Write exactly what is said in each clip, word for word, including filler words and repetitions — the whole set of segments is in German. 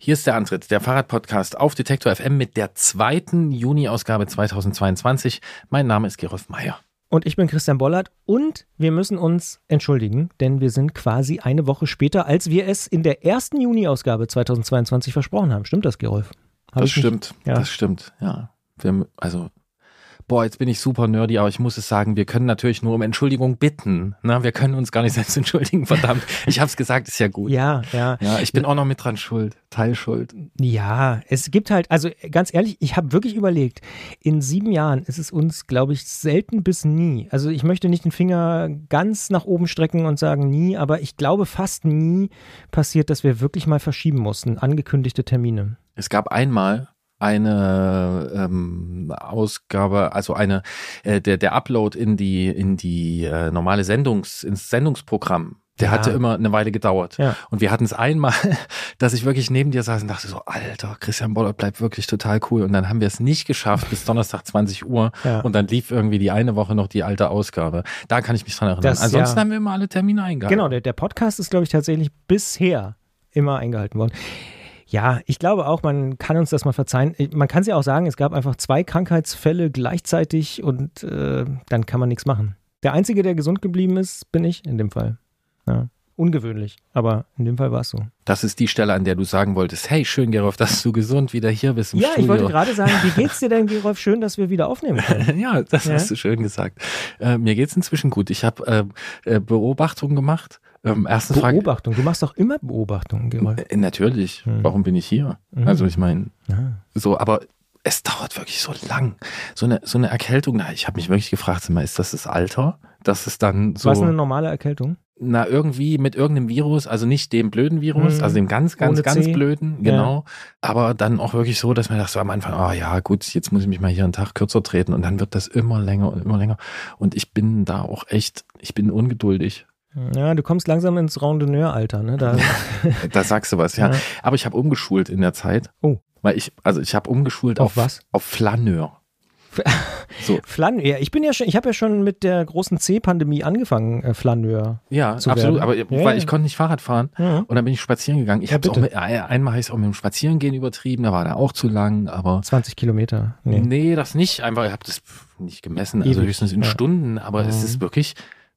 Hier ist der Antritt, der Fahrradpodcast auf Detektor F M mit der zweiten Juni-Ausgabe zweitausendzweiundzwanzig. Mein Name ist Gerolf Meyer. Und ich bin Christian Bollert und wir müssen uns entschuldigen, denn wir sind quasi eine Woche später, als wir es in der ersten Juni-Ausgabe zweitausendzweiundzwanzig versprochen haben. Stimmt das, Gerolf? Hab das stimmt, ja. das stimmt, ja. Wir, also... Boah, jetzt bin ich super nerdy, aber ich muss es sagen, wir können natürlich nur um Entschuldigung bitten. Na, wir können uns gar nicht selbst entschuldigen, verdammt. Ich hab's gesagt, ist ja gut. Ja, ja. Ja, ich bin auch noch mit dran schuld, Teilschuld. Ja, es gibt halt, also ganz ehrlich, ich habe wirklich überlegt, in sieben Jahren ist es uns, glaube ich, selten bis nie. Also ich möchte nicht den Finger ganz nach oben strecken und sagen nie, aber ich glaube fast nie passiert, dass wir wirklich mal verschieben mussten, angekündigte Termine. Es gab einmal eine ähm, Ausgabe, also eine äh, der der Upload in die in die äh, normale Sendungs ins Sendungsprogramm. Der ja. hatte immer eine Weile gedauert. Ja. Und wir hatten es einmal, dass ich wirklich neben dir saß und dachte so, Alter, Christian Bollert bleibt wirklich total cool. Und dann haben wir es nicht geschafft bis Donnerstag zwanzig Uhr. Ja. Und dann lief irgendwie die eine Woche noch die alte Ausgabe. Da kann ich mich dran erinnern. Das, Ansonsten ja. haben wir immer alle Termine eingehalten. Genau, der, der Podcast ist, glaube ich, tatsächlich bisher immer eingehalten worden. Ja, ich glaube auch, man kann uns das mal verzeihen. Man kann es ja auch sagen, es gab einfach zwei Krankheitsfälle gleichzeitig und äh, dann kann man nichts machen. Der Einzige, der gesund geblieben ist, bin ich in dem Fall. Ja, ungewöhnlich, aber in dem Fall war es so. Das ist die Stelle, an der du sagen wolltest, hey, schön, Gerolf, dass du gesund wieder hier bist im ja, Studio. Ich wollte gerade sagen, wie geht's dir denn, Gerolf? Schön, dass wir wieder aufnehmen können. ja, das ja? hast du schön gesagt. Äh, mir geht's inzwischen gut. Ich habe äh, Beobachtungen gemacht. Ähm, erste Beobachtung, Frage. du machst doch immer Beobachtungen, Gerolf. Äh, natürlich. Hm. Warum bin ich hier? Hm. Also ich meine, ja. so, aber es dauert wirklich so lang. So eine, so eine Erkältung, ich habe mich wirklich gefragt, ist das das Alter? Dass es dann so... Was eine normale Erkältung? Na, irgendwie mit irgendeinem Virus, also nicht dem blöden Virus, hm. also dem ganz, ganz, Ohne ganz C. blöden, genau. Ja. Aber dann auch wirklich so, dass man dachte so am Anfang, ah oh, ja gut, jetzt muss ich mich mal hier einen Tag kürzer treten und dann wird das immer länger und immer länger. Und ich bin da auch echt, ich bin ungeduldig. Ja, du kommst langsam ins Randonneur-Alter, ne? Da, da sagst du was, ja. ja. Aber ich habe umgeschult in der Zeit. Oh. Weil ich, also ich habe umgeschult auf, auf was? Auf Flaneur. So. Flaneur. Ja, ich bin ja schon, ich habe ja schon mit der großen C-Pandemie angefangen, äh, Flaneur. Ja, zu absolut. werden. Aber ja, weil ja. ich konnte nicht Fahrrad fahren ja. und dann bin ich spazieren gegangen. Ich ja, habe auch mit, einmal habe ich es auch mit dem Spazierengehen übertrieben, da war der auch zu lang, aber zwanzig Kilometer. Nee, nee das nicht. Einfach, ich habe das nicht gemessen, also Ewig. höchstens in ja. Stunden, aber mhm. es ist wirklich,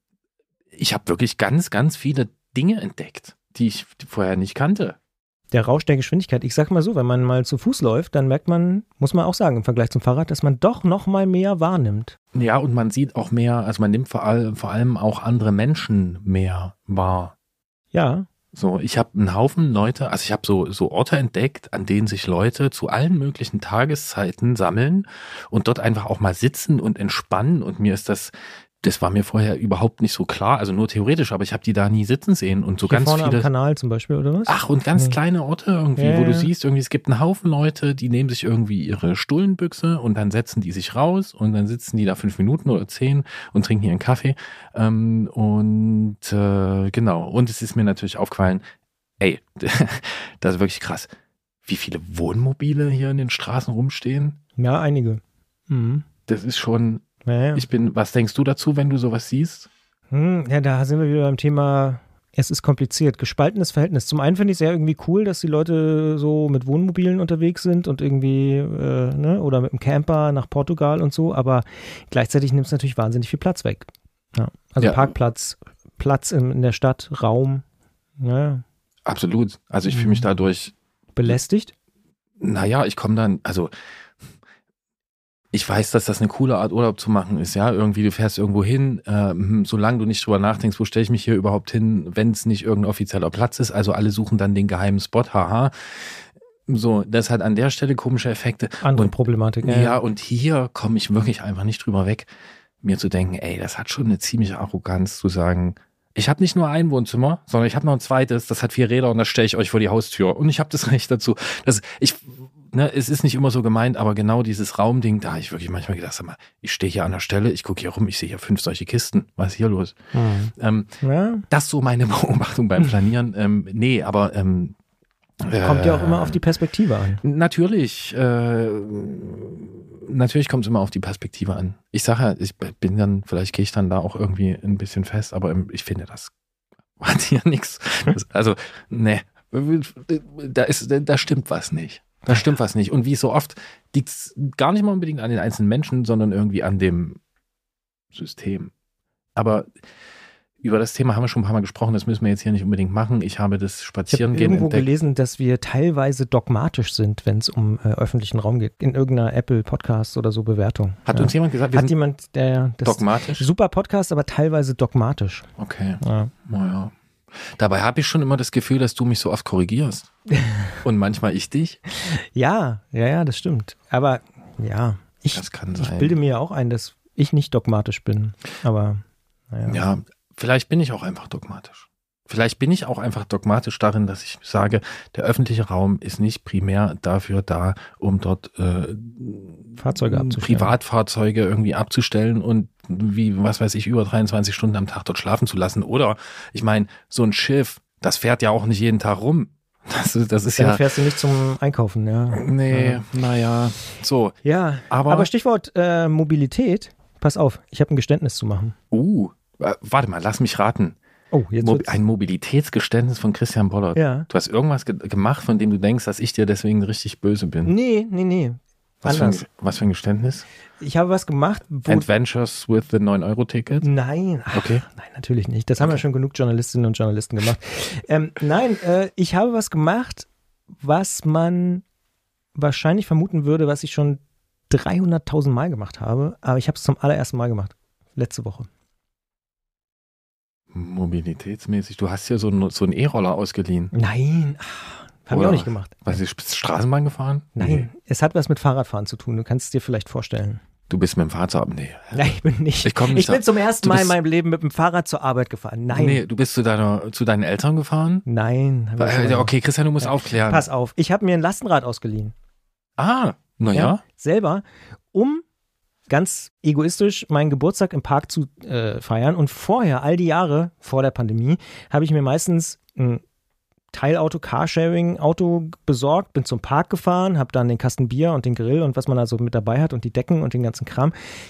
ich habe wirklich ganz, ganz viele Dinge entdeckt, die ich vorher nicht kannte. Der Rausch der Geschwindigkeit. Ich sag mal so, wenn man mal zu Fuß läuft, dann merkt man, muss man auch sagen, im Vergleich zum Fahrrad, dass man doch noch mal mehr wahrnimmt. Ja, und man sieht auch mehr, also man nimmt vor allem, vor allem auch andere Menschen mehr wahr. Ja. So, ich habe einen Haufen Leute, also ich habe so, so Orte entdeckt, an denen sich Leute zu allen möglichen Tageszeiten sammeln und dort einfach auch mal sitzen und entspannen. Und mir ist das, das war mir vorher überhaupt nicht so klar, also nur theoretisch, aber ich habe die da nie sitzen sehen und so Hier ganz vorne viele. Am Kanal zum Beispiel, oder was? Ach, und ganz nee. kleine Orte irgendwie, ja, wo du ja. siehst, irgendwie, es gibt einen Haufen Leute, die nehmen sich irgendwie ihre Stullenbüchse und dann setzen die sich raus und dann sitzen die da fünf Minuten oder zehn und trinken ihren Kaffee. Ähm, und äh, genau, und es ist mir natürlich aufgefallen, ey, das ist wirklich krass, wie viele Wohnmobile hier in den Straßen rumstehen. Ja, einige. Mhm. Das ist schon... Ja, ja. Ich bin, was denkst du dazu, wenn du sowas siehst? Hm, ja, da sind wir wieder beim Thema, es ist kompliziert, gespaltenes Verhältnis. Zum einen finde ich es ja irgendwie cool, dass die Leute so mit Wohnmobilen unterwegs sind und irgendwie, äh, ne, oder mit dem Camper nach Portugal und so, aber gleichzeitig nimmt es natürlich wahnsinnig viel Platz weg. Ja. Also ja. Parkplatz, Platz in, in der Stadt, Raum. Ja. Absolut. Also ich fühle mich dadurch belästigt. Naja, ich komme dann, also ich weiß, dass das eine coole Art Urlaub zu machen ist, ja, irgendwie du fährst irgendwo hin, äh, solange du nicht drüber nachdenkst, wo stelle ich mich hier überhaupt hin, wenn es nicht irgendein offizieller Platz ist, also alle suchen dann den geheimen Spot, haha. So, das hat an der Stelle komische Effekte. Andere und, Problematik. Ja, ja, und hier komme ich wirklich einfach nicht drüber weg, mir zu denken, ey, das hat schon eine ziemliche Arroganz zu sagen, ich habe nicht nur ein Wohnzimmer, sondern ich habe noch ein zweites, das hat vier Räder und das stelle ich euch vor die Haustür und ich habe das Recht dazu. Das, ich, ne, es ist nicht immer so gemeint, aber genau dieses Raumding, da habe ich wirklich manchmal gedacht, sag mal, ich stehe hier an der Stelle, ich gucke hier rum, ich sehe hier fünf solche Kisten, was ist hier los? Mhm. Ähm, ja. Das ist so meine Beobachtung beim Planieren. ähm, nee, aber ähm, kommt ja auch immer auf die Perspektive an. Natürlich, äh, natürlich kommt es immer auf die Perspektive an. Ich sage ja, ich bin dann, vielleicht gehe ich dann da auch irgendwie ein bisschen fest, aber ich finde, das hat hier nichts. Also, ne, da ist, da stimmt was nicht. Da stimmt was nicht. Und wie so oft liegt es gar nicht mal unbedingt an den einzelnen Menschen, sondern irgendwie an dem System. Aber über das Thema haben wir schon ein paar Mal gesprochen, das müssen wir jetzt hier nicht unbedingt machen. Ich habe das Spazierengehen Ich habe irgendwo entdeckt. gelesen, dass wir teilweise dogmatisch sind, wenn es um äh, öffentlichen Raum geht. In irgendeiner Apple-Podcast oder so Bewertung. Hat ja. uns jemand gesagt, wir Hat sind jemand, der das dogmatisch? Super Podcast, aber teilweise dogmatisch. Okay, Ja. naja. Dabei habe ich schon immer das Gefühl, dass du mich so oft korrigierst. Und manchmal ich dich. Ja, ja, ja, das stimmt. Aber ja, ich, Das kann ich sein. bilde mir ja auch ein, dass ich nicht dogmatisch bin. Aber naja. Ja, vielleicht bin ich auch einfach dogmatisch. Vielleicht bin ich auch einfach dogmatisch darin, dass ich sage, der öffentliche Raum ist nicht primär dafür da, um dort äh, Fahrzeuge abzustellen. Privatfahrzeuge irgendwie abzustellen und wie, was weiß ich, über dreiundzwanzig Stunden am Tag dort schlafen zu lassen. Oder, ich meine, so ein Schiff, das fährt ja auch nicht jeden Tag rum. Das ist, das ist Dann ja... fährst du nicht zum Einkaufen, ja. Nee, Ja. naja, so. Ja, Aber- aber, Stichwort äh, Mobilität. Pass auf, ich habe ein Geständnis zu machen. Uh, äh, warte mal, lass mich raten. Oh, jetzt Mo- wird's- ein Mobilitätsgeständnis von Christian Bollert. Ja. Du hast irgendwas ge gemacht, von dem du denkst, dass ich dir deswegen richtig böse bin. Nee, nee, nee. Was für, ein, Anders. was für ein Geständnis? Ich habe was gemacht, wo... Adventures with the neun Euro Ticket? Nein, ach, Okay. nein, natürlich nicht. Das haben ja Okay. schon genug Journalistinnen und Journalisten gemacht. ähm, nein, äh, ich habe was gemacht, was man wahrscheinlich vermuten würde, was ich schon dreihunderttausend Mal gemacht habe, aber ich habe es zum allerersten Mal gemacht. Letzte Woche. Mobilitätsmäßig. Du hast ja so einen so einen E-Roller ausgeliehen. Nein, ach, haben wir Oder auch nicht gemacht. Was ist Straßenbahn gefahren? Nein, Nee. es hat was mit Fahrradfahren zu tun. Du kannst es dir vielleicht vorstellen. Du bist mit dem Fahrrad. Nee. Nein, ich bin nicht. Ich komm nicht Ich bin da- zum ersten Du Mal in bist- meinem Leben mit dem Fahrrad zur Arbeit gefahren. Nein. Nee, du bist zu, deiner, zu deinen Eltern gefahren? Nein. haben wir schon Äh, mal Okay, Christian, du musst Ja. aufklären. Pass auf, ich habe mir ein Lastenrad ausgeliehen. Ah, naja. Selber, um ganz egoistisch meinen Geburtstag im Park zu äh, feiern. Und vorher, all die Jahre vor der Pandemie, habe ich mir meistens ein Teilauto, Carsharing-Auto besorgt, bin zum Park gefahren, habe dann den Kasten Bier und den Grill und was man da so mit dabei hat und die Decken und den ganzen Kram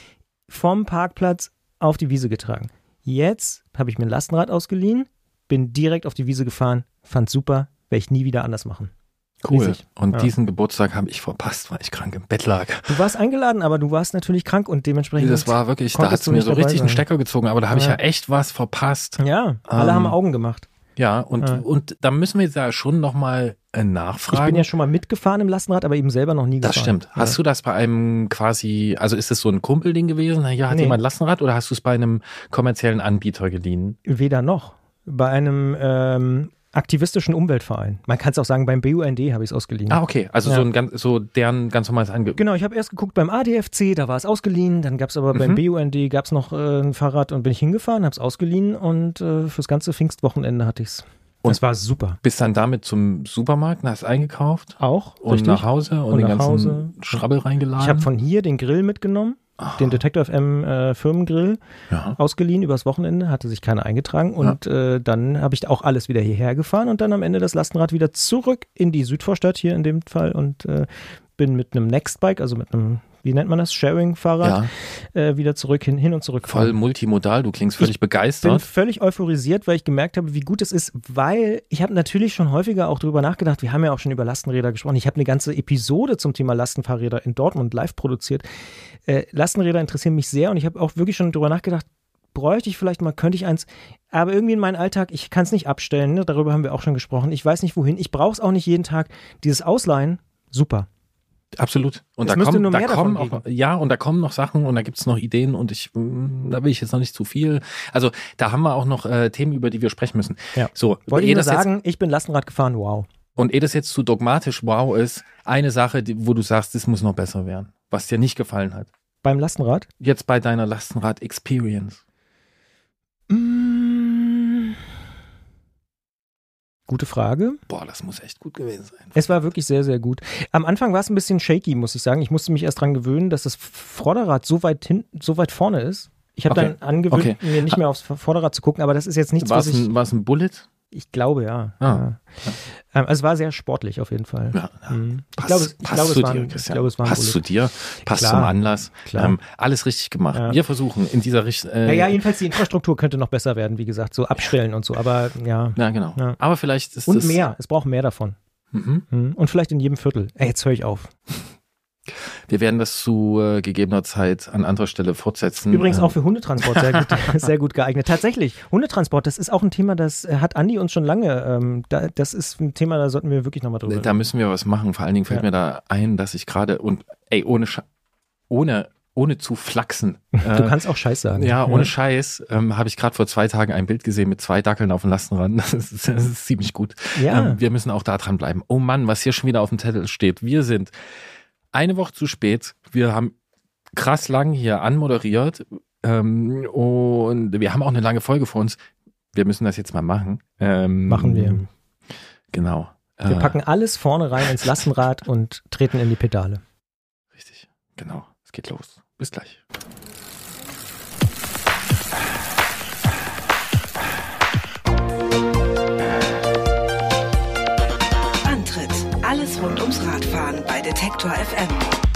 vom Parkplatz auf die Wiese getragen. Jetzt habe ich mir ein Lastenrad ausgeliehen, bin direkt auf die Wiese gefahren, fand super, werde ich nie wieder anders machen. Cool. Riesig. Und Ja. diesen Geburtstag habe ich verpasst, weil ich krank im Bett lag. Du warst eingeladen, aber du warst natürlich krank und dementsprechend. Das war wirklich, da konntest hat es du mir nicht so dabei richtig einen sein. Stecker gezogen, aber da habe ich Ja. ja echt was verpasst. Ja, alle Ähm, haben Augen gemacht. Ja, und, Ja. und da müssen wir jetzt ja schon nochmal Ich nachfragen. bin ja schon mal mitgefahren im Lastenrad, aber eben selber noch nie das gefahren. stimmt. Hast du das bei einem quasi, also ist es so ein Kumpelding gewesen? Na, hier hat Nee. jemand Lastenrad oder hast du es bei einem kommerziellen Anbieter geliehen? Weder noch. Bei einem ähm, aktivistischen Umweltverein. Man kann es auch sagen, beim B U N D habe ich es ausgeliehen. Ah, okay. Also Ja. so ein ganz, so deren ganz normales Angebot. Genau, ich habe erst geguckt beim A D F C, da war es ausgeliehen, dann gab es aber beim Mhm. B U N D gab es noch äh, ein Fahrrad und bin ich hingefahren, habe es ausgeliehen und äh, fürs ganze Pfingstwochenende hatte ich es. Und- Das war super. Bist dann damit zum Supermarkt, hast eingekauft Auch, und richtig. nach Hause und, Und den nach ganzen Hause. Schrabbel reingeladen? Ich habe von hier den Grill mitgenommen, Ah, den Detektor F M äh, Firmengrill. ja. ausgeliehen übers Wochenende, hatte sich keiner eingetragen und äh, dann habe ich auch alles wieder hierher gefahren und dann am Ende das Lastenrad wieder zurück in die Südvorstadt hier in dem Fall und äh, bin mit einem Nextbike, also mit einem, wie nennt man das, Sharing-Fahrrad, ja, äh, wieder zurück hin, hin und zurück voll multimodal. Du klingst völlig Ich bin begeistert. völlig euphorisiert, weil ich gemerkt habe, wie gut es ist, weil ich habe natürlich schon häufiger auch drüber nachgedacht, wir haben ja auch schon über Lastenräder gesprochen, ich habe eine ganze Episode zum Thema Lastenfahrräder in Dortmund live produziert. Äh, Lastenräder interessieren mich sehr und ich habe auch wirklich schon drüber nachgedacht, bräuchte ich vielleicht mal, könnte ich eins, aber irgendwie in meinen Alltag, ich kann es nicht abstellen, ne? Darüber haben wir auch schon gesprochen, ich weiß nicht wohin, ich brauche es auch nicht jeden Tag, dieses Ausleihen, super. Absolut. Und Es da müsste kommen, nur da mehr kommen davon auch, ja, und da kommen noch Sachen und da gibt es noch Ideen und ich, mh, da will ich jetzt noch nicht zu viel. Also da haben wir auch noch äh, Themen, über die wir sprechen müssen. Ja. So, Wollte ehe ich nur das jetzt, sagen, ich bin Lastenrad gefahren, wow. und ehe das jetzt zu dogmatisch wow ist, eine Sache, die, wo du sagst, das muss noch besser werden, was dir nicht gefallen hat. Beim Lastenrad? Jetzt bei deiner Lastenrad-Experience. Mm. Gute Frage. Boah, das muss echt gut gewesen sein. Es war wirklich sehr, sehr gut. Am Anfang war es ein bisschen shaky, muss ich sagen. Ich musste mich erst dran gewöhnen, dass das Vorderrad so weit hin, so weit vorne ist. Ich habe Okay. dann angewöhnt, Okay. mir nicht mehr aufs Vorderrad zu gucken, aber das ist jetzt nichts, War was es ich... ein, war's ein Bullet? ich glaube, ja. Ah. ja. Ähm, also es war sehr sportlich auf jeden Fall. Ja, ja. Mhm. Ich Passt, glaube, es- ich passt glaube, zu es war dir, ein- Christian. ich glaube, es war ein passt Bullet. zu dir, passt Klar, zum Anlass. klar. Ähm, alles richtig gemacht. Ja. Wir versuchen in dieser Richtung. Äh, Naja, jedenfalls die Infrastruktur könnte noch besser werden, wie gesagt, so abstellen und so, aber ja. ja, genau. Ja. Aber vielleicht ist Und das. mehr, es braucht mehr davon. Mhm. Mhm. Und vielleicht in jedem Viertel. Ey, jetzt höre ich auf. Wir werden das zu äh, gegebener Zeit an anderer Stelle fortsetzen. Übrigens Ähm, auch für Hundetransport sehr gut, sehr gut geeignet. Tatsächlich, Hundetransport, das ist auch ein Thema, das äh, hat Andi uns schon lange, ähm, da, das ist ein Thema, da sollten wir wirklich nochmal drüber Da müssen wir was machen. Vor allen Dingen fällt Ja. mir da ein, dass ich gerade und ey, ohne Scha ohne ohne zu flachsen. Du äh, kannst auch Scheiß sagen. Ja, ohne Scheiß ähm, habe ich gerade vor zwei Tagen ein Bild gesehen mit zwei Dackeln auf dem Lastenrad. Das ist, das ist ziemlich gut. Ja. Ähm, wir müssen auch da dran bleiben. Oh Mann, was hier schon wieder auf dem Zettel steht. Wir sind eine Woche zu spät. Wir haben krass lang hier anmoderiert ähm, und wir haben auch eine lange Folge vor uns. Wir müssen das jetzt mal machen. Ähm, Machen wir. Genau. Wir Äh, packen alles vorne rein ins Lastenrad und treten in die Pedale. Richtig, genau. Es geht los. Bis gleich. Antritt: Alles rund ums Radfahren bei Detektor F M.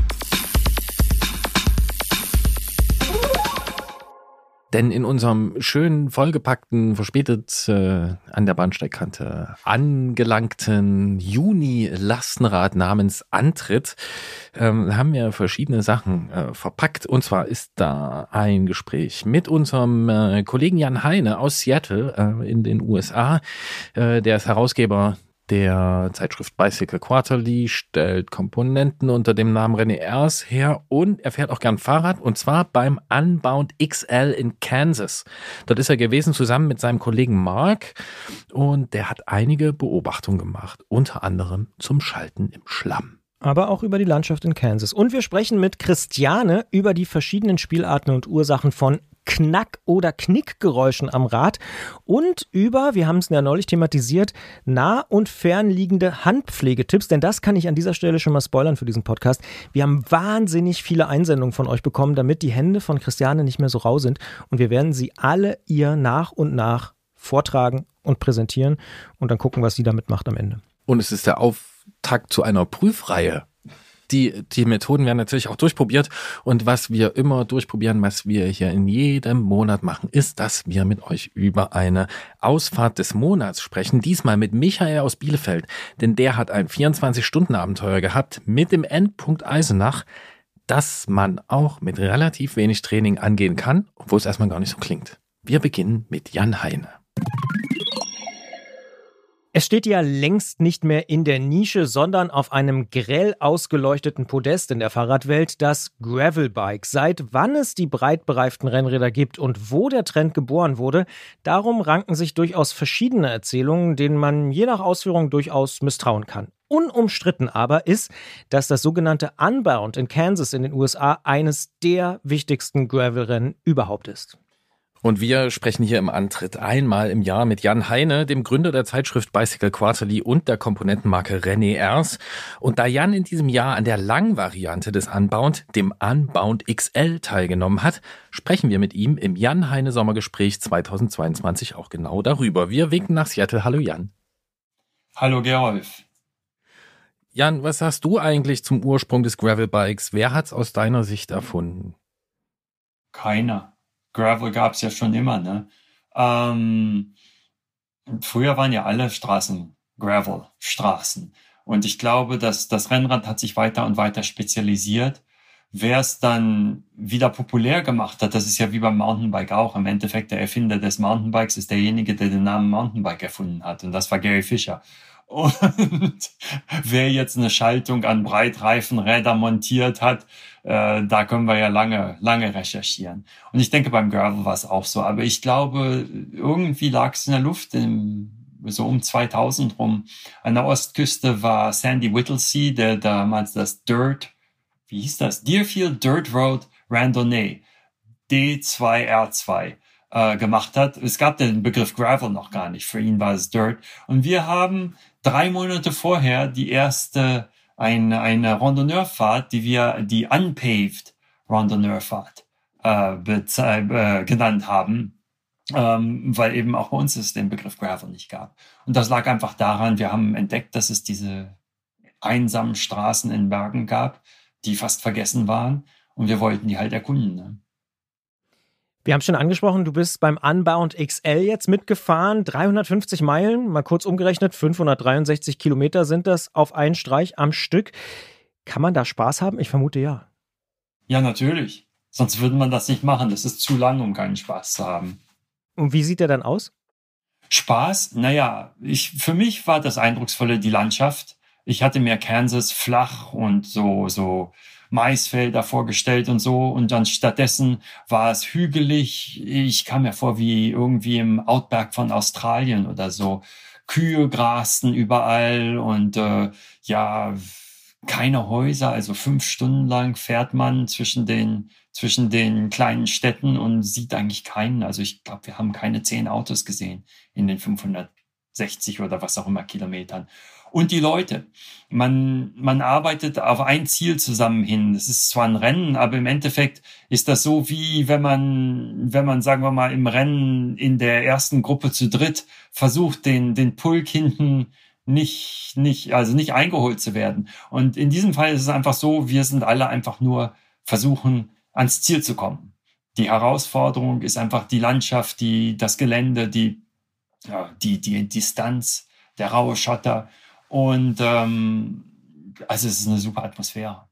Denn in unserem schönen, vollgepackten, verspätet äh, an der Bahnsteigkante angelangten Juni-Lastenrad namens Antritt ähm, haben wir verschiedene Sachen äh, verpackt. Und zwar ist da ein Gespräch mit unserem äh, Kollegen Jan Heine aus Seattle äh, in den U S A. Äh, der ist Herausgeber der Zeitschrift Bicycle Quarterly, stellt Komponenten unter dem Namen René Ers her und er fährt auch gern Fahrrad und zwar beim Unbound X L in Kansas. Dort ist er gewesen zusammen mit seinem Kollegen Mark und der hat einige Beobachtungen gemacht, unter anderem zum Schalten im Schlamm. Aber auch über die Landschaft in Kansas. Und wir sprechen mit Christiane über die verschiedenen Spielarten und Ursachen von Knack- oder Knickgeräuschen am Rad und über, wir haben es ja neulich thematisiert, nah- und fernliegende Handpflegetipps, denn das kann ich an dieser Stelle schon mal spoilern für diesen Podcast. Wir haben wahnsinnig viele Einsendungen von euch bekommen, damit die Hände von Christiane nicht mehr so rau sind und wir werden sie alle ihr nach und nach vortragen und präsentieren und dann gucken, was sie damit macht am Ende. Und es ist der Auftakt zu einer Prüfreihe. Die, die Methoden werden natürlich auch durchprobiert und was wir immer durchprobieren, was wir hier in jedem Monat machen, ist, dass wir mit euch über eine Ausfahrt des Monats sprechen. Diesmal mit Michael aus Bielefeld, denn der hat ein vierundzwanzig-Stunden-Abenteuer gehabt mit dem Endpunkt Eisenach, das man auch mit relativ wenig Training angehen kann, obwohl es erstmal gar nicht so klingt. Wir beginnen mit Jan Heine. Es steht ja längst nicht mehr in der Nische, sondern auf einem grell ausgeleuchteten Podest in der Fahrradwelt das Gravelbike. Seit wann es die breit bereiften Rennräder gibt und wo der Trend geboren wurde, darum ranken sich durchaus verschiedene Erzählungen, denen man je nach Ausführung durchaus misstrauen kann. Unumstritten aber ist, dass das sogenannte Unbound in Kansas in den U S A eines der wichtigsten Gravelrennen überhaupt ist. Und wir sprechen hier im Antritt einmal im Jahr mit Jan Heine, dem Gründer der Zeitschrift Bicycle Quarterly und der Komponentenmarke René Ers. Und da Jan in diesem Jahr an der Langvariante des Unbound, dem Unbound X L, teilgenommen hat, sprechen wir mit ihm im Jan Heine Sommergespräch zweitausendzweiundzwanzig auch genau darüber. Wir winken nach Seattle. Hallo Jan. Hallo Gerolf. Jan, was sagst du eigentlich zum Ursprung des Gravelbikes? Wer hat's aus deiner Sicht erfunden? Keiner. Gravel gab es ja schon immer, ne? Ähm, früher waren ja alle Straßen Gravel-Straßen. Und ich glaube, dass das Rennrad hat sich weiter und weiter spezialisiert. Wer es dann wieder populär gemacht hat, das ist ja wie beim Mountainbike auch. Im Endeffekt der Erfinder des Mountainbikes ist derjenige, der den Namen Mountainbike erfunden hat. Und das war Gary Fisher. Und wer jetzt eine Schaltung an Breitreifenräder montiert hat, äh, da können wir ja lange, lange recherchieren. Und ich denke, beim Gravel war es auch so. Aber ich glaube, irgendwie lag es in der Luft, im, so um zweitausend rum. An der Ostküste war Sandy Whittlesey, der damals das Dirt, wie hieß das? Deerfield Dirt Road Randonnée, D zwei R zwei. Äh, gemacht hat. Es gab den Begriff Gravel noch gar nicht. Für ihn war es Dirt. Und wir haben drei Monate vorher die erste, eine, eine Randonneurfahrt, die wir die Unpaved Randonneurfahrt äh, äh, genannt haben. ähm, weil eben auch bei uns es den Begriff Gravel nicht gab. Und das lag einfach daran, wir haben entdeckt, dass es diese einsamen Straßen in Bergen gab, die fast vergessen waren. Und wir wollten die halt erkunden. Ne? Wir haben schon angesprochen, du bist beim Unbound X L jetzt mitgefahren. dreihundertfünfzig Meilen, mal kurz umgerechnet, fünfhundertdreiundsechzig Kilometer sind das auf einen Streich am Stück. Kann man da Spaß haben? Ich vermute ja. Ja, natürlich. Sonst würde man das nicht machen. Das ist zu lang, um keinen Spaß zu haben. Und wie sieht der dann aus? Spaß? Naja, ich, für mich war das Eindrucksvolle die Landschaft. Ich hatte mir Kansas flach und so, so Maisfelder vorgestellt und so. Und dann stattdessen war es hügelig. Ich kam mir vor wie irgendwie im Outback von Australien oder so. Kühe grasten überall und äh, ja, keine Häuser. Also fünf Stunden lang fährt man zwischen den zwischen den kleinen Städten und sieht eigentlich keinen. Also ich glaube, wir haben keine zehn Autos gesehen in den fünfhundertsechzig oder was auch immer Kilometern. Und die Leute. Man, man arbeitet auf ein Ziel zusammen hin. Das ist zwar ein Rennen, aber im Endeffekt ist das so, wie wenn man, wenn man, sagen wir mal, im Rennen in der ersten Gruppe zu dritt versucht, den, den Pulk hinten nicht, nicht, also nicht eingeholt zu werden. Und in diesem Fall ist es einfach so, wir sind alle einfach nur versuchen, ans Ziel zu kommen. Die Herausforderung ist einfach die Landschaft, die, das Gelände, die, ja, die, die Distanz, der raue Schotter. Und ähm, also es ist eine super Atmosphäre.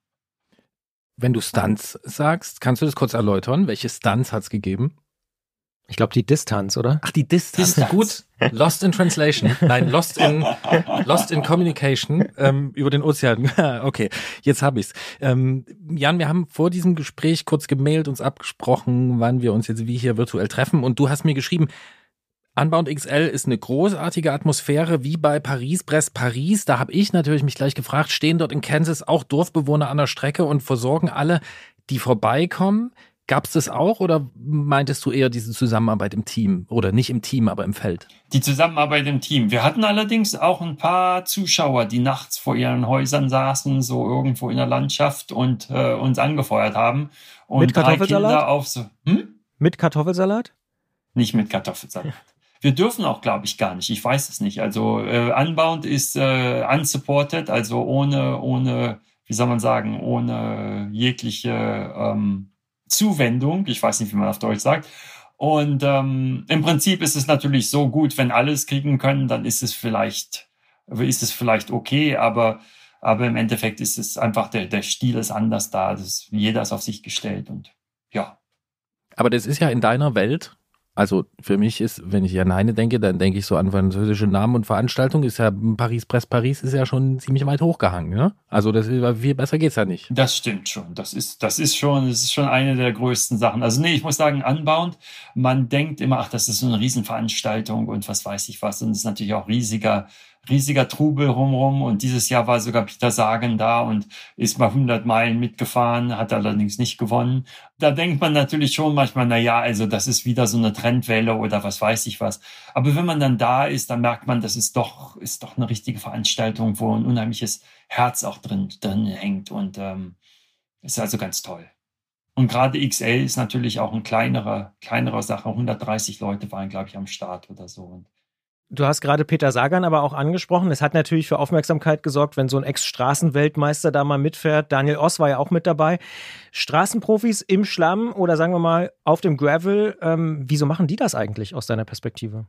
Wenn du Stunts sagst, kannst du das kurz erläutern? Welche Stunts hat es gegeben? Ich glaube, die Distanz, oder? Ach, die Distanz. Distanz. Gut. Lost in Translation. Nein, Lost in Lost in Communication ähm, über den Ozean. Okay, jetzt habe ich's. Ähm, Jan, wir haben vor diesem Gespräch kurz gemailt, uns abgesprochen, wann wir uns jetzt wie hier virtuell treffen. Und du hast mir geschrieben, Unbound X L ist eine großartige Atmosphäre, wie bei Paris-Brest-Paris. Da habe ich natürlich mich gleich gefragt, stehen dort in Kansas auch Dorfbewohner an der Strecke und versorgen alle, die vorbeikommen? Gab es das auch oder meintest du eher diese Zusammenarbeit im Team? Oder nicht im Team, aber im Feld? Die Zusammenarbeit im Team. Wir hatten allerdings auch ein paar Zuschauer, die nachts vor ihren Häusern saßen, so irgendwo in der Landschaft und äh, uns angefeuert haben. Und mit Kartoffelsalat? Drei Kinder auf so, hm? Mit Kartoffelsalat? Nicht mit Kartoffelsalat. Wir dürfen auch, glaube ich, gar nicht. Ich weiß es nicht. Also äh, Unbound ist äh, unsupported, also ohne, ohne, wie soll man sagen, ohne jegliche ähm, Zuwendung. Ich weiß nicht, wie man auf Deutsch sagt. Und ähm, im Prinzip ist es natürlich so gut, wenn alle es kriegen können, dann ist es vielleicht, ist es vielleicht okay, aber aber im Endeffekt ist es einfach, der der Stil ist anders da. Das, jeder ist auf sich gestellt und ja. Aber das ist ja in deiner Welt. Also für mich ist, wenn ich an Heine denke, dann denke ich so an französische Namen und Veranstaltungen, ist ja Paris-Brest-Paris ist ja schon ziemlich weit hochgehangen, ne? Also das ist, viel besser geht's ja nicht. Das stimmt schon. Das ist, das ist schon, das ist schon eine der größten Sachen. Also nee, ich muss sagen, Unbound, man denkt immer, ach, das ist so eine Riesenveranstaltung und was weiß ich was. Und es ist natürlich auch riesiger, riesiger Trubel rumrum. Und dieses Jahr war sogar Peter Sagan da und ist mal hundert Meilen mitgefahren, hat allerdings nicht gewonnen. Da denkt man natürlich schon manchmal, na ja, also das ist wieder so eine Trendwelle oder was weiß ich was. Aber wenn man dann da ist, dann merkt man, das ist doch, ist doch eine richtige Veranstaltung, wo ein unheimliches Herz auch drin, drin hängt und ähm, ist also ganz toll. Und gerade X L ist natürlich auch ein kleinerer, kleinerer Sache. hundertdreißig Leute waren, glaube ich, am Start oder so. Und du hast gerade Peter Sagan aber auch angesprochen. Es hat natürlich für Aufmerksamkeit gesorgt, wenn so ein Ex-Straßenweltmeister da mal mitfährt. Daniel Oss war ja auch mit dabei. Straßenprofis im Schlamm oder sagen wir mal auf dem Gravel. Ähm, wieso machen die das eigentlich aus deiner Perspektive?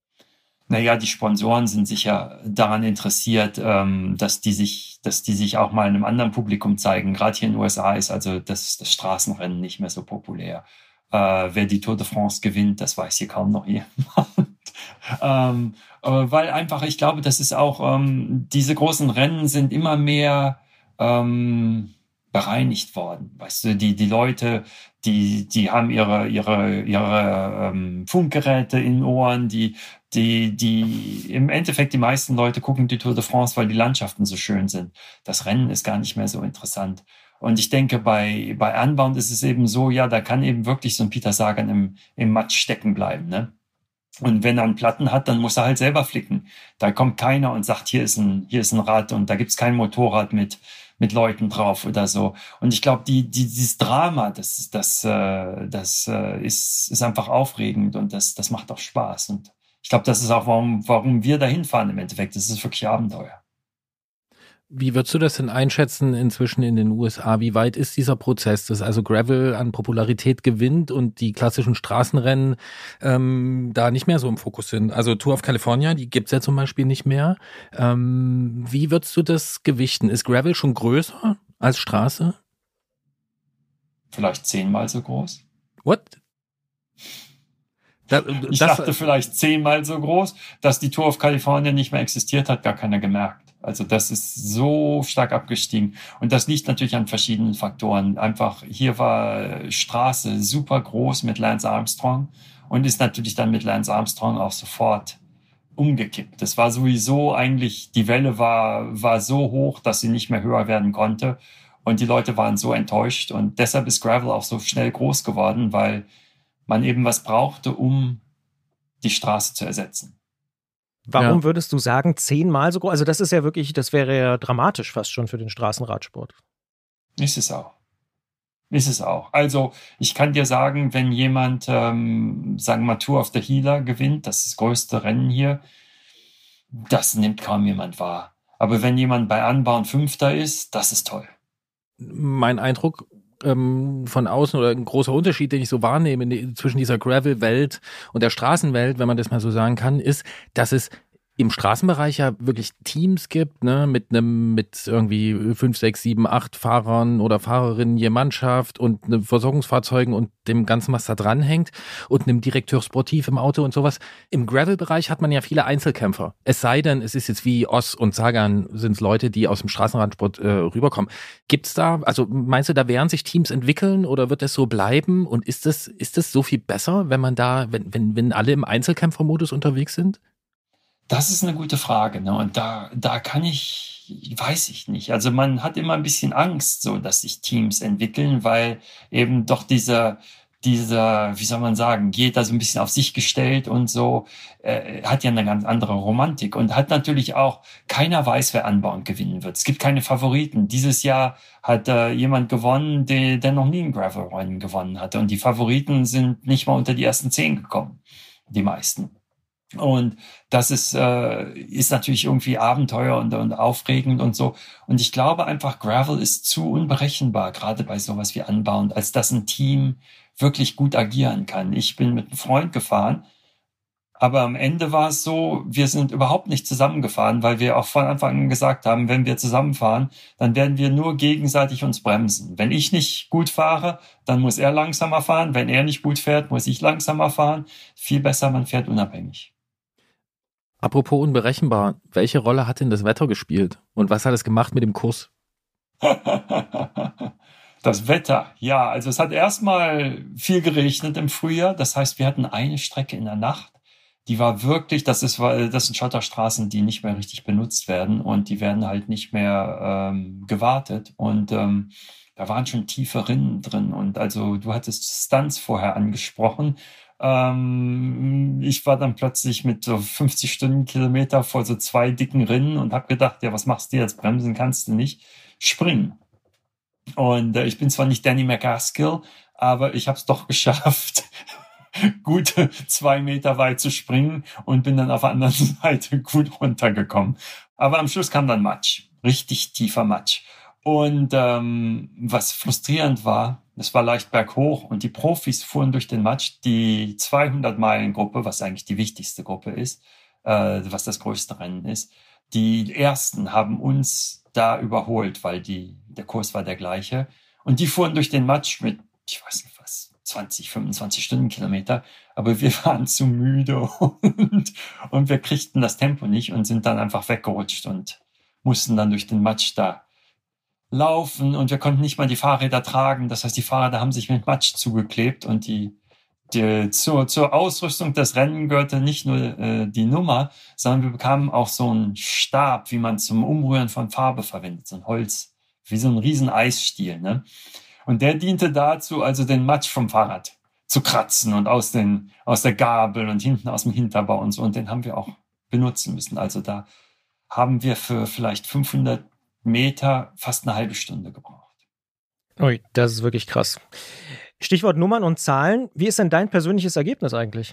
Naja, die Sponsoren sind sicher daran interessiert, ähm, dass die sich, dass die sich auch mal einem anderen Publikum zeigen. Gerade hier in den U S A ist also das, das Straßenrennen nicht mehr so populär. Äh, wer die Tour de France gewinnt, das weiß hier kaum noch jemand. ähm, äh, weil einfach, ich glaube, das ist auch, ähm, diese großen Rennen sind immer mehr ähm, bereinigt worden. Weißt du, die, die Leute, die, die haben ihre, ihre, ihre ähm, Funkgeräte in den Ohren, die, die, die, im Endeffekt die meisten Leute gucken die Tour de France, weil die Landschaften so schön sind. Das Rennen ist gar nicht mehr so interessant. Und ich denke, bei, bei Unbound ist es eben so, ja, da kann eben wirklich so ein Peter Sagan im, im Matsch stecken bleiben, ne? Und wenn er einen Platten hat, dann muss er halt selber flicken. Da kommt keiner und sagt, hier ist ein, hier ist ein Rad und da gibt's kein Motorrad mit, mit Leuten drauf oder so. Und ich glaube, die, die, dieses Drama, das, das, äh, das äh, ist, ist einfach aufregend und das, das macht auch Spaß. Und ich glaube, das ist auch, warum, warum wir da hinfahren im Endeffekt. Das ist wirklich Abenteuer. Wie würdest du das denn einschätzen inzwischen in den U S A? Wie weit ist dieser Prozess, dass also Gravel an Popularität gewinnt und die klassischen Straßenrennen ähm, da nicht mehr so im Fokus sind? Also Tour of California, die gibt's ja zum Beispiel nicht mehr. Ähm, wie würdest du das gewichten? Ist Gravel schon größer als Straße? Vielleicht zehnmal so groß. What? Da, ich das, dachte vielleicht zehnmal so groß, dass die Tour of California nicht mehr existiert hat, gar keiner gemerkt. Also das ist so stark abgestiegen. Und das liegt natürlich an verschiedenen Faktoren. Einfach, hier war Straße super groß mit Lance Armstrong und ist natürlich dann mit Lance Armstrong auch sofort umgekippt. Das war sowieso eigentlich, die Welle war, war so hoch, dass sie nicht mehr höher werden konnte. Und die Leute waren so enttäuscht. Und deshalb ist Gravel auch so schnell groß geworden, weil man eben was brauchte, um die Straße zu ersetzen. Warum Ja. würdest du sagen, zehnmal so groß? Also das ist ja wirklich, das wäre ja dramatisch fast schon für den Straßenradsport. Ist es auch. Ist es auch. Also ich kann dir sagen, wenn jemand, ähm, sagen wir mal, Tour of the Healer gewinnt, das ist das größte Rennen hier, das nimmt kaum jemand wahr. Aber wenn jemand bei Anbauen Fünfter ist, das ist toll. Mein Eindruck ähm, von außen oder ein großer Unterschied, den ich so wahrnehme in, zwischen dieser Gravel-Welt und der Straßenwelt, wenn man das mal so sagen kann, ist, dass es im Straßenbereich ja wirklich Teams gibt, ne, mit einem, mit irgendwie fünf, sechs, sieben, acht Fahrern oder Fahrerinnen je Mannschaft und einem Versorgungsfahrzeugen und dem Ganzen, was da dranhängt und einem Direkteur Sportiv im Auto und sowas. Im Gravel-Bereich hat man ja viele Einzelkämpfer. Es sei denn, es ist jetzt wie Oss und Sagan sind Leute, die aus dem Straßenradsport äh, rüberkommen. Gibt's da, also meinst du, da werden sich Teams entwickeln oder wird es so bleiben? Und ist das, ist das so viel besser, wenn man da, wenn, wenn, wenn alle im Einzelkämpfermodus unterwegs sind? Das ist eine gute Frage, ne? Und da, da kann ich, weiß ich nicht. Also man hat immer ein bisschen Angst, so, dass sich Teams entwickeln, weil eben doch dieser, dieser, wie soll man sagen, jeder so ein bisschen auf sich gestellt und so, äh, hat ja eine ganz andere Romantik und hat natürlich auch, keiner weiß, wer anbauen gewinnen wird. Es gibt keine Favoriten. Dieses Jahr hat äh, jemand gewonnen, der, der noch nie ein Gravel-Rennen gewonnen hatte. Und die Favoriten sind nicht mal unter die ersten zehn gekommen. Die meisten. Und das ist, äh, ist natürlich irgendwie Abenteuer und, und aufregend und so. Und ich glaube einfach, Gravel ist zu unberechenbar, gerade bei sowas wie Anbauen, als dass ein Team wirklich gut agieren kann. Ich bin mit einem Freund gefahren, aber am Ende war es so, wir sind überhaupt nicht zusammengefahren, weil wir auch von Anfang an gesagt haben, wenn wir zusammenfahren, dann werden wir nur gegenseitig uns bremsen. Wenn ich nicht gut fahre, dann muss er langsamer fahren. Wenn er nicht gut fährt, muss ich langsamer fahren. Viel besser, man fährt unabhängig. Apropos unberechenbar, welche Rolle hat denn das Wetter gespielt? Und was hat es gemacht mit dem Kurs? Das Wetter, ja, also es hat erstmal viel geregnet im Frühjahr. Das heißt, wir hatten eine Strecke in der Nacht, die war wirklich, das ist, das sind Schotterstraßen, die nicht mehr richtig benutzt werden und die werden halt nicht mehr ähm, gewartet. Und ähm, da waren schon tiefe Rinnen drin. Und also du hattest Stunts vorher angesprochen. Ähm, ich war dann plötzlich mit so fünfzig Stundenkilometer vor so zwei dicken Rinnen und habe gedacht, ja, was machst du jetzt? Bremsen kannst du nicht. Springen. Und äh, ich bin zwar nicht Danny McCaskill, aber ich habe es doch geschafft, gute zwei Meter weit zu springen und bin dann auf der anderen Seite gut runtergekommen. Aber am Schluss kam dann Matsch. Richtig tiefer Matsch. Und ähm, was frustrierend war, es war leicht berghoch und die Profis fuhren durch den Matsch. Die zweihundert-Meilen-Gruppe, was eigentlich die wichtigste Gruppe ist, äh, was das größte Rennen ist, die Ersten haben uns da überholt, weil die, der Kurs war der gleiche. Und die fuhren durch den Matsch mit, ich weiß nicht was, zwanzig, fünfundzwanzig Stundenkilometer. Aber wir waren zu müde und, und wir kriegten das Tempo nicht und sind dann einfach weggerutscht und mussten dann durch den Matsch da laufen und wir konnten nicht mal die Fahrräder tragen. Das heißt, die Fahrräder haben sich mit Matsch zugeklebt und die, die zur, zur Ausrüstung des Rennen gehörte nicht nur äh, die Nummer, sondern wir bekamen auch so einen Stab, wie man zum Umrühren von Farbe verwendet, so ein Holz, wie so ein riesen Eisstiel, ne? Und der diente dazu, also den Matsch vom Fahrrad zu kratzen und aus, den, aus der Gabel und hinten aus dem Hinterbau und so. Und den haben wir auch benutzen müssen. Also da haben wir für vielleicht fünfhundert Meter fast eine halbe Stunde gebraucht. Ui, das ist wirklich krass. Stichwort Nummern und Zahlen. Wie ist denn dein persönliches Ergebnis eigentlich?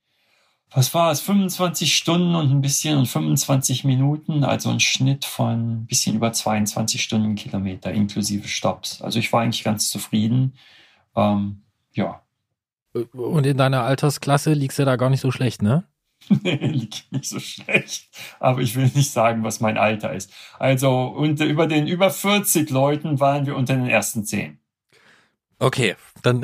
Was war es? fünfundzwanzig Stunden und ein bisschen und fünfundzwanzig Minuten, also ein Schnitt von ein bisschen über zweiundzwanzig Stundenkilometer inklusive Stopps. Also ich war eigentlich ganz zufrieden. Ähm, ja. Und in deiner Altersklasse liegst du da gar nicht so schlecht, ne? Nee, liegt nicht so schlecht. Aber ich will nicht sagen, was mein Alter ist. Also unter, über den über vierzig Leuten waren wir unter den ersten zehn. Okay, dann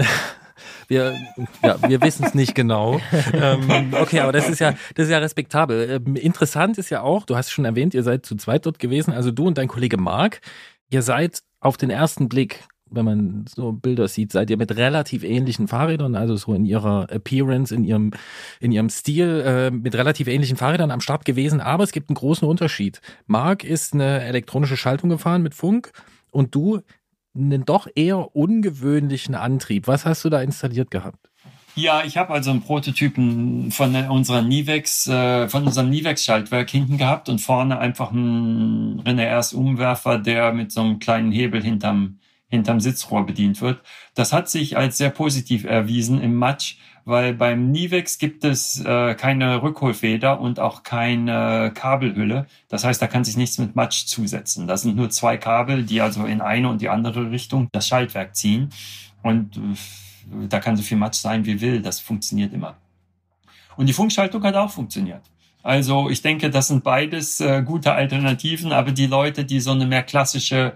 wir, ja, wir wissen es nicht genau. ähm, okay, aber das ist ja, das ist ja respektabel. Ähm, interessant ist ja auch, du hast schon erwähnt, ihr seid zu zweit dort gewesen, also du und dein Kollege Marc. Ihr seid auf den ersten Blick, wenn man so Bilder sieht, seid ihr mit relativ ähnlichen Fahrrädern, also so in ihrer Appearance, in ihrem, in ihrem Stil, äh, mit relativ ähnlichen Fahrrädern am Start gewesen. Aber es gibt einen großen Unterschied. Marc ist eine elektronische Schaltung gefahren mit Funk und du einen doch eher ungewöhnlichen Antrieb. Was hast du da installiert gehabt? Ja, ich habe also einen Prototypen von unserer Nivex, äh, von unserem Nivex-Schaltwerk hinten gehabt und vorne einfach einen René R S-Umwerfer, der mit so einem kleinen Hebel hinterm, hinterm Sitzrohr bedient wird. Das hat sich als sehr positiv erwiesen im Matsch, weil beim Nivex gibt es äh, keine Rückholfeder und auch keine Kabelhülle. Das heißt, da kann sich nichts mit Matsch zusetzen. Das sind nur zwei Kabel, die also in eine und die andere Richtung das Schaltwerk ziehen. Und äh, da kann so viel Matsch sein, wie will. Das funktioniert immer. Und die Funkschaltung hat auch funktioniert. Also ich denke, das sind beides äh, gute Alternativen, aber die Leute, die so eine mehr klassische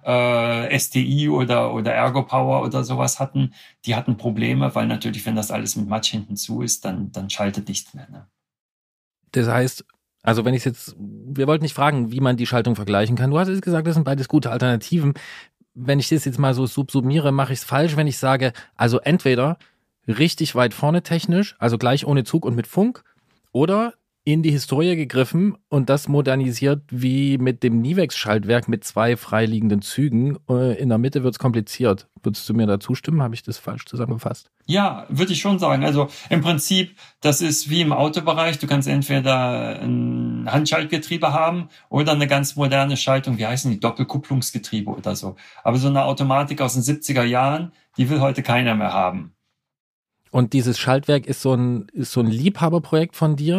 äh, S T I oder oder Ergo Power oder sowas hatten, die hatten Probleme, weil natürlich, wenn das alles mit Matsch hinten zu ist, dann dann schaltet nichts mehr. Ne? Das heißt, also wenn ich jetzt, wir wollten nicht fragen, wie man die Schaltung vergleichen kann. Du hast jetzt gesagt, das sind beides gute Alternativen. Wenn ich das jetzt mal so subsumiere, mache ich es falsch, wenn ich sage, also entweder richtig weit vorne technisch, also gleich ohne Zug und mit Funk, oder in die Historie gegriffen und das modernisiert wie mit dem Nivex-Schaltwerk mit zwei freiliegenden Zügen. In der Mitte wird es kompliziert. Würdest du mir da zustimmen? Habe ich das falsch zusammengefasst? Ja, würde ich schon sagen. Also im Prinzip, das ist wie im Autobereich. Du kannst entweder ein Handschaltgetriebe haben oder eine ganz moderne Schaltung. Wie heißen die? Doppelkupplungsgetriebe oder so. Aber so eine Automatik aus den siebziger Jahren, die will heute keiner mehr haben. Und dieses Schaltwerk ist so ein, ist so ein Liebhaberprojekt von dir,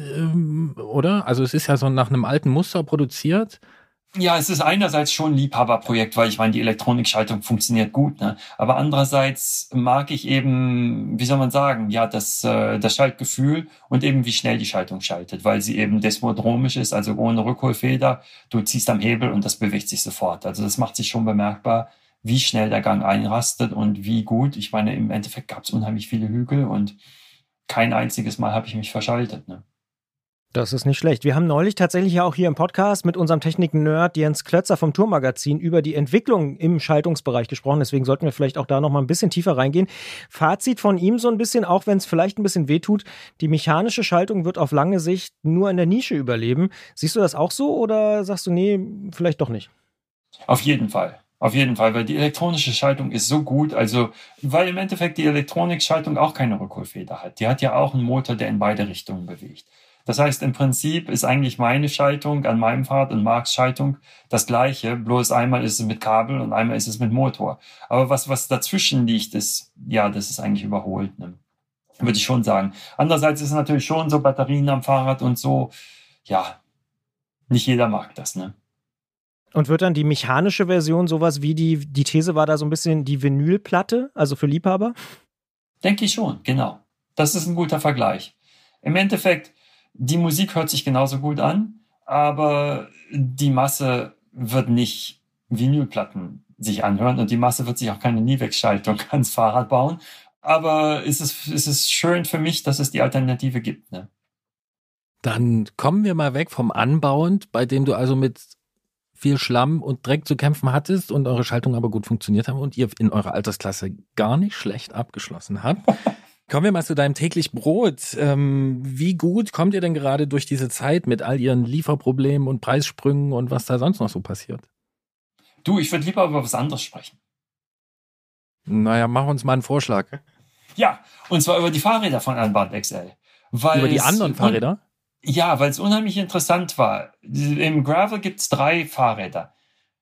ähm, oder? Also es ist ja so nach einem alten Muster produziert. Ja, es ist einerseits schon ein Liebhaberprojekt, weil ich meine, die Elektronikschaltung funktioniert gut, ne? Aber andererseits mag ich eben, wie soll man sagen, ja, das, äh, das Schaltgefühl und eben wie schnell die Schaltung schaltet, weil sie eben desmodromisch ist, also ohne Rückholfeder. Du ziehst am Hebel und das bewegt sich sofort. Also das macht sich schon bemerkbar, wie schnell der Gang einrastet und wie gut. Ich meine, im Endeffekt gab es unheimlich viele Hügel und kein einziges Mal habe ich mich verschaltet, ne? Das ist nicht schlecht. Wir haben neulich tatsächlich ja auch hier im Podcast mit unserem Technik-Nerd Jens Klötzer vom Tourmagazin über die Entwicklung im Schaltungsbereich gesprochen. Deswegen sollten wir vielleicht auch da noch mal ein bisschen tiefer reingehen. Fazit von ihm so ein bisschen, auch wenn es vielleicht ein bisschen wehtut, die mechanische Schaltung wird auf lange Sicht nur in der Nische überleben. Siehst du das auch so oder sagst du, nee, vielleicht doch nicht? Auf jeden Fall. Auf jeden Fall, weil die elektronische Schaltung ist so gut, also weil im Endeffekt die Elektronikschaltung auch keine Rückholfeder hat. Die hat ja auch einen Motor, der in beide Richtungen bewegt. Das heißt, im Prinzip ist eigentlich meine Schaltung an meinem Fahrrad und Marks Schaltung das gleiche, bloß einmal ist es mit Kabel und einmal ist es mit Motor. Aber was was dazwischen liegt, ist, ja, das ist eigentlich überholt, ne? Würde ich schon sagen. Andererseits ist es natürlich schon so Batterien am Fahrrad und so, ja, nicht jeder mag das, ne? Und wird dann die mechanische Version sowas wie die, die These war da so ein bisschen die Vinylplatte, also für Liebhaber? Denke ich schon, genau. Das ist ein guter Vergleich. Im Endeffekt, die Musik hört sich genauso gut an, aber die Masse wird nicht Vinylplatten sich anhören und die Masse wird sich auch keine Nivex-Schaltung ans Fahrrad bauen. Aber es ist, es ist schön für mich, dass es die Alternative gibt, ne? Dann kommen wir mal weg vom Anbauend, bei dem du also mit viel Schlamm und Dreck zu kämpfen hattest und eure Schaltung aber gut funktioniert haben und ihr in eurer Altersklasse gar nicht schlecht abgeschlossen habt. Kommen wir mal zu deinem täglich Brot. Ähm, wie gut kommt ihr denn gerade durch diese Zeit mit all ihren Lieferproblemen und Preissprüngen und was da sonst noch so passiert? Du, ich würde lieber über was anderes sprechen. Naja, mach uns mal einen Vorschlag. Ja, und zwar über die Fahrräder von Unbound X L. Weil über die anderen Fahrräder? Ja, weil es unheimlich interessant war. Im Gravel gibt's drei Fahrräder.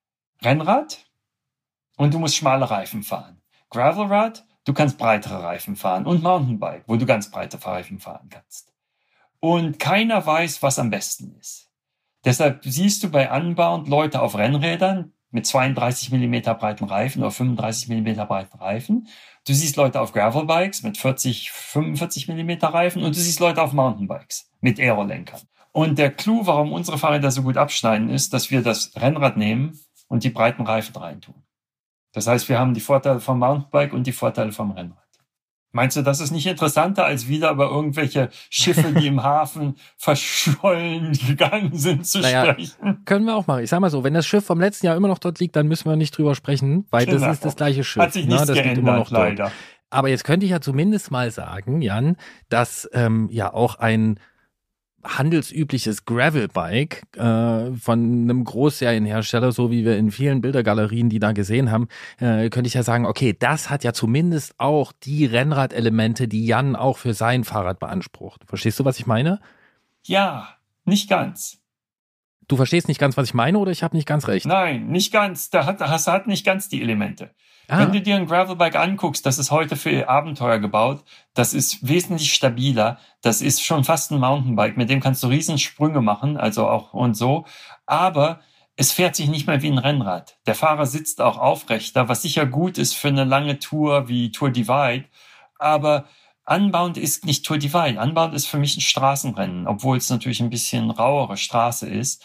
Rennrad und du musst schmale Reifen fahren. Gravelrad, du kannst breitere Reifen fahren. Und Mountainbike, wo du ganz breite Reifen fahren kannst. Und keiner weiß, was am besten ist. Deshalb siehst du bei Unbound Leute auf Rennrädern mit zweiunddreißig Millimeter breiten Reifen oder fünfunddreißig Millimeter breiten Reifen. Du siehst Leute auf Gravelbikes mit vierzig, fünfundvierzig Millimeter Reifen und du siehst Leute auf Mountainbikes mit Aerolenkern. Und der Clou, warum unsere Fahrräder so gut abschneiden, ist, dass wir das Rennrad nehmen und die breiten Reifen reintun. Das heißt, wir haben die Vorteile vom Mountainbike und die Vorteile vom Rennrad. Meinst du, das ist nicht interessanter, als wieder über irgendwelche Schiffe, die im Hafen verschollen gegangen sind, zu naja, sprechen? Können wir auch machen. Ich sag mal so, wenn das Schiff vom letzten Jahr immer noch dort liegt, dann müssen wir nicht drüber sprechen, weil genau. das ist das gleiche Schiff. Hat sich nichts das geändert, immer noch leider. Dort. Aber jetzt könnte ich ja zumindest mal sagen, Jan, dass ähm, ja auch ein handelsübliches Gravelbike äh, von einem Großserienhersteller, so wie wir in vielen Bildergalerien die da gesehen haben, äh, könnte ich ja sagen, okay, das hat ja zumindest auch die Rennradelemente, die Jan auch für sein Fahrrad beansprucht. Verstehst du, was ich meine? Ja, nicht ganz. Du verstehst nicht ganz, was ich meine, oder ich habe nicht ganz recht? Nein, nicht ganz. Da hat, das hat nicht ganz die Elemente. Ah. Wenn du dir ein Gravelbike anguckst, das ist heute für Abenteuer gebaut, das ist wesentlich stabiler, das ist schon fast ein Mountainbike, mit dem kannst du riesen Sprünge machen, also auch und so, aber es fährt sich nicht mehr wie ein Rennrad. Der Fahrer sitzt auch aufrechter, was sicher gut ist für eine lange Tour wie Tour Divide, aber Unbound ist nicht Tour Divide, Unbound ist für mich ein Straßenrennen, obwohl es natürlich ein bisschen rauere Straße ist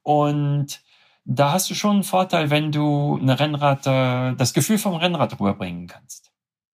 und da hast du schon einen Vorteil, wenn du eine Rennrad, äh, das Gefühl vom Rennrad rüberbringen kannst.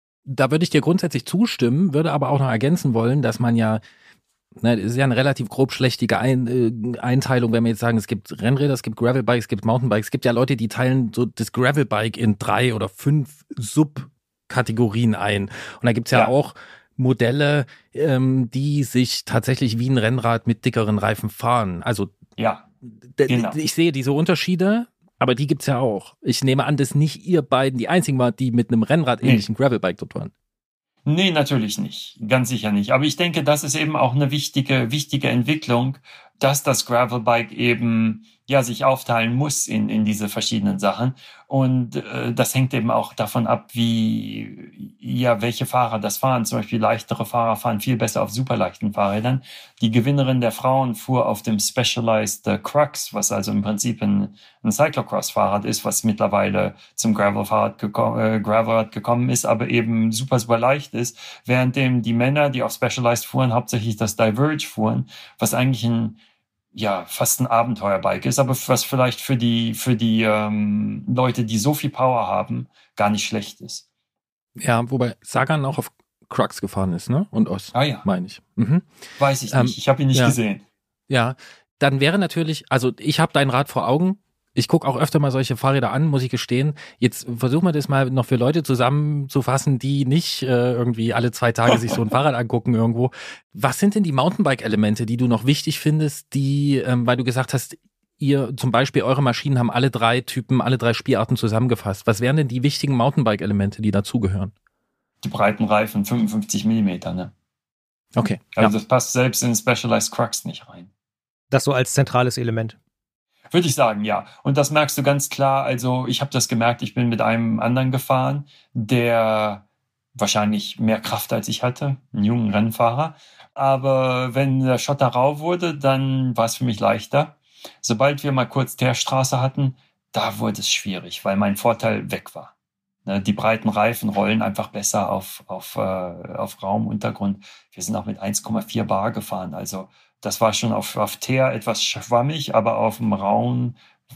Da würde ich dir grundsätzlich zustimmen, würde aber auch noch ergänzen wollen, dass man ja, ne, das ist ja eine relativ grob schlechtige Ein, äh, Einteilung, wenn wir jetzt sagen, es gibt Rennräder, es gibt Gravelbikes, es gibt Mountainbikes, es gibt ja Leute, die teilen so das Gravelbike in drei oder fünf Subkategorien ein. Und da gibt's ja, ja auch Modelle, ähm, die sich tatsächlich wie ein Rennrad mit dickeren Reifen fahren. Also ja. Genau. Ich sehe diese Unterschiede, aber die gibt's ja auch. Ich nehme an, dass nicht ihr beiden die einzigen waren, die mit einem Rennrad-ähnlichen nee. Gravelbike dort waren. Nee, natürlich nicht. Ganz sicher nicht. Aber ich denke, das ist eben auch eine wichtige, wichtige Entwicklung, dass das Gravelbike eben ja sich aufteilen muss in in diese verschiedenen Sachen und äh, das hängt eben auch davon ab, wie ja welche Fahrer das fahren. Zum Beispiel leichtere Fahrer fahren viel besser auf superleichten Fahrrädern. Die Gewinnerin der Frauen fuhr auf dem Specialized äh, Crux, was also im Prinzip ein, ein Cyclocross-Fahrrad ist, was mittlerweile zum Gravel-Fahrrad geko- äh, Gravelrad gekommen ist, aber eben super super leicht ist, währenddem die Männer, die auf Specialized fuhren, hauptsächlich das Diverge fuhren, was eigentlich ein ja, fast ein Abenteuerbike ist, aber was vielleicht für die, für die ähm, Leute, die so viel Power haben, gar nicht schlecht ist. Ja, wobei Sagan auch auf Crux gefahren ist, ne? Und Oss, ah, ja. meine ich. Mhm. Weiß ich ähm, nicht, ich habe ihn nicht ja. gesehen. Ja, dann wäre natürlich, also ich habe dein Rad vor Augen. Ich gucke auch öfter mal solche Fahrräder an, muss ich gestehen. Jetzt versuchen wir das mal noch für Leute zusammenzufassen, die nicht äh, irgendwie alle zwei Tage sich so ein Fahrrad angucken irgendwo. Was sind denn die Mountainbike-Elemente, die du noch wichtig findest, die, ähm, weil du gesagt hast, ihr zum Beispiel, eure Maschinen haben alle drei Typen, alle drei Spielarten zusammengefasst. Was wären denn die wichtigen Mountainbike-Elemente, die dazugehören? Die breiten Reifen, fünfundfünfzig Millimeter, ne? Okay. Also ja. das passt selbst in Specialized Crux nicht rein. Das so als zentrales Element. Würde ich sagen, ja. Und das merkst du ganz klar. Also ich habe das gemerkt, ich bin mit einem anderen gefahren, der wahrscheinlich mehr Kraft als ich hatte, einen jungen Rennfahrer. Aber wenn der Schotter rau wurde, dann war es für mich leichter. Sobald wir mal kurz Teerstraße hatten, da wurde es schwierig, weil mein Vorteil weg war. Die breiten Reifen rollen einfach besser auf, auf, äh, auf Raumuntergrund. Wir sind auch mit eins Komma vier Bar gefahren, also das war schon auf, auf Teer etwas schwammig, aber auf dem Raum,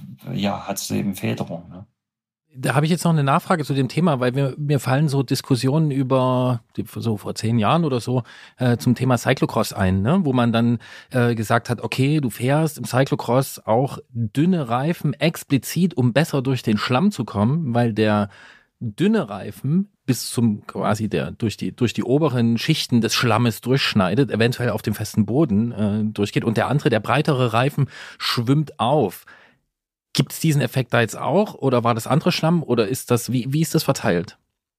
ja, hat es eben Federung. Ne? Da habe ich jetzt noch eine Nachfrage zu dem Thema, weil mir, mir fallen so Diskussionen über, so vor zehn Jahren oder so, äh, zum Thema Cyclocross ein, ne? Wo man dann äh, gesagt hat, okay, du fährst im Cyclocross auch dünne Reifen explizit, um besser durch den Schlamm zu kommen, weil der dünne Reifen bis zum quasi der durch die durch die oberen Schichten des Schlammes durchschneidet, eventuell auf dem festen Boden äh, durchgeht und der andere, der breitere Reifen, schwimmt auf. Gibt es diesen Effekt da jetzt auch oder war das andere Schlamm oder ist das wie wie ist das verteilt?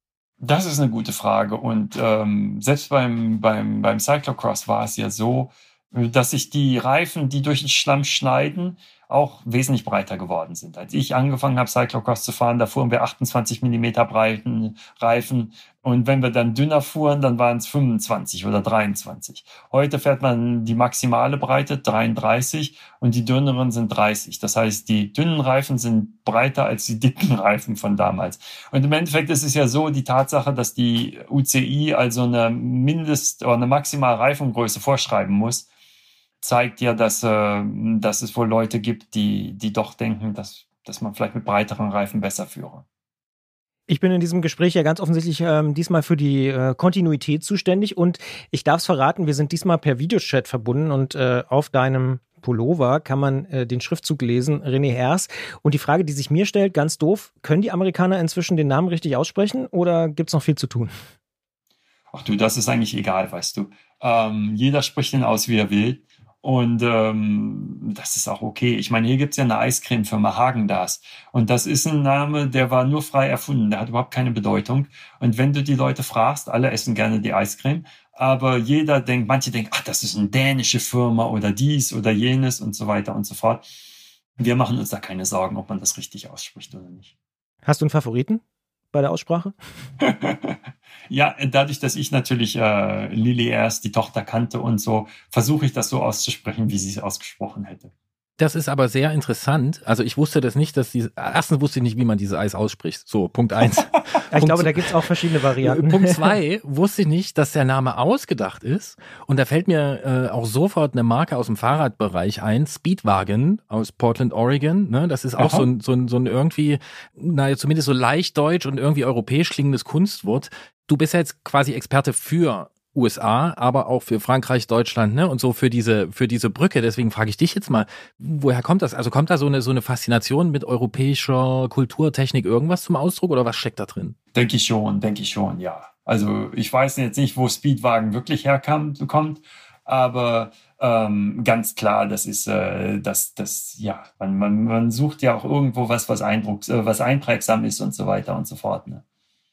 Das ist eine gute Frage. Und ähm, selbst beim, beim, beim Cyclocross war es ja so, dass sich die Reifen, die durch den Schlamm schneiden, auch wesentlich breiter geworden sind. Als ich angefangen habe, Cyclocross zu fahren, da fuhren wir achtundzwanzig Millimeter breiten Reifen. Und wenn wir dann dünner fuhren, dann waren es fünfundzwanzig oder dreiundzwanzig. Heute fährt man die maximale Breite, dreiunddreißig, und die dünneren sind dreißig. Das heißt, die dünnen Reifen sind breiter als die dicken Reifen von damals. Und im Endeffekt ist es ja so, die Tatsache, dass die U C I also eine Mindest- oder eine maximale Reifengröße vorschreiben muss, zeigt ja, dass, äh, dass es wohl Leute gibt, die, die doch denken, dass, dass man vielleicht mit breiteren Reifen besser führe. Ich bin in diesem Gespräch ja ganz offensichtlich ähm, diesmal für die äh, Kontinuität zuständig und ich darf es verraten, wir sind diesmal per Videochat verbunden und äh, auf deinem Pullover kann man äh, den Schriftzug lesen, René Hers. Und die Frage, die sich mir stellt, ganz doof, können die Amerikaner inzwischen den Namen richtig aussprechen oder gibt es noch viel zu tun? Ach du, das ist eigentlich egal, weißt du. Ähm, jeder spricht den aus, wie er will. Und ähm, das ist auch okay. Ich meine, hier gibt's ja eine Eiscremefirma, Häagen-Dazs. Und das ist ein Name, der war nur frei erfunden. Der hat überhaupt keine Bedeutung. Und wenn du die Leute fragst, alle essen gerne die Eiscreme, aber jeder denkt, manche denken, ach, das ist eine dänische Firma oder dies oder jenes und so weiter und so fort. Wir machen uns da keine Sorgen, ob man das richtig ausspricht oder nicht. Hast du einen Favoriten bei der Aussprache? Ja, dadurch, dass ich natürlich äh, Lily erst die Tochter kannte und so, versuche ich das so auszusprechen, wie sie es ausgesprochen hätte. Das ist aber sehr interessant. Also ich wusste das nicht, dass diese, erstens wusste ich nicht, wie man dieses Eis ausspricht. So, Punkt eins. Ja, ich Punkt glaube, da gibt es auch verschiedene Varianten. Punkt zwei, wusste ich nicht, dass der Name ausgedacht ist. Und da fällt mir äh, auch sofort eine Marke aus dem Fahrradbereich ein, Speedwagon aus Portland, Oregon. Ne? Das ist auch so ein, so, ein, so ein irgendwie, naja, zumindest so leicht deutsch und irgendwie europäisch klingendes Kunstwort. Du bist ja jetzt quasi Experte für U S A, aber auch für Frankreich, Deutschland, ne, und so für diese, für diese Brücke. Deswegen frage ich dich jetzt mal, woher kommt das? Also kommt da so eine, so eine Faszination mit europäischer Kultur, Technik, irgendwas zum Ausdruck oder was steckt da drin? Denke ich schon, denke ich schon, ja. Also ich weiß jetzt nicht, wo Speedwagen wirklich herkommt, kommt, aber ähm, ganz klar, das ist, äh, das, das, ja, man, man, man sucht ja auch irgendwo was, was Eindrucks, äh, was einprägsam ist und so weiter und so fort, ne.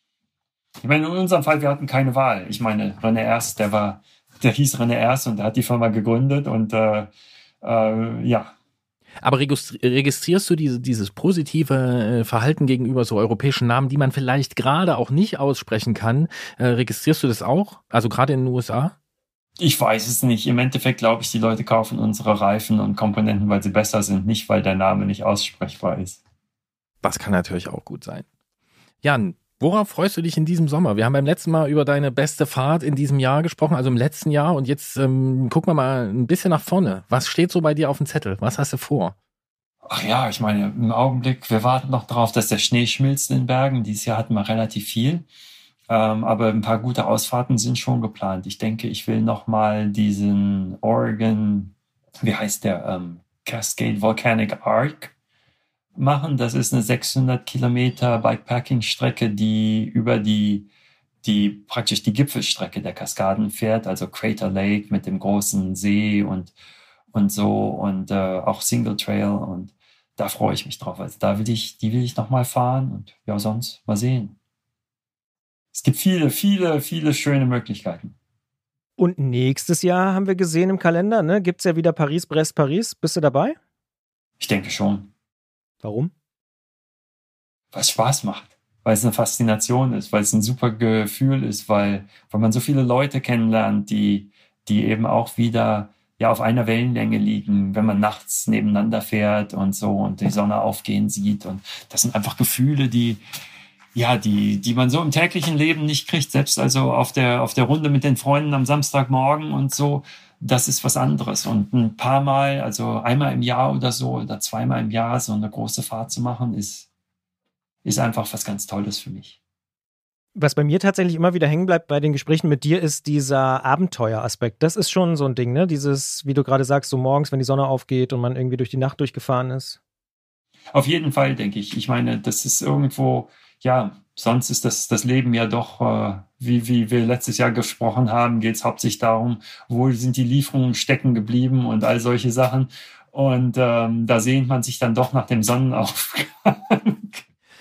Ich meine, in unserem Fall, wir hatten keine Wahl. Ich meine, René Erst, der war, der hieß René Erst und der hat die Firma gegründet und äh, äh, ja. Aber registrierst du diese, dieses positive Verhalten gegenüber so europäischen Namen, die man vielleicht gerade auch nicht aussprechen kann, äh, registrierst du das auch? Also gerade in den U S A? Ich weiß es nicht. Im Endeffekt glaube ich, die Leute kaufen unsere Reifen und Komponenten, weil sie besser sind, nicht weil der Name nicht aussprechbar ist. Das kann natürlich auch gut sein. Jan, worauf freust du dich in diesem Sommer? Wir haben beim letzten Mal über deine beste Fahrt in diesem Jahr gesprochen, also im letzten Jahr. Und jetzt ähm, gucken wir mal ein bisschen nach vorne. Was steht so bei dir auf dem Zettel? Was hast du vor? Ach ja, ich meine, im Augenblick, wir warten noch darauf, dass der Schnee schmilzt in den Bergen. Dieses Jahr hatten wir relativ viel. Ähm, aber ein paar gute Ausfahrten sind schon geplant. Ich denke, ich will noch mal diesen Oregon, wie heißt der, ähm, Cascade Volcanic Arc machen. Das ist eine sechshundert Kilometer Bikepacking-Strecke, die über die, die praktisch die Gipfelstrecke der Kaskaden fährt, also Crater Lake mit dem großen See und, und so und äh, auch Single Trail und da freue ich mich drauf. Also da will ich, die will ich noch mal fahren und ja, sonst mal sehen. Es gibt viele, viele, viele schöne Möglichkeiten. Und nächstes Jahr haben wir gesehen im Kalender, ne, gibt's ja wieder Paris, Brest, Paris. Bist du dabei? Ich denke schon. Warum? Weil es Spaß macht, weil es eine Faszination ist, weil es ein super Gefühl ist, weil, weil man so viele Leute kennenlernt, die, die eben auch wieder ja auf einer Wellenlänge liegen, wenn man nachts nebeneinander fährt und so und die Sonne aufgehen sieht. Und das sind einfach Gefühle, die, ja, die, die man so im täglichen Leben nicht kriegt, selbst also auf der, auf der Runde mit den Freunden am Samstagmorgen und so. Das ist was anderes. Und ein paar Mal, also einmal im Jahr oder so oder zweimal im Jahr so eine große Fahrt zu machen, ist, ist einfach was ganz Tolles für mich. Was bei mir tatsächlich immer wieder hängen bleibt bei den Gesprächen mit dir, ist dieser Abenteueraspekt. Das ist schon so ein Ding, ne? Dieses, wie du gerade sagst, so morgens, wenn die Sonne aufgeht und man irgendwie durch die Nacht durchgefahren ist. Auf jeden Fall, denke ich. Ich meine, das ist irgendwo, ja, sonst ist das, das Leben ja doch, äh, wie, wie wir letztes Jahr gesprochen haben, geht es hauptsächlich darum, wo sind die Lieferungen stecken geblieben und all solche Sachen. Und ähm, da sehnt man sich dann doch nach dem Sonnenaufgang.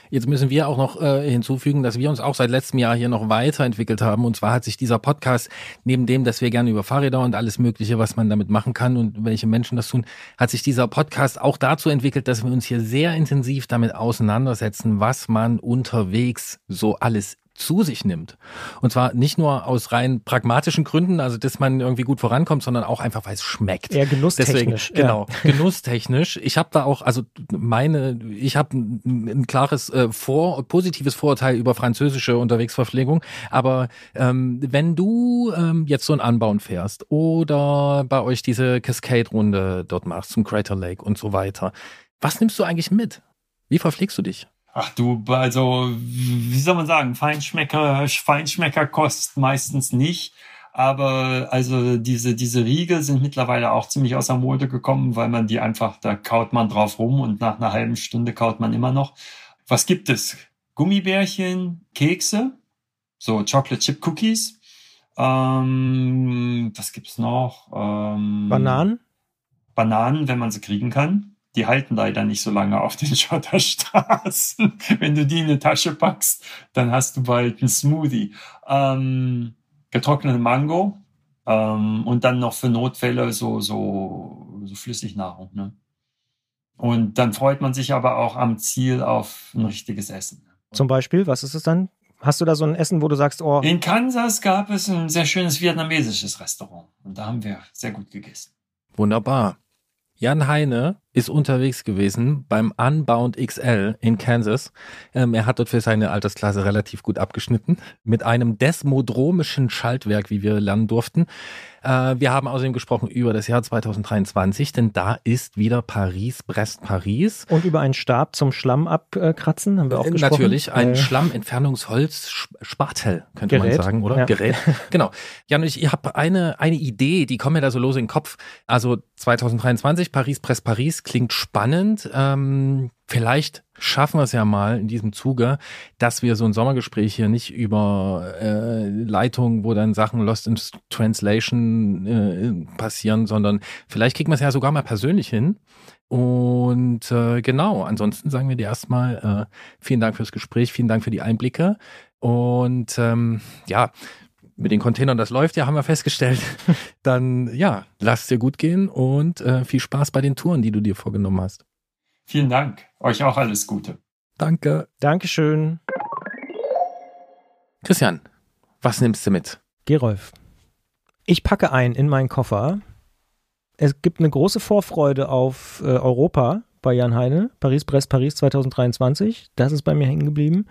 Jetzt müssen wir auch noch äh, hinzufügen, dass wir uns auch seit letztem Jahr hier noch weiterentwickelt haben. Und zwar hat sich dieser Podcast, neben dem, dass wir gerne über Fahrräder und alles Mögliche, was man damit machen kann und welche Menschen das tun, hat sich dieser Podcast auch dazu entwickelt, dass wir uns hier sehr intensiv damit auseinandersetzen, was man unterwegs so alles zu sich nimmt. Und zwar nicht nur aus rein pragmatischen Gründen, also dass man irgendwie gut vorankommt, sondern auch einfach, weil es schmeckt. Eher genusstechnisch. Deswegen, genau, ja. genusstechnisch. Ich habe da auch, also meine, ich habe ein, ein klares äh, vor, positives Vorurteil über französische Unterwegsverpflegung, aber ähm, wenn du ähm, jetzt so ein Unbound fährst oder bei euch diese Cascade-Runde dort machst zum Crater Lake und so weiter, was nimmst du eigentlich mit? Wie verpflegst du dich? Ach du, also, wie soll man sagen, Feinschmecker, Feinschmeckerkost meistens nicht. Aber also diese, diese Riegel sind mittlerweile auch ziemlich aus der Mode gekommen, weil man die einfach, da kaut man drauf rum und nach einer halben Stunde kaut man immer noch. Was gibt es? Gummibärchen, Kekse, so Chocolate Chip Cookies. Ähm, was gibt's noch? Ähm, Bananen? Bananen, wenn man sie kriegen kann. Die halten leider nicht so lange auf den Schotterstraßen. Wenn du die in eine Tasche packst, dann hast du bald einen Smoothie. Ähm, getrocknete Mango ähm, und dann noch für Notfälle so, so, so Flüssignahrung. Ne? Und dann freut man sich aber auch am Ziel auf ein richtiges Essen. Zum Beispiel, was ist es dann? Hast du da so ein Essen, wo du sagst, oh... In Kansas gab es ein sehr schönes vietnamesisches Restaurant. Und da haben wir sehr gut gegessen. Wunderbar. Jan Heine ist unterwegs gewesen beim Unbound X L in Kansas. Ähm, er hat dort für seine Altersklasse relativ gut abgeschnitten mit einem desmodromischen Schaltwerk, wie wir lernen durften. Äh, wir haben außerdem gesprochen über das Jahr zwanzig dreiundzwanzig, denn da ist wieder Paris, Brest, Paris. Und über einen Stab zum Schlamm abkratzen haben wir auch äh, gesprochen. Natürlich, ein äh. Schlammentfernungsholz-Spatel, könnte Gerät. man sagen, oder? Ja. Gerät. Genau. Jan, ich, ich habe eine, eine Idee, die kommt mir da so los in den Kopf. Also zwanzig dreiundzwanzig, Paris, Brest, Paris, klingt spannend. Ähm, vielleicht schaffen wir es ja mal in diesem Zuge, dass wir so ein Sommergespräch hier nicht über äh, Leitung, wo dann Sachen Lost in Translation äh, passieren, sondern vielleicht kriegen wir es ja sogar mal persönlich hin. Und äh, genau, ansonsten sagen wir dir erstmal äh, vielen Dank fürs Gespräch, vielen Dank für die Einblicke. Und ähm, ja, mit den Containern, das läuft ja, haben wir festgestellt. Dann ja, lass es dir gut gehen und äh, viel Spaß bei den Touren, die du dir vorgenommen hast. Vielen Dank. Euch auch alles Gute. Danke. Dankeschön. Christian, was nimmst du mit? Gerolf, ich packe ein in meinen Koffer. Es gibt eine große Vorfreude auf äh, Europa bei Jan Heine. Paris, Brest, Paris zwanzig dreiundzwanzig. Das ist bei mir hängen geblieben.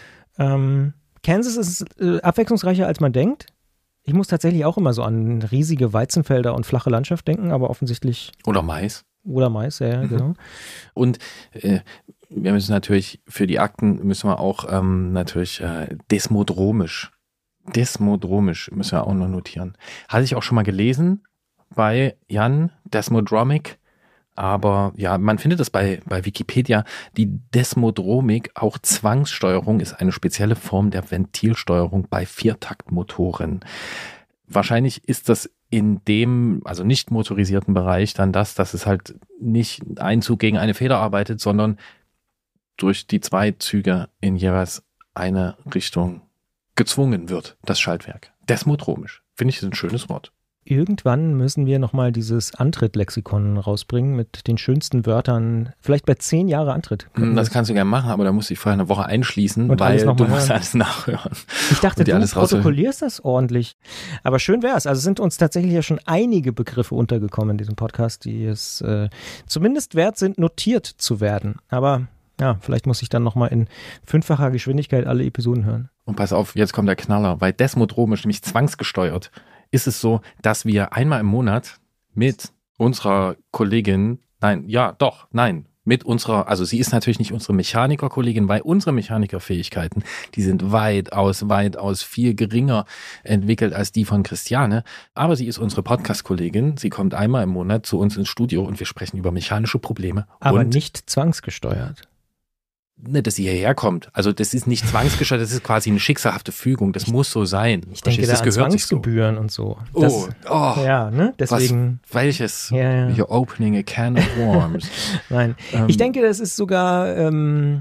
Ähm, Kansas ist äh, abwechslungsreicher, als man denkt. Ich muss tatsächlich auch immer so an riesige Weizenfelder und flache Landschaft denken, aber offensichtlich... Oder Mais. Oder Mais, ja, mhm. genau. Und äh, wir müssen natürlich, für die Akten müssen wir auch ähm, natürlich äh, desmodromisch, desmodromisch müssen wir auch noch notieren. Hatte ich auch schon mal gelesen bei Jan, Desmodromic, aber ja, man findet das bei, bei Wikipedia. Die Desmodromik, auch Zwangssteuerung, ist eine spezielle Form der Ventilsteuerung bei Viertaktmotoren. Wahrscheinlich ist das in dem, also nicht motorisierten Bereich dann das, dass es halt nicht ein Zug gegen eine Feder arbeitet, sondern durch die zwei Züge in jeweils eine Richtung gezwungen wird, das Schaltwerk. Desmodromisch. Finde ich, ist ein schönes Wort. Irgendwann müssen wir nochmal dieses Antritt-Lexikon rausbringen mit den schönsten Wörtern. Vielleicht bei zehn Jahre Antritt. Das kannst du gerne machen, aber da musst du dich vorher eine Woche einschließen, und weil du musst alles nachhören. Ich dachte, du alles protokollierst das ordentlich. Aber schön wär's. Also sind uns tatsächlich ja schon einige Begriffe untergekommen in diesem Podcast, die es äh, zumindest wert sind, notiert zu werden. Aber ja, vielleicht muss ich dann nochmal in fünffacher Geschwindigkeit alle Episoden hören. Und pass auf, jetzt kommt der Knaller, weil desmodromisch, nämlich zwangsgesteuert, ist es so, dass wir einmal im Monat mit unserer Kollegin, nein, ja, doch, nein, mit unserer, also sie ist natürlich nicht unsere Mechanikerkollegin, weil unsere Mechanikerfähigkeiten, die sind weitaus, weitaus viel geringer entwickelt als die von Christiane, aber sie ist unsere Podcast-Kollegin, sie kommt einmal im Monat zu uns ins Studio und wir sprechen über mechanische Probleme. Aber und nicht zwangsgesteuert. Ne, dass sie hierher kommt. Also das ist nicht zwangsgesteuert, das ist quasi eine schicksalhafte Fügung. Das muss so sein. Ich denke da das an Zwangsgebühren so. Und so. Das, oh, oh. Ja, ne? Deswegen. Was, welches? Ja, ja. You're opening a can of worms. Nein. Ähm, ich denke, das ist sogar, ähm,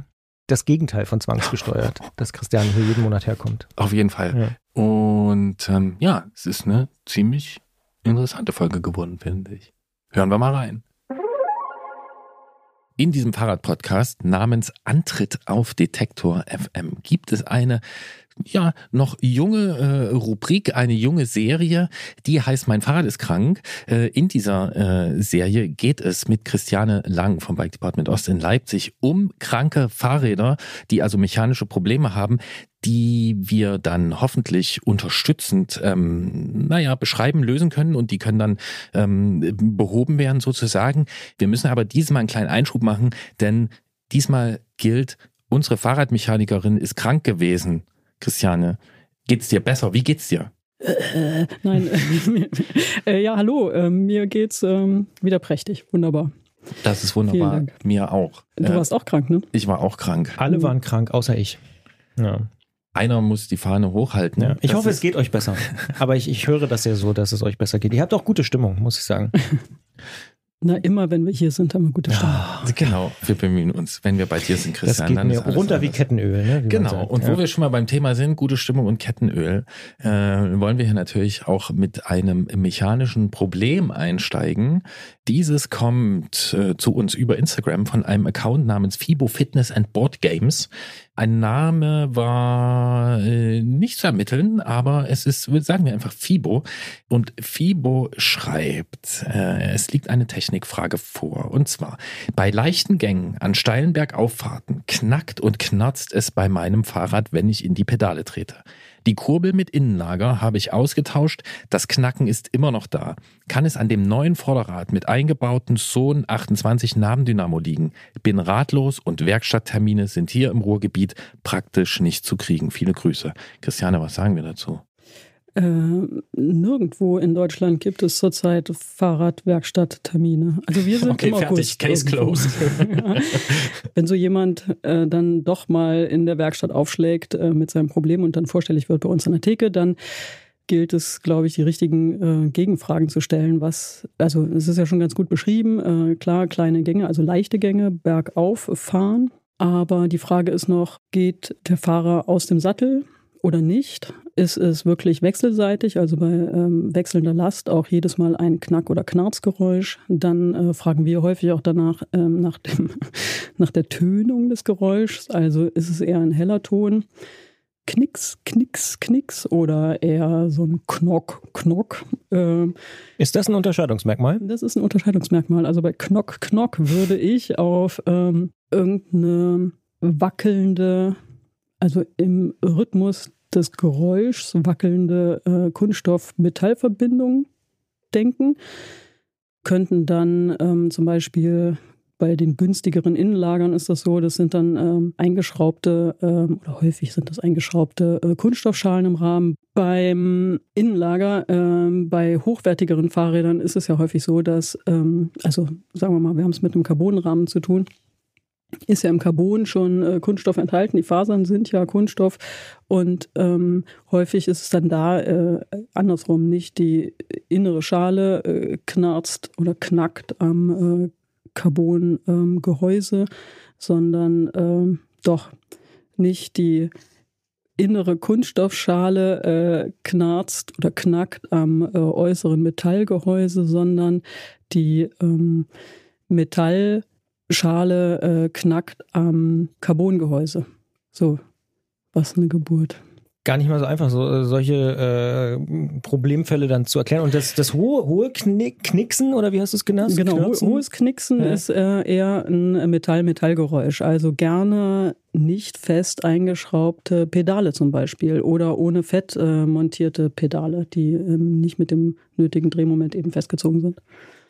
das Gegenteil von zwangsgesteuert, dass Christiane hier jeden Monat herkommt. Auf jeden Fall. Ja. Und ähm, ja, es ist eine ziemlich interessante Folge geworden, finde ich. Hören wir mal rein. In diesem Fahrradpodcast namens Antritt auf Detektor F M gibt es eine ja noch junge äh, Rubrik, eine junge Serie, die heißt Mein Fahrrad ist krank. Äh, in dieser äh, Serie geht es mit Christiane Lang vom Bike Department Ost in Leipzig um kranke Fahrräder, die also mechanische Probleme haben, die wir dann hoffentlich unterstützend ähm, naja, beschreiben, lösen können und die können dann ähm, behoben werden sozusagen. Wir müssen aber diesmal einen kleinen Einschub machen, denn diesmal gilt, unsere Fahrradmechanikerin ist krank gewesen. Christiane, geht's dir besser? Wie geht's dir? Äh, nein, äh, ja, hallo, äh, mir geht's äh, wieder prächtig, wunderbar. Das ist wunderbar, Vielen Dank. Mir auch. Du warst auch krank, ne? Ich war auch krank. Alle waren krank, außer ich. Ja. Einer muss die Fahne hochhalten. Ja. Ich das hoffe, es geht euch besser. Aber ich, ich höre das ja so, dass es euch besser geht. Ihr habt auch gute Stimmung, muss ich sagen. Na, immer wenn wir hier sind, haben wir gute Stimmung. Ja, genau, wir bemühen uns, wenn wir bei dir sind, Christian. Das geht dann mir ist alles runter anders. wie Kettenöl. Ne, wie genau, und ja. wo wir schon mal beim Thema sind, gute Stimmung und Kettenöl, äh, wollen wir hier natürlich auch mit einem mechanischen Problem einsteigen. Dieses kommt äh, zu uns über Instagram von einem Account namens Fibo Fitness and Board Games. Ein Name war äh, nicht zu ermitteln, aber es ist, sagen wir einfach Fibo. Und Fibo schreibt, äh, es liegt eine Technikfrage vor. Und zwar, bei leichten Gängen an steilen Bergauffahrten knackt und knarzt es bei meinem Fahrrad, wenn ich in die Pedale trete. Die Kurbel mit Innenlager habe ich ausgetauscht, das Knacken ist immer noch da. Kann es an dem neuen Vorderrad mit eingebautem Sohn achtundzwanzig Nabendynamo liegen? Bin ratlos und Werkstatttermine sind hier im Ruhrgebiet praktisch nicht zu kriegen. Viele Grüße. Christiane, was sagen wir dazu? Äh, nirgendwo in Deutschland gibt es zurzeit Fahrradwerkstatttermine. Also wir sind okay, im fertig, August. Case closed. Ja. Wenn so jemand äh, dann doch mal in der Werkstatt aufschlägt äh, mit seinem Problem und dann vorstellig wird bei uns an der Theke, dann gilt es, glaube ich, die richtigen äh, Gegenfragen zu stellen. Was, also es ist ja schon ganz gut beschrieben, äh, klar, kleine Gänge, also leichte Gänge, bergauf fahren. Aber die Frage ist noch, geht der Fahrer aus dem Sattel oder nicht? Ist es wirklich wechselseitig, also bei ähm, wechselnder Last auch jedes Mal ein Knack- oder Knarzgeräusch? Dann äh, fragen wir häufig auch danach ähm, nach, dem, nach der Tönung des Geräuschs. Also ist es eher ein heller Ton? Knicks, Knicks, Knicks oder eher so ein Knock, Knock. Äh, ist das ein Unterscheidungsmerkmal? Das ist ein Unterscheidungsmerkmal. Also bei Knock, Knock würde ich auf ähm, irgendeine wackelnde, also im Rhythmus des Geräuschs wackelnde äh, Kunststoff-Metall-Verbindungen denken. Könnten dann ähm, zum Beispiel bei den günstigeren Innenlagern ist das so, das sind dann ähm, eingeschraubte, ähm, oder häufig sind das eingeschraubte äh, Kunststoffschalen im Rahmen. Beim Innenlager, ähm, bei hochwertigeren Fahrrädern ist es ja häufig so, dass, ähm, also sagen wir mal, wir haben es mit einem Carbonrahmen zu tun, ist ja im Carbon schon äh, Kunststoff enthalten. Die Fasern sind ja Kunststoff und ähm, häufig ist es dann da äh, andersrum nicht. Die innere Schale äh, knarzt oder knackt am äh, Carbon-Gehäuse, ähm, sondern ähm, doch nicht die innere Kunststoffschale äh, knarzt oder knackt am äh, äußeren Metallgehäuse, sondern die ähm, Metall Schale äh, knackt am Carbongehäuse. So, was eine Geburt. Gar nicht mal so einfach, so äh, solche äh, Problemfälle dann zu erklären. Und das, das hohe, hohe Knick, Knicksen, oder wie hast du es genannt? Genau, Knirzen? hohes Knicksen ja. ist äh, eher ein Metall-Metall-Geräusch. Also gerne nicht fest eingeschraubte Pedale zum Beispiel oder ohne fett äh, montierte Pedale, die ähm, nicht mit dem nötigen Drehmoment eben festgezogen sind.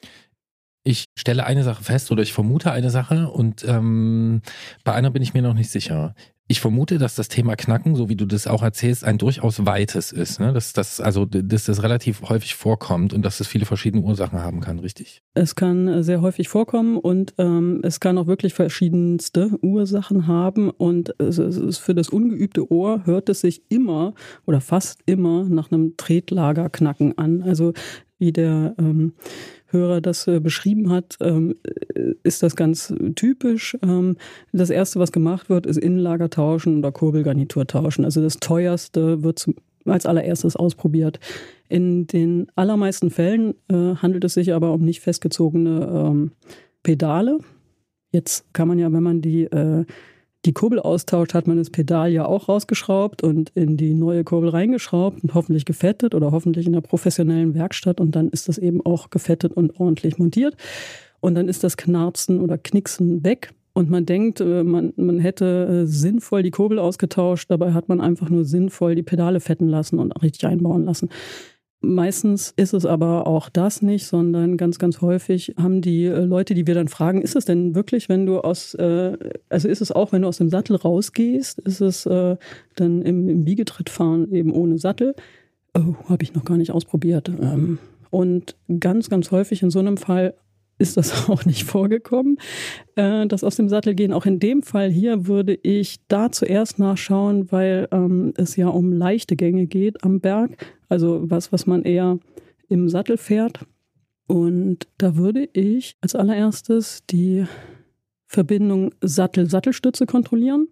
Ich stelle eine Sache fest oder ich vermute eine Sache und ähm, bei einer bin ich mir noch nicht sicher. Ich vermute, dass das Thema Knacken, so wie du das auch erzählst, ein durchaus weites ist. Ne? Dass, das, also, dass das relativ häufig vorkommt und dass es viele verschiedene Ursachen haben kann, richtig? Es kann sehr häufig vorkommen und ähm, es kann auch wirklich verschiedenste Ursachen haben. Und es ist für das ungeübte Ohr hört es sich immer oder fast immer nach einem Tretlagerknacken an. Also wie der ähm, Hörer das äh, beschrieben hat, ähm, ist das ganz typisch. Ähm, das Erste, was gemacht wird, ist Innenlager tauschen oder Kurbelgarnitur tauschen. Also das Teuerste wird zum, als allererstes ausprobiert. In den allermeisten Fällen äh, handelt es sich aber um nicht festgezogene ähm, Pedale. Jetzt kann man ja, wenn man die äh, die Kurbel austauscht, hat man das Pedal ja auch rausgeschraubt und in die neue Kurbel reingeschraubt und hoffentlich gefettet oder hoffentlich in der professionellen Werkstatt und dann ist das eben auch gefettet und ordentlich montiert und dann ist das Knarzen oder Knicksen weg und man denkt, man, man hätte sinnvoll die Kurbel ausgetauscht, dabei hat man einfach nur sinnvoll die Pedale fetten lassen und richtig einbauen lassen. Meistens ist es aber auch das nicht, sondern ganz, ganz häufig haben die Leute, die wir dann fragen, ist es denn wirklich, wenn du aus, äh, also ist es auch, wenn du aus dem Sattel rausgehst, ist es äh, dann im, im Biegetrittfahren eben ohne Sattel? Oh, habe ich noch gar nicht ausprobiert. Ähm, und ganz, ganz häufig in so einem Fall ist das auch nicht vorgekommen, äh, das aus dem Sattel gehen. Auch in dem Fall hier würde ich da zuerst nachschauen, weil ähm, es ja um leichte Gänge geht am Berg. Also was, was man eher im Sattel fährt. Und da würde ich als allererstes die Verbindung Sattel-Sattelstütze kontrollieren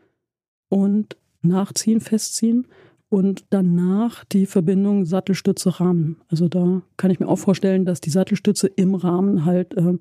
und nachziehen, festziehen. Und danach die Verbindung Sattelstütze-Rahmen. Also da kann ich mir auch vorstellen, dass die Sattelstütze im Rahmen halt äh,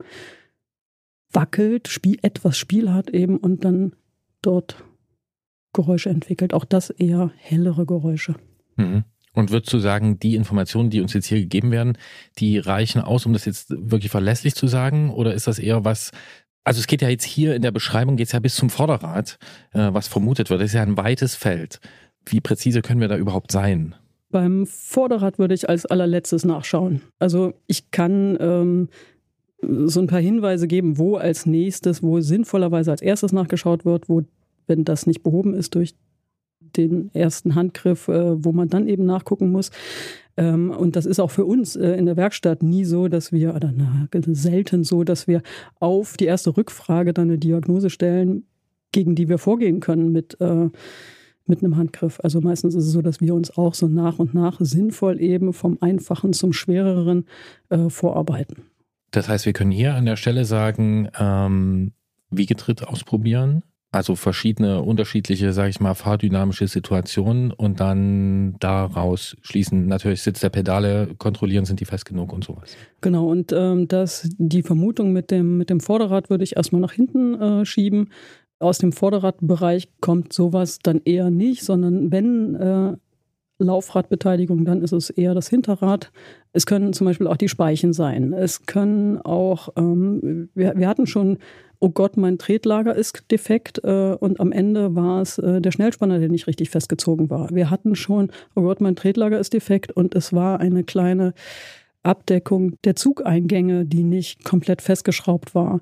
wackelt, Spiel, etwas Spiel hat eben und dann dort Geräusche entwickelt. Auch das eher hellere Geräusche. Mhm. Und würdest du sagen, die Informationen, die uns jetzt hier gegeben werden, die reichen aus, um das jetzt wirklich verlässlich zu sagen? Oder ist das eher was, also es geht ja jetzt hier in der Beschreibung, geht es ja bis zum Vorderrad, äh, was vermutet wird. Das ist ja ein weites Feld. Wie präzise können wir da überhaupt sein? Beim Vorderrad würde ich als allerletztes nachschauen. Also ich kann ähm, so ein paar Hinweise geben, wo als nächstes, wo sinnvollerweise als erstes nachgeschaut wird, wo, wenn das nicht behoben ist durch den ersten Handgriff, äh, wo man dann eben nachgucken muss. Ähm, und das ist auch für uns äh, in der Werkstatt nie so, dass wir, oder na, selten so, dass wir auf die erste Rückfrage dann eine Diagnose stellen, gegen die wir vorgehen können mit äh, mit einem Handgriff. Also meistens ist es so, dass wir uns auch so nach und nach sinnvoll eben vom Einfachen zum Schwereren äh, vorarbeiten. Das heißt, wir können hier an der Stelle sagen, ähm, Wiegetritt ausprobieren, also verschiedene unterschiedliche, sage ich mal, fahrdynamische Situationen und dann daraus schließen, natürlich Sitz der Pedale kontrollieren, sind die fest genug und sowas. Genau, und ähm, das, die Vermutung mit dem, mit dem Vorderrad würde ich erstmal nach hinten äh, schieben. Aus dem Vorderradbereich kommt sowas dann eher nicht, sondern wenn äh, Laufradbeteiligung, dann ist es eher das Hinterrad. Es können zum Beispiel auch die Speichen sein. Es können auch, ähm, wir, wir hatten schon, oh Gott, mein Tretlager ist defekt äh, und am Ende war es äh, der Schnellspanner, der nicht richtig festgezogen war. Wir hatten schon, oh Gott, mein Tretlager ist defekt und es war eine kleine Abdeckung der Zugeingänge, die nicht komplett festgeschraubt war.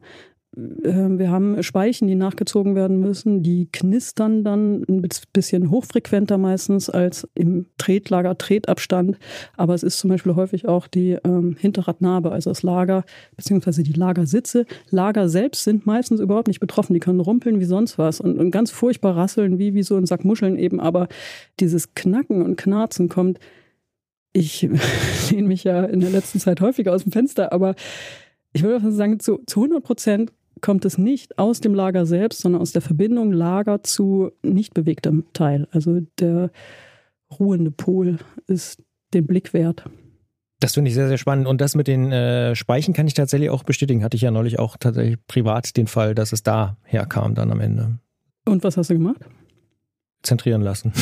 Wir haben Speichen, die nachgezogen werden müssen, die knistern dann ein bisschen hochfrequenter meistens als im Tretlager, Tretabstand. Aber es ist zum Beispiel häufig auch die ähm, Hinterradnabe, also das Lager beziehungsweise die Lagersitze. Lager selbst sind meistens überhaupt nicht betroffen, die können rumpeln wie sonst was und, und ganz furchtbar rasseln, wie, wie so ein Sack Muscheln eben. Aber dieses Knacken und Knarzen kommt, ich lehne mich ja in der letzten Zeit häufiger aus dem Fenster, aber ich würde auch sagen, zu, zu hundert Prozent kommt es nicht aus dem Lager selbst, sondern aus der Verbindung Lager zu nicht bewegtem Teil. Also der ruhende Pol ist den Blick wert. Das finde ich sehr, sehr spannend. Und das mit den äh, Speichen kann ich tatsächlich auch bestätigen. Hatte ich ja neulich auch tatsächlich privat den Fall, dass es da herkam dann am Ende. Und was hast du gemacht? Zentrieren lassen.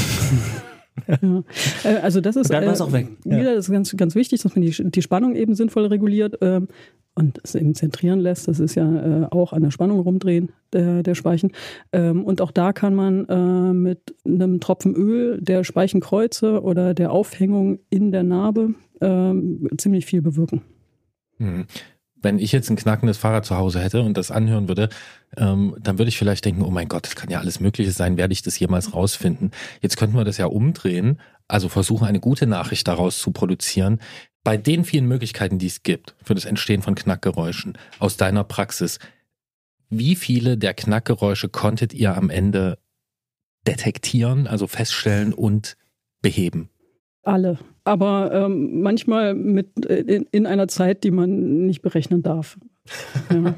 Ja. Also das ist, und dann war es auch weg. Ja. Wieder, das ist ganz, ganz wichtig, dass man die, die Spannung eben sinnvoll reguliert ähm, und es eben zentrieren lässt. Das ist ja äh, auch an der Spannung rumdrehen der, der Speichen. Ähm, und auch da kann man äh, mit einem Tropfen Öl der Speichenkreuze oder der Aufhängung in der Narbe ähm, ziemlich viel bewirken. Mhm. Wenn ich jetzt ein knackendes Fahrrad zu Hause hätte und das anhören würde, ähm, dann würde ich vielleicht denken, oh mein Gott, das kann ja alles Mögliche sein, werde ich das jemals rausfinden? Jetzt könnten wir das ja umdrehen, also versuchen, eine gute Nachricht daraus zu produzieren. Bei den vielen Möglichkeiten, die es gibt für das Entstehen von Knackgeräuschen aus deiner Praxis, wie viele der Knackgeräusche konntet ihr am Ende detektieren, also feststellen und beheben? alle. Aber ähm, manchmal mit in, in einer Zeit, die man nicht berechnen darf. Ja.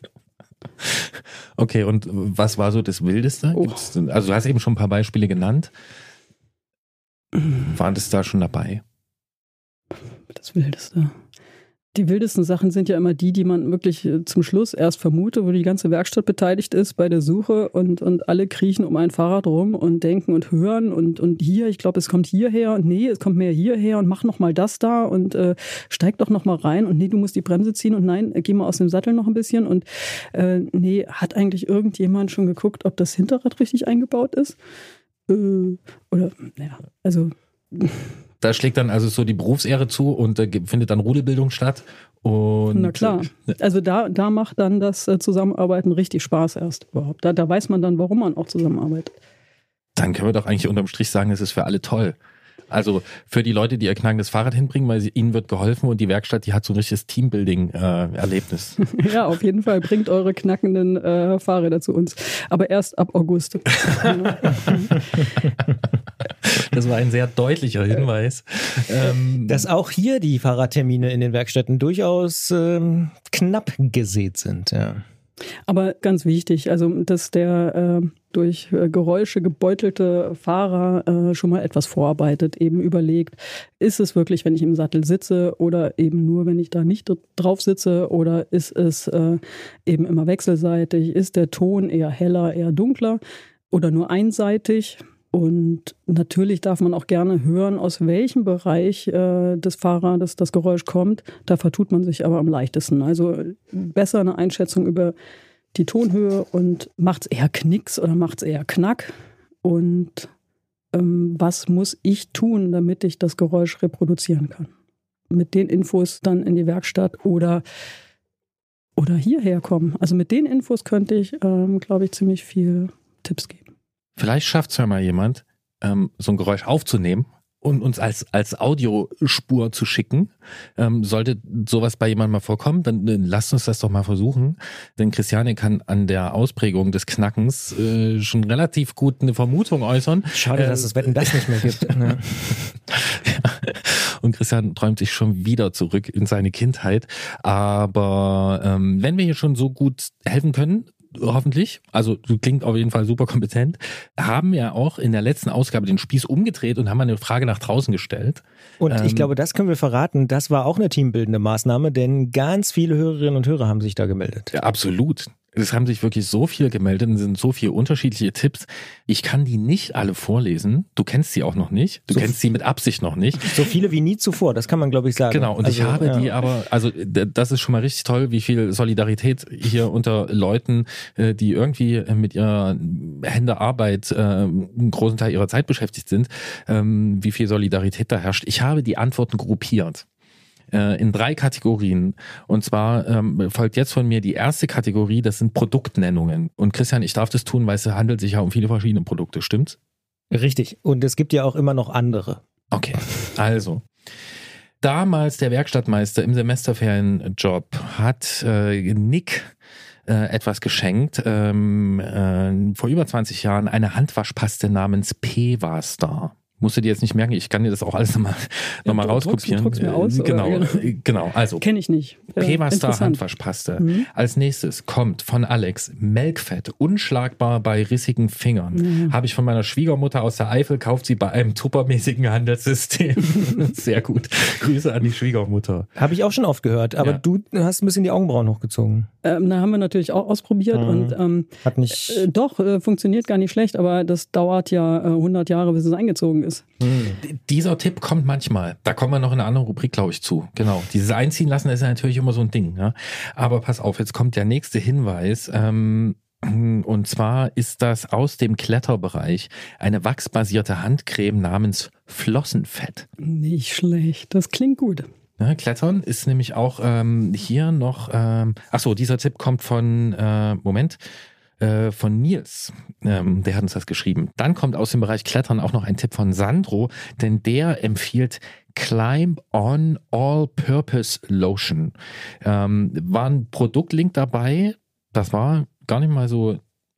Okay, und was war so das Wildeste? Oh. Gibt's, also du hast eben schon ein paar Beispiele genannt. Waren das da schon dabei? Das Wildeste. Die wildesten Sachen sind ja immer die, die man wirklich zum Schluss erst vermutet, wo die ganze Werkstatt beteiligt ist bei der Suche und, und alle kriechen um ein Fahrrad rum und denken und hören und, und hier, ich glaube, es kommt hierher und nee, es kommt mehr hierher und mach noch mal das da und äh, steig doch noch mal rein und nee, du musst die Bremse ziehen und nein, geh mal aus dem Sattel noch ein bisschen und äh, nee, hat eigentlich irgendjemand schon geguckt, ob das Hinterrad richtig eingebaut ist? Äh, oder, ja, also... Da schlägt dann also so die Berufsehre zu und äh, findet dann Rudelbildung statt. Und, Na klar. Also da, da macht dann das äh, Zusammenarbeiten richtig Spaß erst überhaupt. Da, da weiß man dann, warum man auch zusammenarbeitet. Dann können wir doch eigentlich unterm Strich sagen, es ist für alle toll. Also für die Leute, die ihr knackendes Fahrrad hinbringen, weil sie, ihnen wird geholfen und die Werkstatt, die hat so ein richtiges Teambuilding-Erlebnis. Äh, ja, auf jeden Fall bringt eure knackenden äh, Fahrräder zu uns. Aber erst ab August. Das war ein sehr deutlicher Hinweis. Ähm, Dass auch hier die Fahrradtermine in den Werkstätten durchaus ähm, knapp gesät sind, ja. Aber ganz wichtig, also dass der äh, durch äh, Geräusche gebeutelte Fahrer äh, schon mal etwas vorarbeitet, eben überlegt, ist es wirklich, wenn ich im Sattel sitze oder eben nur, wenn ich da nicht drauf sitze oder ist es äh, eben immer wechselseitig, ist der Ton eher heller, eher dunkler oder nur einseitig? Und natürlich darf man auch gerne hören, aus welchem Bereich äh, des Fahrrades das Geräusch kommt. Da vertut man sich aber am leichtesten. Also besser eine Einschätzung über die Tonhöhe und macht es eher Knicks oder macht es eher Knack. Und ähm, was muss ich tun, damit ich das Geräusch reproduzieren kann? Mit den Infos dann in die Werkstatt oder, oder hierher kommen. Also mit den Infos könnte ich, ähm, glaube ich, ziemlich viel Tipps geben. Vielleicht schafft es ja mal jemand, ähm, so ein Geräusch aufzunehmen und uns als, als Audiospur zu schicken. Ähm, sollte sowas bei jemandem mal vorkommen, dann äh, lasst uns das doch mal versuchen. Denn Christiane kann an der Ausprägung des Knackens äh, schon relativ gut eine Vermutung äußern. Schade, äh, dass es Wetten das nicht mehr gibt. Ja. Und Christian träumt sich schon wieder zurück in seine Kindheit. Aber ähm, wenn wir hier schon so gut helfen können, hoffentlich, also du klingt auf jeden Fall super kompetent, haben ja auch in der letzten Ausgabe den Spieß umgedreht und haben eine Frage nach draußen gestellt. Und ähm, ich glaube, das können wir verraten, das war auch eine teambildende Maßnahme, denn ganz viele Hörerinnen und Hörer haben sich da gemeldet. Ja, absolut. Es haben sich wirklich so viele gemeldet und sind so viele unterschiedliche Tipps. Ich kann die nicht alle vorlesen. Du kennst sie auch noch nicht. Du so kennst sie mit Absicht noch nicht. So viele wie nie zuvor, das kann man, glaube ich, sagen. Genau, und also, ich habe ja. die aber, also das ist schon mal richtig toll, wie viel Solidarität hier unter Leuten, die irgendwie mit ihrer Händearbeit einen großen Teil ihrer Zeit beschäftigt sind, wie viel Solidarität da herrscht. Ich habe die Antworten gruppiert in drei Kategorien. Und zwar ähm, folgt jetzt von mir die erste Kategorie, das sind Produktnennungen. Und Christian, ich darf das tun, weil es handelt sich ja um viele verschiedene Produkte, stimmt's? Richtig. Und es gibt ja auch immer noch andere. Okay, also. Damals der Werkstattmeister im Semesterferienjob hat äh, Nick äh, etwas geschenkt. Ähm, äh, vor über zwanzig Jahren eine Handwaschpaste namens P-Wastar. Musst du dir jetzt nicht merken, ich kann dir das auch alles nochmal noch mal ja, rauskopieren. Druck's, druck's mir aus, genau, oder? genau. Also kenne ich nicht. P-Wastar Handwaschpaste. Mhm. Als nächstes kommt von Alex Melkfett, unschlagbar bei rissigen Fingern. Mhm. Habe ich von meiner Schwiegermutter aus der Eifel, kauft sie bei einem tuppermäßigen Handelssystem. Sehr gut. Grüße an die Schwiegermutter. Habe ich auch schon oft gehört, aber ja. Du hast ein bisschen die Augenbrauen hochgezogen. Ähm, da haben wir natürlich auch ausprobiert mhm. und ähm, hat nicht. Äh, doch, äh, funktioniert gar nicht schlecht, aber das dauert ja äh, hundert Jahre, bis es eingezogen ist. Hm. Dieser Tipp kommt manchmal. Da kommen wir noch in einer anderen Rubrik, glaube ich, zu. Genau. Dieses Einziehen lassen ist ja natürlich immer so ein Ding. Ja? Aber pass auf, jetzt kommt der nächste Hinweis. Ähm, und zwar ist das aus dem Kletterbereich eine wachsbasierte Handcreme namens Flossenfett. Nicht schlecht. Das klingt gut. Ja, Klettern ist nämlich auch ähm, hier noch. Ähm, ach so, dieser Tipp kommt von äh, Moment. von Nils, ähm, der hat uns das geschrieben. Dann kommt aus dem Bereich Klettern auch noch ein Tipp von Sandro, denn der empfiehlt Climb On All-Purpose Lotion. Ähm, war ein Produktlink dabei, das war gar nicht mal so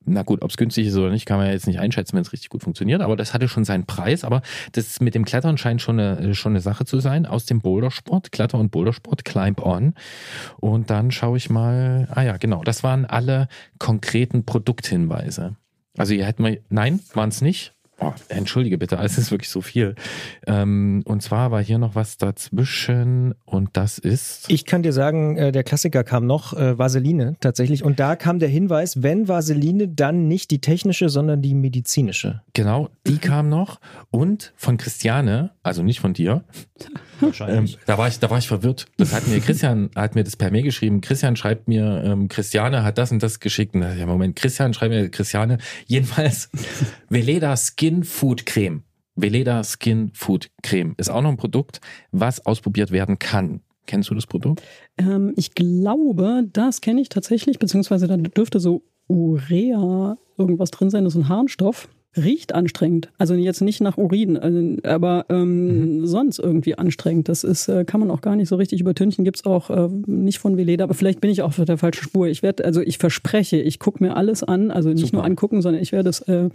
Na gut, ob es günstig ist oder nicht, kann man ja jetzt nicht einschätzen, wenn es richtig gut funktioniert, aber das hatte schon seinen Preis. Aber das mit dem Klettern scheint schon eine, schon eine Sache zu sein, aus dem Bouldersport, Kletter- und Bouldersport, Climb On. Und dann schaue ich mal, ah ja, genau, das waren alle konkreten Produkthinweise. Also ihr hättet mal, nein, waren es nicht. Oh, entschuldige bitte, es ist wirklich so viel. Ähm, und zwar war hier noch was dazwischen und das ist... Ich kann dir sagen, äh, der Klassiker kam noch, äh, Vaseline tatsächlich. Und da kam der Hinweis, wenn Vaseline, dann nicht die technische, sondern die medizinische. Genau, die kam noch. Und von Christiane, also nicht von dir. Wahrscheinlich. Ähm, da war ich, da war ich verwirrt. Das hat mir Christian, hat mir das per Mail geschrieben. Christian schreibt mir, ähm, Christiane hat das und das geschickt. Und ja, Moment, Christian schreibt mir, Christiane. Jedenfalls, Veleda Skin Food Creme. Veleda Skin Food Creme ist auch noch ein Produkt, was ausprobiert werden kann. Kennst du das Produkt? Ähm, ich glaube, das kenne ich tatsächlich, beziehungsweise da dürfte so Urea irgendwas drin sein, das ist ein Harnstoff. Riecht anstrengend. Also jetzt nicht nach Urin, also, aber ähm, mhm. sonst irgendwie anstrengend. Das ist, äh, kann man auch gar nicht so richtig übertünchen. Gibt es auch äh, nicht von Veleda, aber vielleicht bin ich auch auf der falschen Spur. Ich werde, also ich verspreche, ich gucke mir alles an, also nicht Super. nur angucken, sondern ich werde es äh,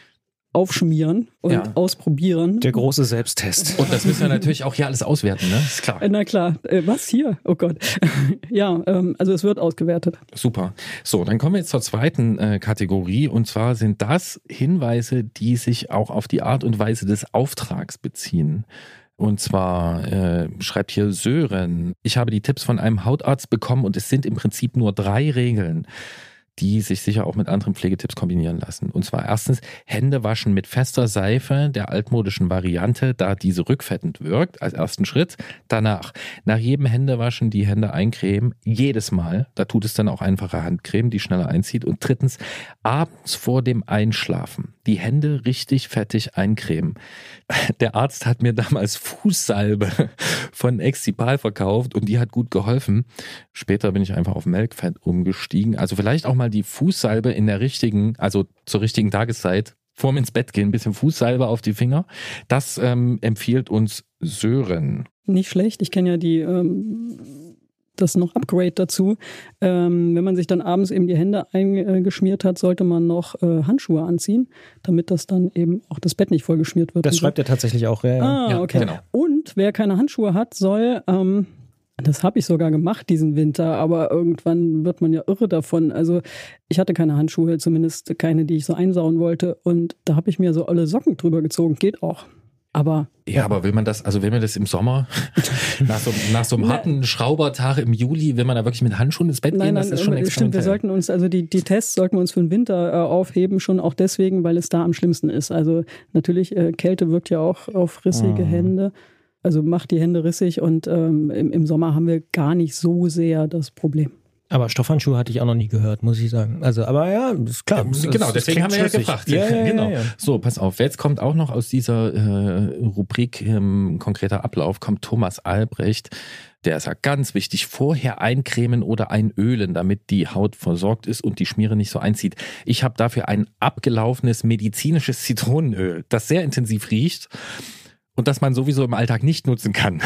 aufschmieren und ja. ausprobieren. Der große Selbsttest. Und das müssen wir natürlich auch hier alles auswerten, ne? Ist klar. Na klar. Äh, was hier? Oh Gott. Ja, ähm, also es wird ausgewertet. Super. So, dann kommen wir jetzt zur zweiten äh, Kategorie und zwar sind das Hinweise, die sich auch auf die Art und Weise des Auftrags beziehen. Und zwar äh, schreibt hier Sören, ich habe die Tipps von einem Hautarzt bekommen und es sind im Prinzip nur drei Regeln, die sich sicher auch mit anderen Pflegetipps kombinieren lassen. Und zwar erstens Hände waschen mit fester Seife der altmodischen Variante, da diese rückfettend wirkt, als ersten Schritt. Danach, nach jedem Händewaschen die Hände eincremen, jedes Mal. Da tut es dann auch einfache Handcreme, die schneller einzieht. Und drittens, abends vor dem Einschlafen die Hände richtig fettig eincremen. Der Arzt hat mir damals Fußsalbe von Exipal verkauft und die hat gut geholfen. Später bin ich einfach auf Melkfett umgestiegen. Also vielleicht auch mal die Fußsalbe in der richtigen, also zur richtigen Tageszeit, vorm ins Bett gehen, ein bisschen Fußsalbe auf die Finger. Das ähm, empfiehlt uns Sören. Nicht schlecht. Ich kenne ja die ähm, das noch Upgrade dazu. Ähm, wenn man sich dann abends eben die Hände eingeschmiert hat, sollte man noch äh, Handschuhe anziehen, damit das dann eben auch das Bett nicht vollgeschmiert wird. Das schreibt so. Er tatsächlich auch. Ja, ja. Ah, okay. Ja, genau. Und wer keine Handschuhe hat, soll, ähm, das habe ich sogar gemacht diesen Winter, aber irgendwann wird man ja irre davon. Also ich hatte keine Handschuhe, zumindest keine, die ich so einsauen wollte. Und da habe ich mir so alle Socken drüber gezogen. Geht auch. Aber ja, aber will man das, also will man das im Sommer, nach so, nach so einem harten Schraubertag im Juli, will man da wirklich mit Handschuhen ins Bett nein, gehen? Nein, das ist schon experimentell. Stimmt, wir sollten uns, also die, die Tests sollten wir uns für den Winter äh, aufheben, schon auch deswegen, weil es da am schlimmsten ist. Also natürlich, äh, Kälte wirkt ja auch auf rissige oh. Hände, also macht die Hände rissig und ähm, im, im Sommer haben wir gar nicht so sehr das Problem. Aber Stoffhandschuhe hatte ich auch noch nie gehört, muss ich sagen. Also, aber ja, ist klar. Ja, genau, deswegen haben wir ja gefragt. Ja, ja, genau. Ja, ja. So, pass auf. Jetzt kommt auch noch aus dieser äh, Rubrik ähm, konkreter Ablauf, kommt Thomas Albrecht. Der ist ja ganz wichtig. Vorher eincremen oder einölen, damit die Haut versorgt ist und die Schmiere nicht so einzieht. Ich habe dafür ein abgelaufenes medizinisches Zitronenöl, das sehr intensiv riecht und das man sowieso im Alltag nicht nutzen kann.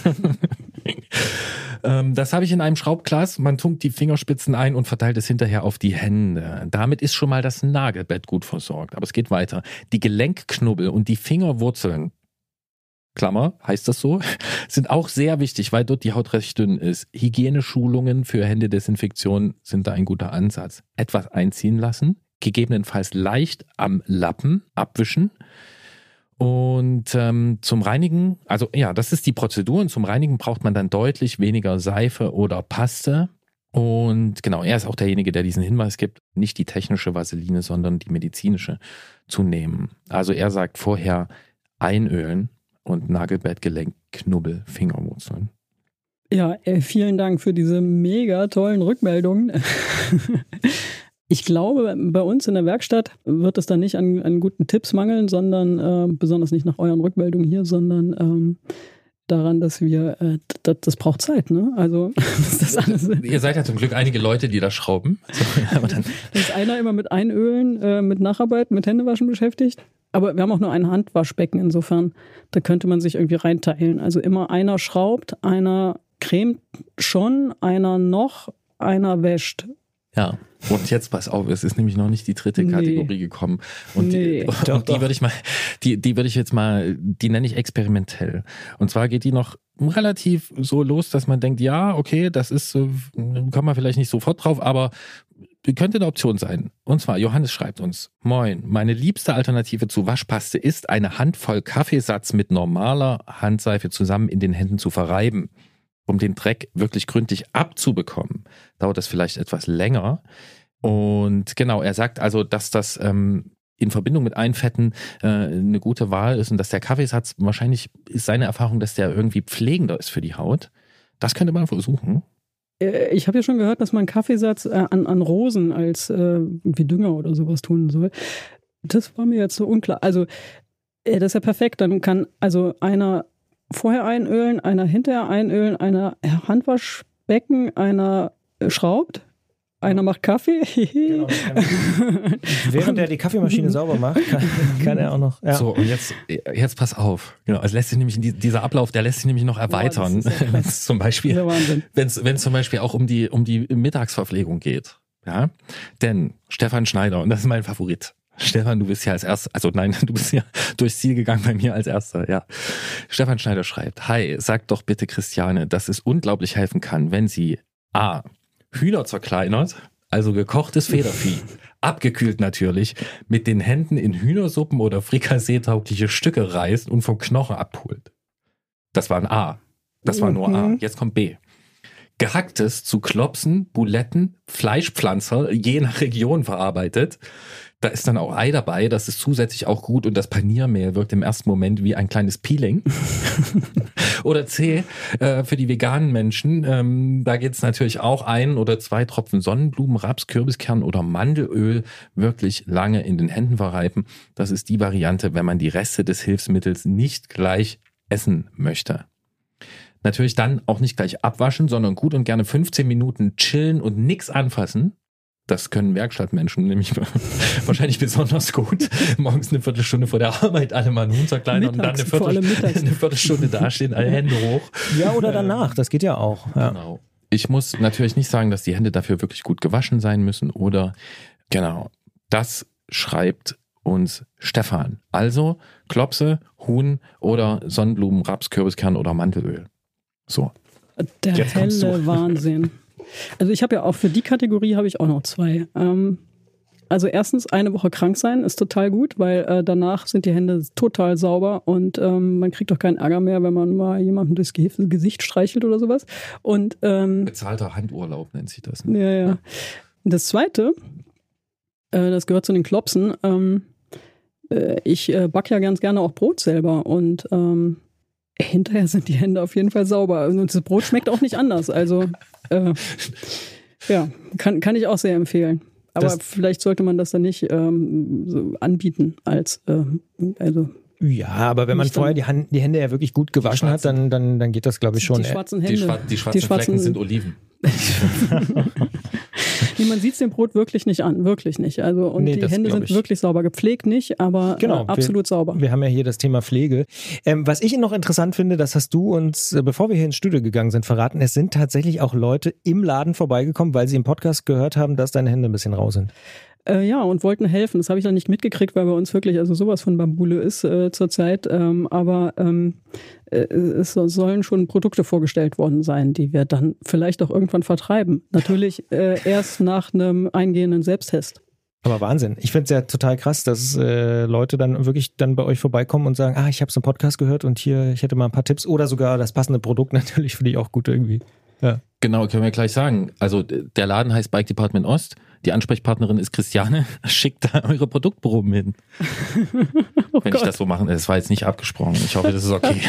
Das habe ich in einem Schraubglas. Man tunkt die Fingerspitzen ein und verteilt es hinterher auf die Hände. Damit ist schon mal das Nagelbett gut versorgt. Aber es geht weiter. Die Gelenkknubbel und die Fingerwurzeln, Klammer, heißt das so, sind auch sehr wichtig, weil dort die Haut recht dünn ist. Hygieneschulungen für Händedesinfektion sind da ein guter Ansatz. Etwas einziehen lassen, gegebenenfalls leicht am Lappen abwischen. Und ähm, zum Reinigen, also ja, das ist die Prozedur. Und zum Reinigen braucht man dann deutlich weniger Seife oder Paste. Und genau, er ist auch derjenige, der diesen Hinweis gibt, nicht die technische Vaseline, sondern die medizinische zu nehmen. Also er sagt vorher einölen und Nagelbett, Gelenk, Knubbel, Fingerwurzeln. Ja, äh, vielen Dank für diese mega tollen Rückmeldungen. Ich glaube, bei uns in der Werkstatt wird es dann nicht an, an guten Tipps mangeln, sondern äh, besonders nicht nach euren Rückmeldungen hier, sondern ähm, daran, dass wir, äh, das, das braucht Zeit, ne? Also das alles. Ihr seid ja zum Glück einige Leute, die da schrauben. So, aber dann da ist einer immer mit Einölen, äh, mit Nacharbeit, mit Händewaschen beschäftigt. Aber wir haben auch nur ein Handwaschbecken, insofern, da könnte man sich irgendwie reinteilen. Also immer einer schraubt, einer cremt schon, einer noch, einer wäscht. Ja, und jetzt pass auf, es ist nämlich noch nicht die dritte Nee. Kategorie gekommen. Und, Nee. die, und Doch, die doch. würde ich mal, die, die würde ich jetzt mal, die nenne ich experimentell. Und zwar geht die noch relativ so los, dass man denkt, ja, okay, das ist, äh, kommt man vielleicht nicht sofort drauf, aber könnte eine Option sein. Und zwar, Johannes schreibt uns, moin, meine liebste Alternative zu Waschpaste ist, eine Handvoll Kaffeesatz mit normaler Handseife zusammen in den Händen zu verreiben. Um den Dreck wirklich gründlich abzubekommen, dauert das vielleicht etwas länger. Und genau, er sagt also, dass das ähm, in Verbindung mit Einfetten äh, eine gute Wahl ist und dass der Kaffeesatz, wahrscheinlich ist seine Erfahrung, dass der irgendwie pflegender ist für die Haut. Das könnte man versuchen. Äh, Ich habe ja schon gehört, dass man Kaffeesatz äh, an, an Rosen als äh, wie Dünger oder sowas tun soll. Das war mir jetzt so unklar. Also, äh, das ist ja perfekt. Dann kann also einer vorher einölen, einer hinterher einölen, einer Handwaschbecken, einer äh, schraubt, einer macht Kaffee. Genau, während er die Kaffeemaschine sauber macht, kann, kann er auch noch. Ja. So, und jetzt, jetzt pass auf. Genau, es lässt sich nämlich, dieser Ablauf, der lässt sich nämlich noch erweitern. Boah, das ist ja Wenn es zum Beispiel, Das ist ja Wahnsinn. wenn es, wenn es zum Beispiel auch um die, um die Mittagsverpflegung geht. Ja, denn Stefan Schneider, und das ist mein Favorit. Stefan, du bist ja als erster, also nein, du bist ja durchs Ziel gegangen bei mir als erster, ja. Stefan Schneider schreibt, hi, sag doch bitte Christiane, dass es unglaublich helfen kann, wenn sie A. Hühner zerkleinert, also gekochtes Federvieh, abgekühlt natürlich, mit den Händen in Hühnersuppen oder Frikassee-taugliche Stücke reißt und vom Knochen abholt. Das war ein A. Das war nur A. Jetzt kommt B. Gehacktes zu Klopsen, Buletten, Fleischpflanzer, je nach Region verarbeitet. Da ist dann auch Ei dabei, das ist zusätzlich auch gut und das Paniermehl wirkt im ersten Moment wie ein kleines Peeling. Oder C, äh, für die veganen Menschen, ähm, da geht es natürlich auch ein oder zwei Tropfen Sonnenblumen, Raps, Kürbiskern oder Mandelöl wirklich lange in den Händen verreiben. Das ist die Variante, wenn man die Reste des Hilfsmittels nicht gleich essen möchte. Natürlich dann auch nicht gleich abwaschen, sondern gut und gerne fünfzehn Minuten chillen und nichts anfassen. Das können Werkstattmenschen nämlich wahrscheinlich besonders gut. Morgens eine Viertelstunde vor der Arbeit alle mal einen Huhn zerkleinern und dann eine, Mittags, vor allem Viertel, mittags. eine Viertelstunde dastehen, alle Hände hoch. Ja, oder danach, das geht ja auch. Ja. Genau. Ich muss natürlich nicht sagen, dass die Hände dafür wirklich gut gewaschen sein müssen oder genau. Das schreibt uns Stefan. Also Klopse, Huhn oder Sonnenblumen, Raps, Kürbiskern oder Mandelöl. So. Der Jetzt kommst helle du. Wahnsinn. Also ich habe ja auch für die Kategorie habe ich auch noch zwei. Ähm, also erstens, eine Woche krank sein ist total gut, weil äh, danach sind die Hände total sauber und ähm, man kriegt doch keinen Ärger mehr, wenn man mal jemandem durchs Ge- Gesicht streichelt oder sowas. Und ähm, Bezahlter Handurlaub nennt sich das. Ne? ja, ja. Das zweite, äh, das gehört zu den Klopsen. Ähm, äh, ich äh, backe ja ganz gerne auch Brot selber und ähm, hinterher sind die Hände auf jeden Fall sauber. Und das Brot schmeckt auch nicht anders. Also, äh, ja, kann, kann ich auch sehr empfehlen. Aber Das- vielleicht sollte man das dann nicht ähm, so anbieten als, ähm, also Ja, aber wenn man Nicht dann- vorher die, Hand, die Hände ja wirklich gut gewaschen hat, dann, dann, dann geht das, glaube ich, schon. die schwarzen Hände. Die, schwar die schwarzen Flecken sind Oliven. Nee, man sieht es dem Brot wirklich nicht an, wirklich nicht. Also, und Nee, die das Hände glaub sind ich. wirklich sauber. Gepflegt nicht, aber Genau, äh, absolut wir, sauber. Wir haben ja hier das Thema Pflege. Ähm, was ich noch interessant finde, das hast du uns, äh, bevor wir hier ins Studio gegangen sind, verraten. Es sind tatsächlich auch Leute im Laden vorbeigekommen, weil sie im Podcast gehört haben, dass deine Hände ein bisschen rau sind. Äh, ja, und wollten helfen. Das habe ich dann nicht mitgekriegt, weil bei uns wirklich also sowas von Bambule ist äh, zurzeit. Ähm, aber ähm, äh, es so- sollen schon Produkte vorgestellt worden sein, die wir dann vielleicht auch irgendwann vertreiben. Natürlich äh, erst nach einem eingehenden Selbsttest. Aber Wahnsinn. Ich finde es ja total krass, dass äh, Leute dann wirklich dann bei euch vorbeikommen und sagen, ah, ich habe so einen Podcast gehört und hier, ich hätte mal ein paar Tipps oder sogar das passende Produkt natürlich, finde ich auch gut irgendwie. Ja. Genau, können wir gleich sagen. Also der Laden heißt Bike Department Ost. Die Ansprechpartnerin ist Christiane. Schickt da eure Produktproben hin. Oh Wenn ich Gott. das so mache. Das war jetzt nicht abgesprochen. Ich hoffe, das ist okay.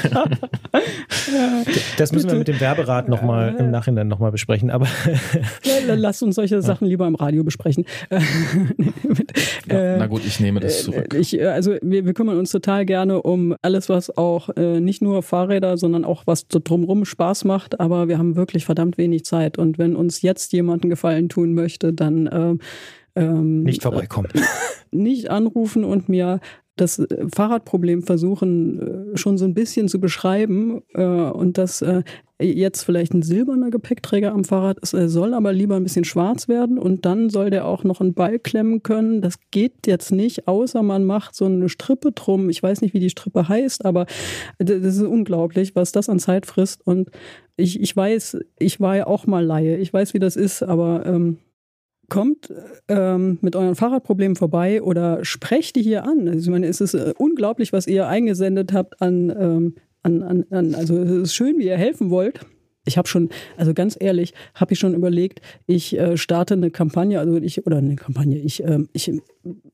Das müssen wir Bitte. mit dem Werberat nochmal im Nachhinein nochmal besprechen. Aber Ja, lass uns solche Sachen lieber im Radio besprechen. Äh, Ja, na gut, ich nehme das zurück. Ich, äh, also wir, wir kümmern uns total gerne um alles, was auch äh, nicht nur Fahrräder, sondern auch was so drumherum Spaß macht. Aber wir haben wirklich verdammt wenig Zeit. Und wenn uns jetzt jemand einen Gefallen tun möchte, dann ähm, ähm, nicht vorbeikommen. nicht anrufen und mir das äh, Fahrradproblem versuchen schon so ein bisschen zu beschreiben äh, und dass äh, jetzt vielleicht ein silberner Gepäckträger am Fahrrad ist, er soll aber lieber ein bisschen schwarz werden und dann soll der auch noch einen Ball klemmen können. Das geht jetzt nicht, außer man macht so eine Strippe drum. Ich weiß nicht, wie die Strippe heißt, aber das ist unglaublich, was das an Zeit frisst. Und ich, ich weiß, ich war ja auch mal Laie, ich weiß, wie das ist, aber ähm, kommt ähm, mit euren Fahrradproblemen vorbei oder sprecht die hier an. Also ich meine, es ist äh, unglaublich, was ihr eingesendet habt an, ähm, an, an, an, also es ist schön, wie ihr helfen wollt. Ich habe schon, also ganz ehrlich, habe ich schon überlegt, ich äh, starte eine Kampagne, also ich, oder eine Kampagne, ich, äh, ich äh,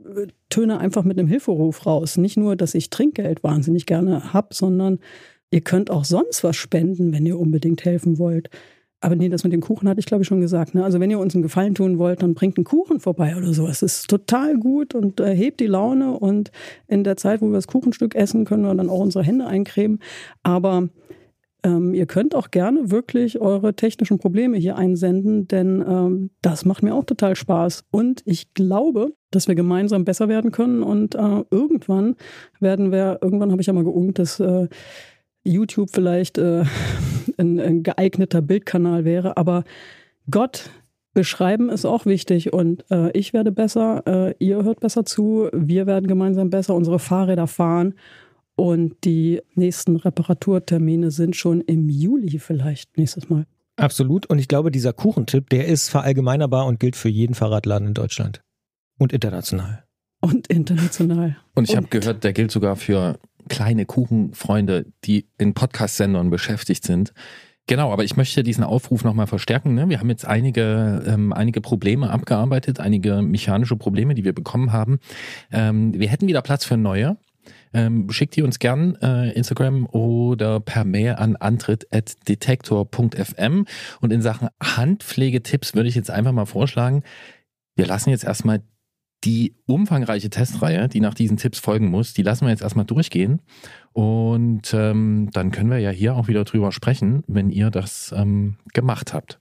töne einfach mit einem Hilferuf raus. Nicht nur, dass ich Trinkgeld wahnsinnig gerne habe, sondern ihr könnt auch sonst was spenden, wenn ihr unbedingt helfen wollt. Aber nee, das mit dem Kuchen hatte ich, glaube ich, schon gesagt. Ne? Also wenn ihr uns einen Gefallen tun wollt, dann bringt einen Kuchen vorbei oder so. Es ist total gut und äh, hebt die Laune. Und in der Zeit, wo wir das Kuchenstück essen, können wir dann auch unsere Hände eincremen. Aber ähm, ihr könnt auch gerne wirklich eure technischen Probleme hier einsenden, denn ähm, das macht mir auch total Spaß. Und ich glaube, dass wir gemeinsam besser werden können. Und äh, irgendwann werden wir, irgendwann habe ich ja mal geungt, dass äh, YouTube vielleicht äh, ein, ein geeigneter Bildkanal wäre, aber Gott beschreiben ist auch wichtig und äh, ich werde besser, äh, ihr hört besser zu, wir werden gemeinsam besser, unsere Fahrräder fahren und die nächsten Reparaturtermine sind schon im Juli vielleicht nächstes Mal. Absolut und ich glaube, dieser Kuchentipp, der ist verallgemeinerbar und gilt für jeden Fahrradladen in Deutschland und international. Und international. Und ich habe gehört, der gilt sogar für kleine Kuchenfreunde, die in Podcast-Sendern beschäftigt sind. Genau, aber ich möchte diesen Aufruf nochmal verstärken. Ne? Wir haben jetzt einige, ähm, einige Probleme abgearbeitet, einige mechanische Probleme, die wir bekommen haben. Ähm, wir hätten wieder Platz für neue. Ähm, schickt die uns gern äh, Instagram oder per Mail an antritt at detektor punkt f m. Und in Sachen Handpflegetipps würde ich jetzt einfach mal vorschlagen, wir lassen jetzt erstmal die umfangreiche Testreihe, die nach diesen Tipps folgen muss, die lassen wir jetzt erstmal durchgehen und ähm, dann können wir ja hier auch wieder drüber sprechen, wenn ihr das ähm, gemacht habt.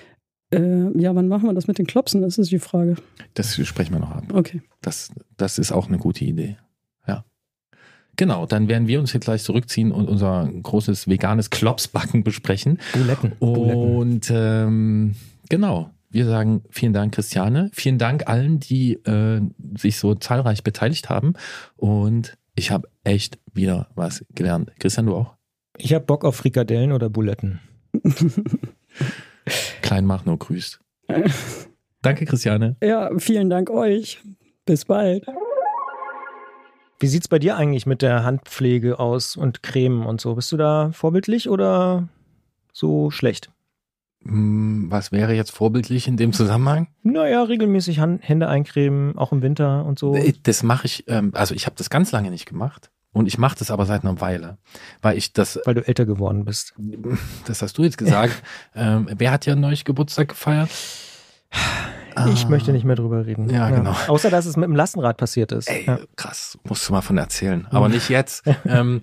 Äh, ja, wann machen wir das mit den Klopsen? Das ist die Frage. Das sprechen wir noch ab. Okay. Das, das ist auch eine gute Idee. Ja. Genau, dann werden wir uns jetzt gleich zurückziehen und unser großes veganes Klopsbacken besprechen. Buletten. Und ähm, genau. Wir sagen vielen Dank, Christiane. Vielen Dank allen, die äh, sich so zahlreich beteiligt haben. Und ich habe echt wieder was gelernt. Christian, du auch? Ich habe Bock auf Frikadellen oder Buletten. Klein Machno grüßt. Danke, Christiane. Ja, vielen Dank euch. Bis bald. Wie sieht's bei dir eigentlich mit der Handpflege aus und Cremen und so? Bist du da vorbildlich oder so schlecht? Was wäre jetzt vorbildlich in dem Zusammenhang? Naja, regelmäßig Hände eincremen, auch im Winter und so. Das mache ich, also ich habe das ganz lange nicht gemacht und ich mache das aber seit einer Weile, weil ich das... Weil du älter geworden bist. Das hast du jetzt gesagt. ähm, wer hat ja neulich Geburtstag gefeiert? Ich ah. möchte nicht mehr drüber reden. Ja, ja, genau. Außer, dass es mit dem Lastenrad passiert ist. Ey, ja. krass, musst du mal von erzählen. Aber nicht jetzt. ähm,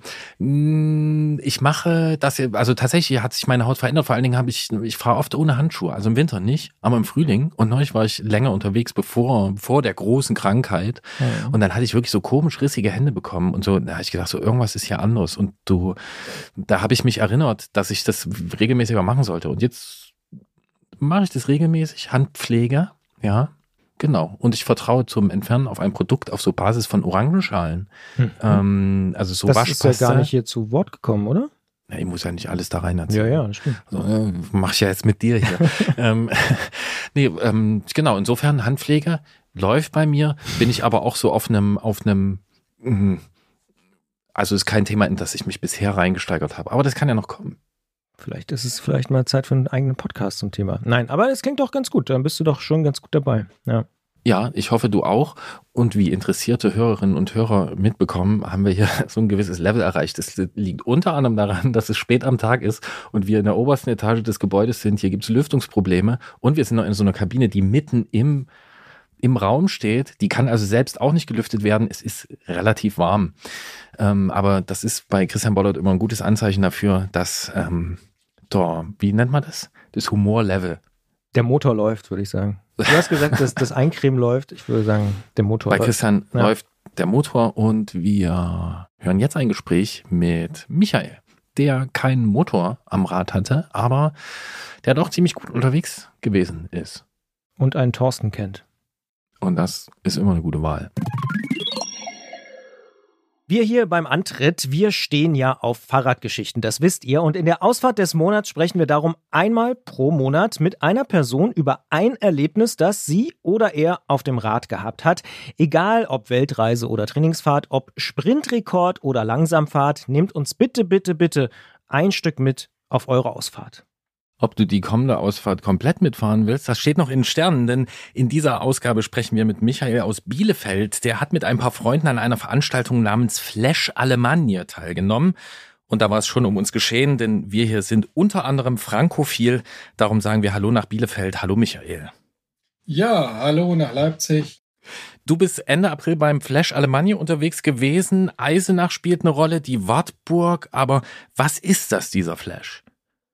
ich mache das, also tatsächlich hat sich meine Haut verändert. Vor allen Dingen habe ich, ich fahre oft ohne Handschuhe. Also im Winter nicht, aber im Frühling. Und neulich war ich länger unterwegs, bevor, vor der großen Krankheit. Ja. Und dann hatte ich wirklich so komisch rissige Hände bekommen. Und so, da habe ich gedacht, so irgendwas ist hier anders. Und du, da habe ich mich erinnert, dass ich das regelmäßiger machen sollte. Und jetzt mache ich das regelmäßig. Handpflege. Ja, genau. Und ich vertraue zum Entfernen auf ein Produkt auf so Basis von Orangenschalen. Mhm. Ähm, also so das Waschpaste. ist ja gar nicht hier zu Wort gekommen, oder? Ja, ich muss ja nicht alles da rein erzählen. Ja, ja, das stimmt. Also, äh, mach ich ja jetzt mit dir hier. ähm, nee, ähm, genau. Insofern Handpflege läuft bei mir. Bin ich aber auch so auf einem, auf einem, mh, also ist kein Thema, in das ich mich bisher reingesteigert habe. Aber das kann ja noch kommen. Vielleicht ist es vielleicht mal Zeit für einen eigenen Podcast zum Thema. Nein, aber es klingt doch ganz gut. Dann bist du doch schon ganz gut dabei. Ja. Ja, ich hoffe, du auch. Und wie interessierte Hörerinnen und Hörer mitbekommen, haben wir hier so ein gewisses Level erreicht. Das liegt unter anderem daran, dass es spät am Tag ist und wir in der obersten Etage des Gebäudes sind. Hier gibt es Lüftungsprobleme und wir sind noch in so einer Kabine, die mitten im, im Raum steht. Die kann also selbst auch nicht gelüftet werden. Es ist relativ warm. Ähm, aber das ist bei Christian Bollert immer ein gutes Anzeichen dafür, dass... Ähm, Da, wie nennt man das? Das Humorlevel. Der Motor läuft, würde ich sagen. Du hast gesagt, dass das Eincremen läuft. Ich würde sagen, der Motor Bei läuft. Bei Christian ja. läuft der Motor, und wir hören jetzt ein Gespräch mit Michael, der keinen Motor am Rad hatte, aber der doch ziemlich gut unterwegs gewesen ist. Und einen Thorsten kennt. Und das ist immer eine gute Wahl. Wir hier beim Antritt, wir stehen ja auf Fahrradgeschichten, das wisst ihr. Und in der Ausfahrt des Monats sprechen wir darum einmal pro Monat mit einer Person über ein Erlebnis, das sie oder er auf dem Rad gehabt hat. Egal ob Weltreise oder Trainingsfahrt, ob Sprintrekord oder Langsamfahrt, nehmt uns bitte, bitte, bitte ein Stück mit auf eure Ausfahrt. Ob du die kommende Ausfahrt komplett mitfahren willst, das steht noch in den Sternen, denn in dieser Ausgabe sprechen wir mit Michael aus Bielefeld. Der hat mit ein paar Freunden an einer Veranstaltung namens Flash Alemannia teilgenommen. Und da war es schon um uns geschehen, denn wir hier sind unter anderem frankophil. Darum sagen wir Hallo nach Bielefeld. Hallo Michael. Ja, hallo nach Leipzig. Du bist Ende April beim Flash Alemannia unterwegs gewesen. Eisenach spielt eine Rolle, die Wartburg. Aber was ist das, dieser Flash?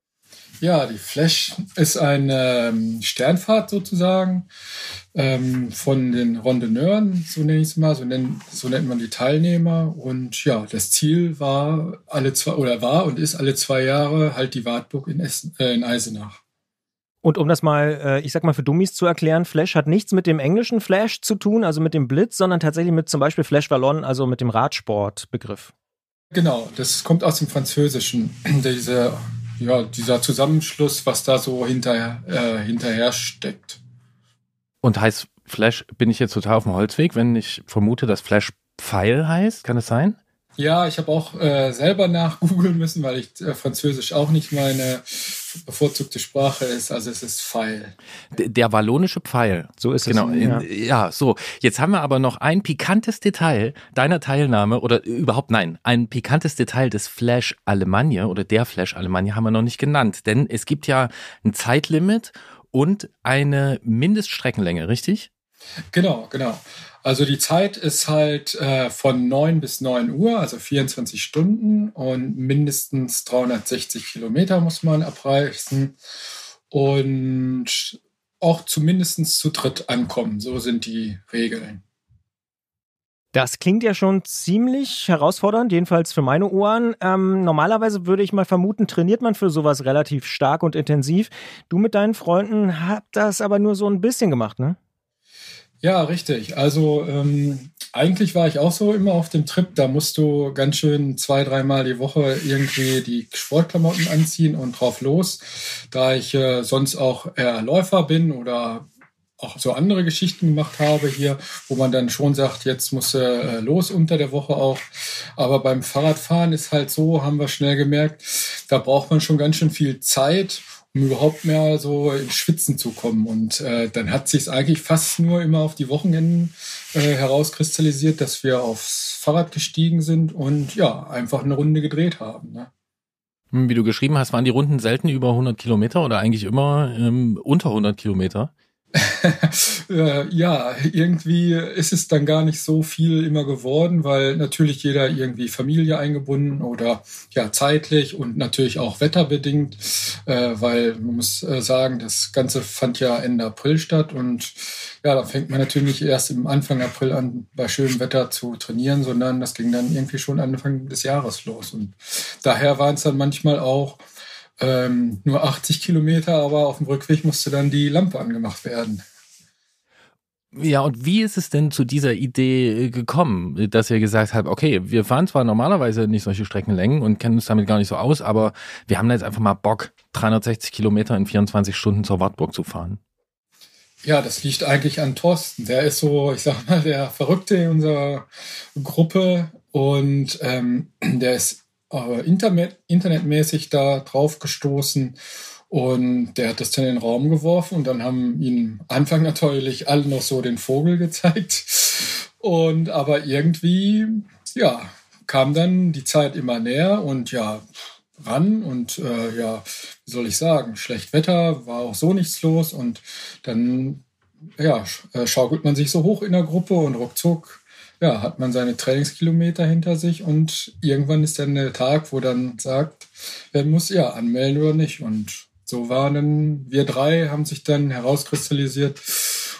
Ja, die Flash ist eine ähm, Sternfahrt sozusagen ähm, von den Randonneuren, so nenne ich es mal, so, nennen, so nennt man die Teilnehmer. Und ja, das Ziel war alle zwei oder war und ist alle zwei Jahre halt die Wartburg in, Essen, äh, in Eisenach. Und um das mal, äh, ich sag mal für Dummies zu erklären, Flash hat nichts mit dem englischen Flash zu tun, also mit dem Blitz, sondern tatsächlich mit zum Beispiel Flash Ballon, also mit dem Radsportbegriff. Genau, das kommt aus dem Französischen, diese Ja, dieser Zusammenschluss, was da so hinterher, äh, hinterher steckt. Und heißt Flash, bin ich jetzt total auf dem Holzweg, wenn ich vermute, dass Flash Pfeil heißt? Kann es sein? Ja, ich habe auch äh, selber nachgoogeln müssen, weil ich äh, Französisch auch nicht meine bevorzugte Sprache ist. Also es ist Pfeil. D- der wallonische Pfeil. So ist es. Genau. Ja. ja, so. Jetzt haben wir aber noch ein pikantes Detail deiner Teilnahme oder überhaupt nein, ein pikantes Detail des Flash Alemannia oder der Flash Alemannia haben wir noch nicht genannt. Denn es gibt ja ein Zeitlimit und eine Mindeststreckenlänge, richtig? Genau, genau. Also die Zeit ist halt äh, von neun bis neun Uhr, also vierundzwanzig Stunden und mindestens dreihundertsechzig Kilometer muss man abreißen und auch zumindest zu dritt ankommen. So sind die Regeln. Das klingt ja schon ziemlich herausfordernd, jedenfalls für meine Ohren. Ähm, normalerweise würde ich mal vermuten, trainiert man für sowas relativ stark und intensiv. Du mit deinen Freunden habt das aber nur so ein bisschen gemacht, ne? Ja, richtig. Also ähm, eigentlich war ich auch so immer auf dem Trip. Da musst du ganz schön zwei, dreimal die Woche irgendwie die Sportklamotten anziehen und drauf los. Da ich äh, sonst auch eher Läufer bin oder auch so andere Geschichten gemacht habe hier, wo man dann schon sagt, jetzt muss äh, los unter der Woche auch. Aber beim Fahrradfahren ist halt so, haben wir schnell gemerkt, da braucht man schon ganz schön viel Zeit, um überhaupt mehr so ins Schwitzen zu kommen. Und äh, dann hat sich es eigentlich fast nur immer auf die Wochenenden äh, herauskristallisiert, dass wir aufs Fahrrad gestiegen sind und ja, einfach eine Runde gedreht haben. Ne? Wie du geschrieben hast, waren die Runden selten über hundert Kilometer oder eigentlich immer ähm, unter hundert Kilometer? Ja, irgendwie ist es dann gar nicht so viel immer geworden, weil natürlich jeder irgendwie Familie eingebunden oder ja zeitlich und natürlich auch wetterbedingt, äh, weil man muss äh, sagen, das Ganze fand ja Ende April statt und ja, da fängt man natürlich nicht erst im Anfang April an, bei schönem Wetter zu trainieren, sondern das ging dann irgendwie schon Anfang des Jahres los und daher waren es dann manchmal auch Ähm, nur achtzig Kilometer, aber auf dem Rückweg musste dann die Lampe angemacht werden. Ja, und wie ist es denn zu dieser Idee gekommen, dass ihr gesagt habt, okay, wir fahren zwar normalerweise nicht solche Streckenlängen und kennen uns damit gar nicht so aus, aber wir haben da jetzt einfach mal Bock, dreihundertsechzig Kilometer in vierundzwanzig Stunden zur Wartburg zu fahren? Ja, das liegt eigentlich an Thorsten. Der ist so, ich sag mal, der Verrückte in unserer Gruppe und ähm, der ist äh, Internet, internetmäßig da drauf gestoßen und der hat das dann in den Raum geworfen und dann haben ihm am Anfang natürlich alle noch so den Vogel gezeigt und aber irgendwie, ja, kam dann die Zeit immer näher und ja, ran und äh, ja, wie soll ich sagen, schlecht Wetter, war auch so nichts los und dann ja, schaukelt man sich so hoch in der Gruppe und ruckzuck ja, hat man seine Trainingskilometer hinter sich und irgendwann ist dann der Tag, wo dann sagt, wer muss ja anmelden oder nicht und so waren dann wir drei, haben sich dann herauskristallisiert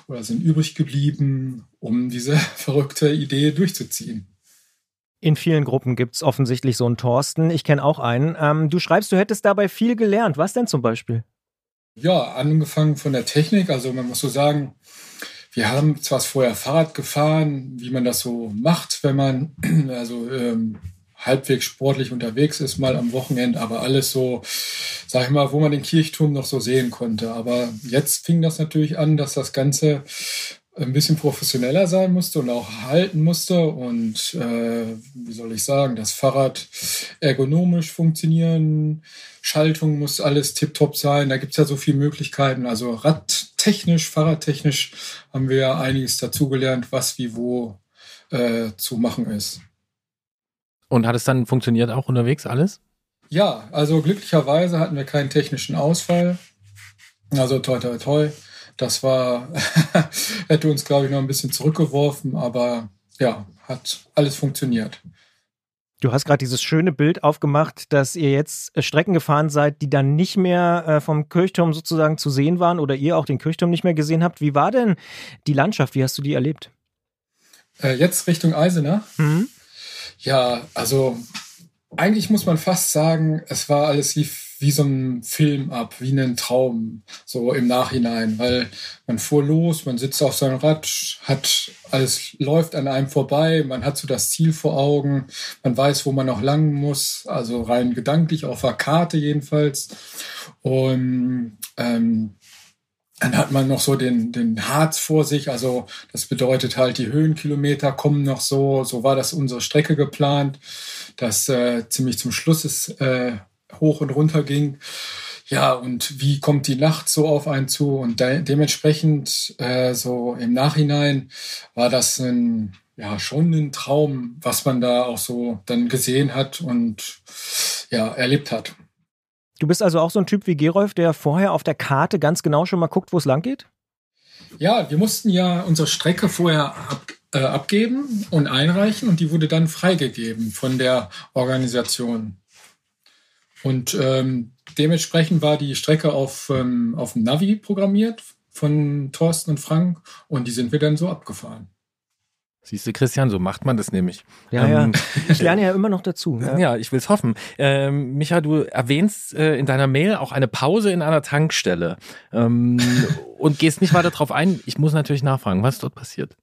oder sind übrig geblieben, um diese verrückte Idee durchzuziehen. In vielen Gruppen gibt es offensichtlich so einen Thorsten. Ich kenne auch einen. Ähm, du schreibst, du hättest dabei viel gelernt. Was denn zum Beispiel? Ja, angefangen von der Technik. Also man muss so sagen, wir haben zwar vorher Fahrrad gefahren, wie man das so macht, wenn man also ähm, halbwegs sportlich unterwegs ist, mal am Wochenende, aber alles so, sag ich mal, wo man den Kirchturm noch so sehen konnte. Aber jetzt fing das natürlich an, dass das Ganze ein bisschen professioneller sein musste und auch halten musste und äh, wie soll ich sagen, das Fahrrad ergonomisch funktionieren, Schaltung muss alles tipptopp sein, da gibt es ja so viele Möglichkeiten, also radtechnisch, fahrradtechnisch haben wir ja einiges dazugelernt, was wie wo äh, zu machen ist. Und hat es dann funktioniert auch unterwegs alles? Ja, also glücklicherweise hatten wir keinen technischen Ausfall, also toi toi toi. Das war, hätte uns, glaube ich, noch ein bisschen zurückgeworfen, aber ja, hat alles funktioniert. Du hast gerade dieses schöne Bild aufgemacht, dass ihr jetzt Strecken gefahren seid, die dann nicht mehr äh, vom Kirchturm sozusagen zu sehen waren oder ihr auch den Kirchturm nicht mehr gesehen habt. Wie war denn die Landschaft? Wie hast du die erlebt? Äh, jetzt Richtung Eisenach? Mhm. Ja, also eigentlich muss man fast sagen, es war alles lief wie so ein Film ab, wie ein Traum, so im Nachhinein, weil man fuhr los, man sitzt auf seinem Rad, hat alles läuft an einem vorbei, man hat so das Ziel vor Augen, man weiß, wo man noch lang muss, also rein gedanklich auf der Karte jedenfalls. Und ähm, dann hat man noch so den, den Harz vor sich, also das bedeutet halt, die Höhenkilometer kommen noch so, so war das unsere Strecke geplant, dass äh, ziemlich zum Schluss ist, äh, hoch und runter ging. Ja, und wie kommt die Nacht so auf einen zu? Und de- dementsprechend äh, so im Nachhinein war das ein, ja, schon ein Traum, was man da auch so dann gesehen hat und ja, erlebt hat. Du bist also auch so ein Typ wie Gerolf, der vorher auf der Karte ganz genau schon mal guckt, wo es lang geht? Ja, wir mussten ja unsere Strecke vorher ab, äh, abgeben und einreichen und die wurde dann freigegeben von der Organisation. Und ähm, dementsprechend war die Strecke auf, ähm, auf dem Navi programmiert von Thorsten und Frank und die sind wir dann so abgefahren. Siehst du, Christian, so macht man das nämlich. Ja, ähm, ja. Ich lerne ja immer noch dazu. Ja, Ja, ja ich will es hoffen. Ähm, Micha, du erwähnst äh, in deiner Mail auch eine Pause in einer Tankstelle ähm, und gehst nicht weiter drauf ein. Ich muss natürlich nachfragen, was ist dort passiert?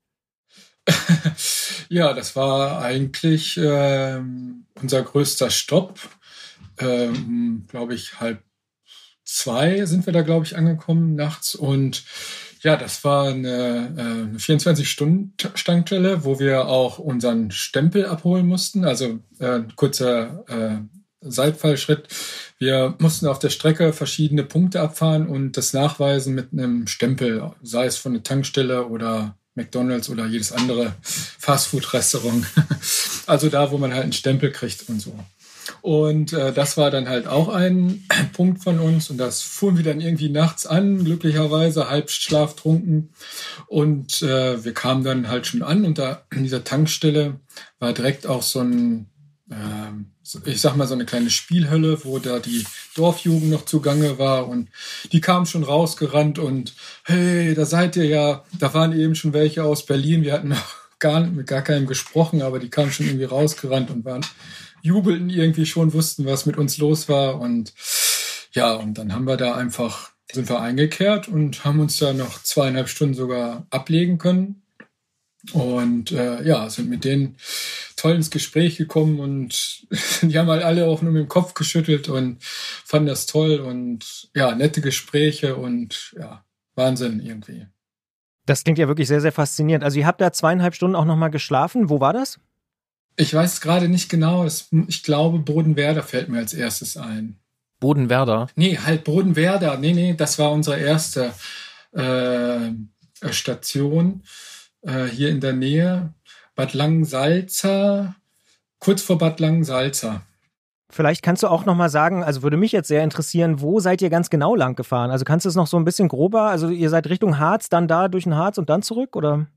Ja, das war eigentlich ähm, unser größter Stopp. Ähm, glaube ich, halb zwei sind wir da, glaube ich, angekommen nachts. Und ja, das war eine, eine vierundzwanzig-Stunden-Tankstelle, wo wir auch unseren Stempel abholen mussten. Also äh, kurzer äh, Seitfallschritt. Wir mussten auf der Strecke verschiedene Punkte abfahren und das nachweisen mit einem Stempel, sei es von der Tankstelle oder McDonald's oder jedes andere Fastfood-Restaurant. Also da, wo man halt einen Stempel kriegt und so. Und äh, das war dann halt auch ein Punkt von uns und das fuhren wir dann irgendwie nachts an, glücklicherweise halb schlaftrunken und äh, wir kamen dann halt schon an und da in dieser Tankstelle war direkt auch so ein, äh, ich sag mal so eine kleine Spielhölle, wo da die Dorfjugend noch zugange war und die kamen schon rausgerannt und hey, da seid ihr ja, da waren eben schon welche aus Berlin, wir hatten noch gar mit gar keinem gesprochen, aber die kamen schon irgendwie rausgerannt und waren jubelten irgendwie schon, wussten, was mit uns los war und ja, und dann haben wir da einfach, sind wir eingekehrt und haben uns da noch zweieinhalb Stunden sogar ablegen können und äh, ja, sind mit denen toll ins Gespräch gekommen und die haben halt alle auch nur mit dem Kopf geschüttelt und fanden das toll und ja, nette Gespräche und ja, Wahnsinn irgendwie. das klingt ja wirklich sehr, sehr faszinierend. Also ihr habt da zweieinhalb Stunden auch nochmal geschlafen. Wo war das? Ich weiß es gerade nicht genau. Ich glaube, Bodenwerder fällt mir als erstes ein. Bodenwerder? Nee, halt Bodenwerder. Nee, nee, das war unsere erste äh, Station äh, hier in der Nähe. Bad Langensalza, kurz vor Bad Langensalza. Vielleicht kannst du auch nochmal sagen, also würde mich jetzt sehr interessieren, wo seid ihr ganz genau lang gefahren? Also kannst du es noch so ein bisschen grober? Also ihr seid Richtung Harz, dann da durch den Harz und dann zurück, oder?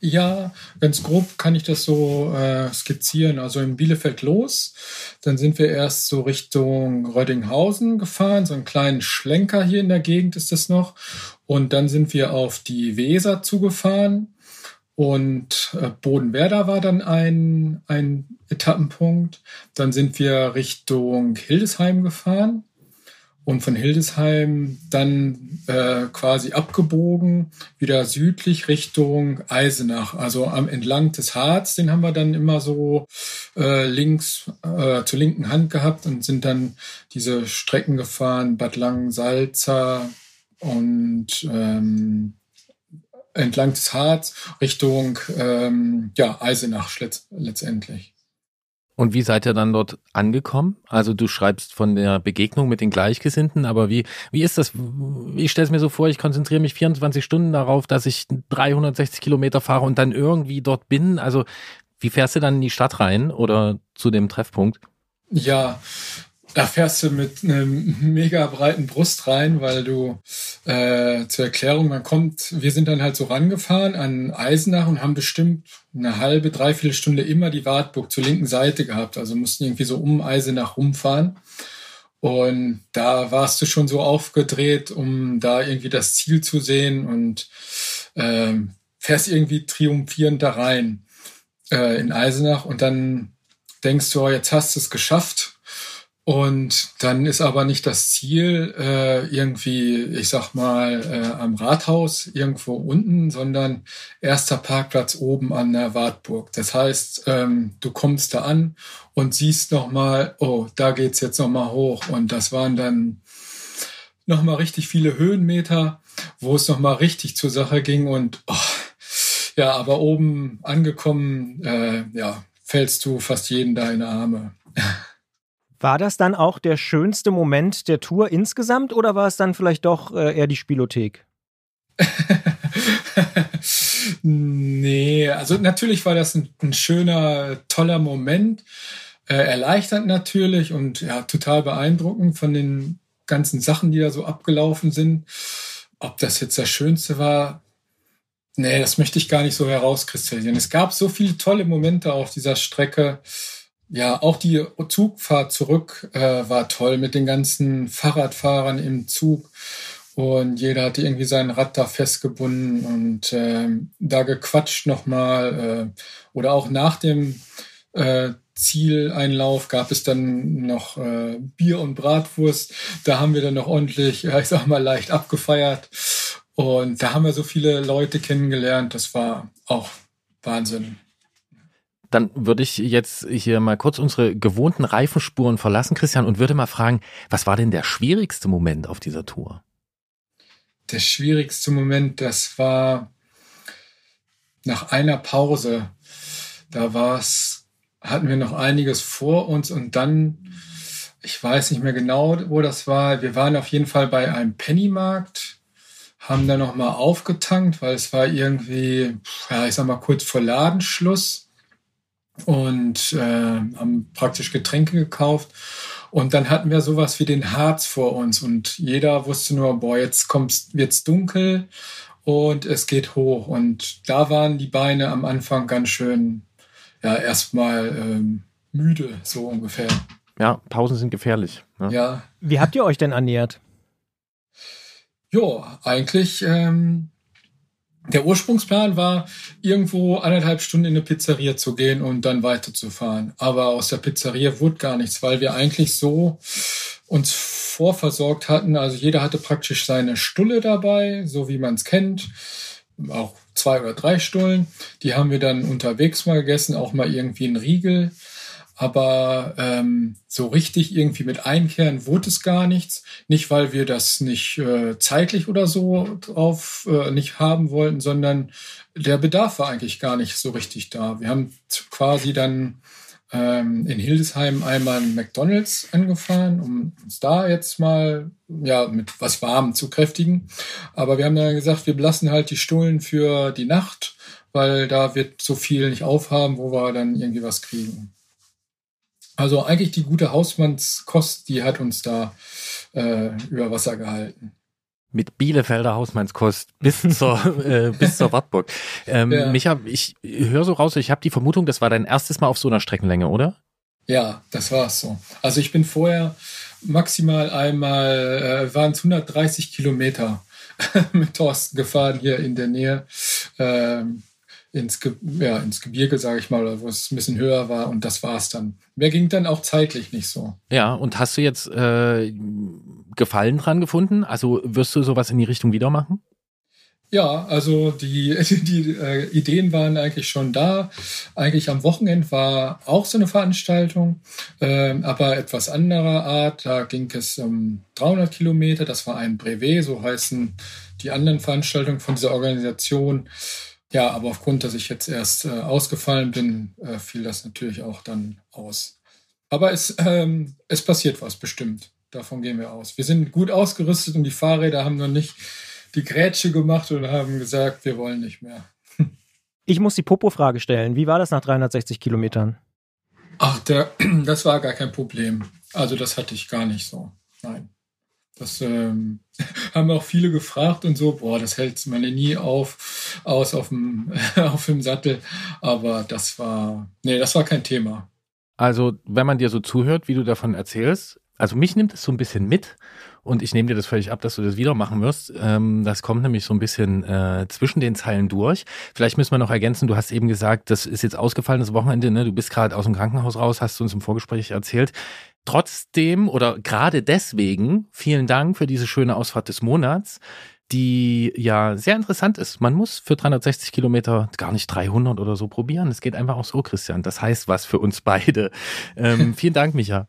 Ja, ganz grob kann ich das so äh, skizzieren. Also in Bielefeld los, dann sind wir erst so Richtung Rödinghausen gefahren, so einen kleinen Schlenker hier in der Gegend ist das noch. Und dann sind wir auf die Weser zugefahren und äh, Bodenwerder war dann ein, ein Etappenpunkt. Dann sind wir Richtung Hildesheim gefahren. Und von Hildesheim dann äh, quasi abgebogen, wieder südlich Richtung Eisenach. Also am entlang des Harz, den haben wir dann immer so äh, links äh, zur linken Hand gehabt und sind dann diese Strecken gefahren, Bad Langensalza und ähm, entlang des Harz Richtung ähm, ja, Eisenach letztendlich. Und wie seid ihr dann dort angekommen? Also du schreibst von der Begegnung mit den Gleichgesinnten, aber wie, wie ist das? Ich stelle es mir so vor, ich konzentriere mich vierundzwanzig Stunden darauf, dass ich dreihundertsechzig Kilometer fahre und dann irgendwie dort bin. Also wie fährst du dann in die Stadt rein oder zu dem Treffpunkt? Ja, da fährst du mit einem mega breiten Brust rein, weil du äh, zur Erklärung, man kommt, wir sind dann halt so rangefahren an Eisenach und haben bestimmt eine halbe, dreiviertel Stunde immer die Wartburg zur linken Seite gehabt. Also mussten irgendwie so um Eisenach rumfahren. Und da warst du schon so aufgedreht, um da irgendwie das Ziel zu sehen und ähm, fährst irgendwie triumphierend da rein äh, in Eisenach und dann denkst du, oh, jetzt hast du es geschafft. Und dann ist aber nicht das Ziel äh, irgendwie, ich sag mal, äh, am Rathaus irgendwo unten, sondern erster Parkplatz oben an der Wartburg. Das heißt, ähm, du kommst da an und siehst nochmal, oh, da geht's jetzt nochmal hoch. Und das waren dann nochmal richtig viele Höhenmeter, wo es nochmal richtig zur Sache ging. Und oh, ja, aber oben angekommen, äh, ja, fällst du fast jeden da in die Arme. War das dann auch der schönste Moment der Tour insgesamt oder war es dann vielleicht doch äh, eher die Spielothek? Nee, also natürlich war das ein, ein schöner, toller Moment. Äh, erleichternd natürlich und ja, total beeindruckend von den ganzen Sachen, die da so abgelaufen sind. Ob das jetzt das Schönste war, nee, das möchte ich gar nicht so herauskristallisieren. Es gab so viele tolle Momente auf dieser Strecke. Ja, auch die Zugfahrt zurück äh, war toll mit den ganzen Fahrradfahrern im Zug und jeder hatte irgendwie sein Rad da festgebunden und äh, da gequatscht nochmal. Äh, oder auch nach dem äh, Zieleinlauf gab es dann noch äh, Bier und Bratwurst. Da haben wir dann noch ordentlich, ja, ich sag mal, leicht abgefeiert und da haben wir so viele Leute kennengelernt. Das war auch Wahnsinn. Dann würde ich jetzt hier mal kurz unsere gewohnten Reifenspuren verlassen, Christian, und würde mal fragen, was war denn der schwierigste Moment auf dieser Tour? Der schwierigste Moment, das war nach einer Pause. Da war's, hatten wir noch einiges vor uns und dann, ich weiß nicht mehr genau, wo das war. Wir waren auf jeden Fall bei einem Pennymarkt, haben da nochmal aufgetankt, weil es war irgendwie, ja, ich sag mal, kurz vor Ladenschluss. Und äh, haben praktisch Getränke gekauft und dann hatten wir sowas wie den Harz vor uns und jeder wusste nur, boah, jetzt kommt's, wird's dunkel und es geht hoch und da waren die Beine am Anfang ganz schön, ja, erstmal ähm, müde, so ungefähr. Ja, Pausen sind gefährlich. Ne? Ja. Wie habt ihr euch denn ernährt? Jo, eigentlich ähm, der Ursprungsplan war, irgendwo anderthalb Stunden in eine Pizzeria zu gehen und dann weiterzufahren. Aber aus der Pizzeria wurde gar nichts, weil wir eigentlich so uns vorversorgt hatten. Also jeder hatte praktisch seine Stulle dabei, so wie man es kennt. Auch zwei oder drei Stullen. Die haben wir dann unterwegs mal gegessen, auch mal irgendwie einen Riegel. Aber ähm, so richtig irgendwie mit Einkehren wurde es gar nichts. Nicht, weil wir das nicht äh, zeitlich oder so drauf äh, nicht haben wollten, sondern der Bedarf war eigentlich gar nicht so richtig da. Wir haben quasi dann ähm, in Hildesheim einmal einen McDonald's angefahren, um uns da jetzt mal ja mit was Warmem zu kräftigen. Aber wir haben dann gesagt, wir belassen halt die Stullen für die Nacht, weil da wird so viel nicht aufhaben, wo wir dann irgendwie was kriegen. Also eigentlich die gute Hausmannskost, die hat uns da äh, über Wasser gehalten. Mit Bielefelder Hausmannskost bis zur äh, bis zur Wartburg. Ähm, Ja. Micha, ich höre so raus, ich habe die Vermutung, das war dein erstes Mal auf so einer Streckenlänge, oder? Ja, das war's so. Also ich bin vorher maximal einmal, äh, waren es hundertdreißig Kilometer mit Thorsten gefahren hier in der Nähe. Ähm, ins, Ge ja, ins Gebirge, sage ich mal, wo es ein bisschen höher war und das war's dann. Mehr ging dann auch zeitlich nicht so. Ja, und hast du jetzt äh, Gefallen dran gefunden? Also wirst du sowas in die Richtung wieder machen? Ja, also die, die äh, Ideen waren eigentlich schon da. Eigentlich am Wochenende war auch so eine Veranstaltung, ähm, aber etwas anderer Art. Da ging es um dreihundert Kilometer. Das war ein Brevet, so heißen die anderen Veranstaltungen von dieser Organisation. Ja, aber aufgrund, dass ich jetzt erst äh, ausgefallen bin, äh, fiel das natürlich auch dann aus. Aber es, ähm, es passiert was, bestimmt. Davon gehen wir aus. Wir sind gut ausgerüstet und die Fahrräder haben noch nicht die Grätsche gemacht und haben gesagt, wir wollen nicht mehr. Ich muss die Popo-Frage stellen. Wie war das nach dreihundertsechzig Kilometern? Ach, der, das war gar kein Problem. Also das hatte ich gar nicht so. Nein. Das ähm, haben auch viele gefragt und so, boah, das hält man nie auf, aus auf dem, auf dem Sattel. Aber das war, nee, das war kein Thema. Also, wenn man dir so zuhört, wie du davon erzählst, also mich nimmt es so ein bisschen mit und ich nehme dir das völlig ab, dass du das wieder machen wirst. Ähm, das kommt nämlich so ein bisschen äh, zwischen den Zeilen durch. Vielleicht müssen wir noch ergänzen, du hast eben gesagt, das ist jetzt ausgefallenes Wochenende, ne? Du bist gerade aus dem Krankenhaus raus, hast du uns im Vorgespräch erzählt. Trotzdem oder gerade deswegen, vielen Dank für diese schöne Ausfahrt des Monats, die ja sehr interessant ist. Man muss für dreihundertsechzig Kilometer gar nicht dreihundert oder so probieren. Es geht einfach auch so, Christian. Das heißt was für uns beide. Ähm, vielen Dank, Micha.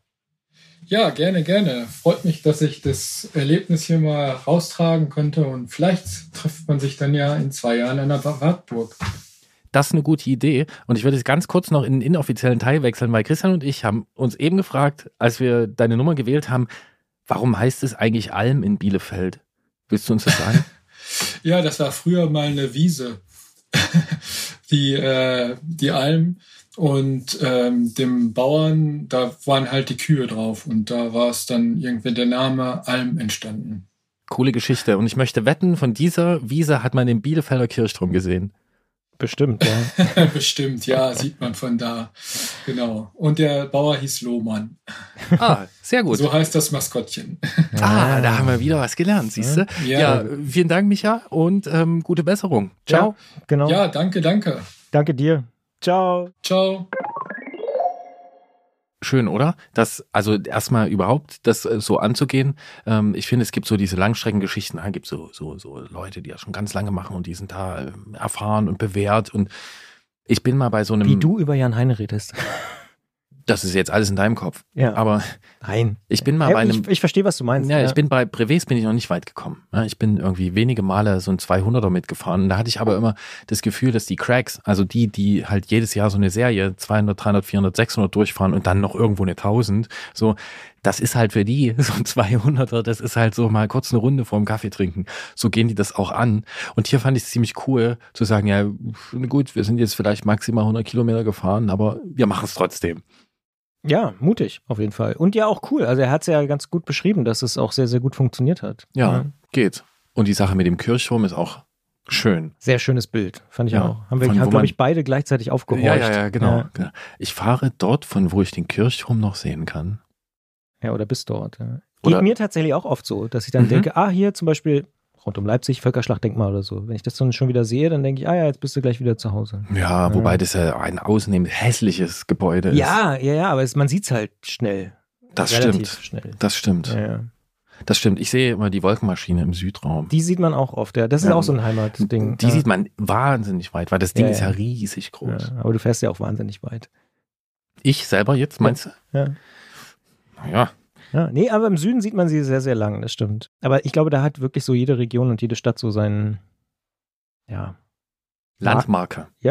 Ja, gerne, gerne. Freut mich, dass ich das Erlebnis hier mal raustragen konnte und vielleicht trifft man sich dann ja in zwei Jahren an der Wartburg. Das ist eine gute Idee. Und ich würde jetzt ganz kurz noch in den inoffiziellen Teil wechseln, weil Christian und ich haben uns eben gefragt, als wir deine Nummer gewählt haben, warum heißt es eigentlich Alm in Bielefeld? Willst du uns das sagen? Ja, das war früher mal eine Wiese. die, äh, die Alm. Und ähm, dem Bauern, da waren halt die Kühe drauf. Und da war es dann irgendwie der Name Alm entstanden. Coole Geschichte. Und ich möchte wetten, von dieser Wiese hat man den Bielefelder Kirchturm gesehen. Bestimmt, ja. Bestimmt, ja, sieht man von da. Genau. Und der Bauer hieß Lohmann. Ah, sehr gut. So heißt das Maskottchen. Ah, da haben wir wieder was gelernt, siehst du? Ja. Ja, vielen Dank, Micha, und ähm, gute Besserung. Ciao. Ja, genau. Ja, danke, danke. Danke dir. Ciao. Ciao. Schön, oder? Das, also erstmal überhaupt das äh, so anzugehen. Ähm, ich finde, es gibt so diese Langstreckengeschichten, da gibt es so, so, so Leute, die das schon ganz lange machen und die sind da äh, erfahren und bewährt. Und ich bin mal bei so einem. Wie du über Jan Heine redest. Das ist jetzt alles in deinem Kopf. Ja. Aber Nein. ich bin mal Ja, bei einem. ich, ich verstehe, was du meinst. Ja, ich bin bei Brevets bin ich noch nicht weit gekommen. Ja, ich bin irgendwie wenige Male so ein zweihunderter mitgefahren. Und da hatte ich aber immer das Gefühl, dass die Cracks, also die, die halt jedes Jahr so eine Serie zweihundert, dreihundert, vierhundert, sechshundert durchfahren und dann noch irgendwo eine tausend, so, das ist halt für die so ein zweihunderter, das ist halt so mal kurz eine Runde vorm Kaffee trinken. So gehen die das auch an. Und hier fand ich es ziemlich cool zu sagen, ja, gut, wir sind jetzt vielleicht maximal hundert Kilometer gefahren, aber wir machen es trotzdem. Ja, mutig, auf jeden Fall. Und ja, auch cool. Also er hat es ja ganz gut beschrieben, dass es auch sehr, sehr gut funktioniert hat. Ja, ja. geht. Und die Sache mit dem Kirchturm ist auch schön. Sehr schönes Bild, fand ich Ja, auch. Haben wir, von wo glaube man- ich, beide gleichzeitig aufgehorcht. Ja, ja, ja, genau. Ja, genau. Ich fahre dort, von wo ich den Kirchturm noch sehen kann. ja oder bis dort. Ja. Geht Oder- mir tatsächlich auch oft so, dass ich dann Mhm. denke, ah, hier zum Beispiel rund um Leipzig, Völkerschlachtdenkmal oder so. Wenn ich das dann schon wieder sehe, dann denke ich, ah ja, jetzt bist du gleich wieder zu Hause. Ja, wobei das ja ein außerdem hässliches Gebäude ist. Ja, ja, ja, aber es, man sieht es halt schnell. Das Relativ stimmt. schnell. Das stimmt. Ja, ja. Das stimmt. Ich sehe immer die Wolkenmaschine im Südraum. Die sieht man auch oft, ja. Das ist Ja. auch so ein Heimatding. Die ja. sieht man wahnsinnig weit, weil das Ding Ja, ist ja ja. riesig groß. Ja, aber du fährst ja auch wahnsinnig weit. Ich selber jetzt, meinst du? Ja. Naja. Ja, nee, aber im Süden sieht man sie sehr, sehr lang, das stimmt. Aber ich glaube, da hat wirklich so jede Region und jede Stadt so seinen, ja, Landmarke. ja,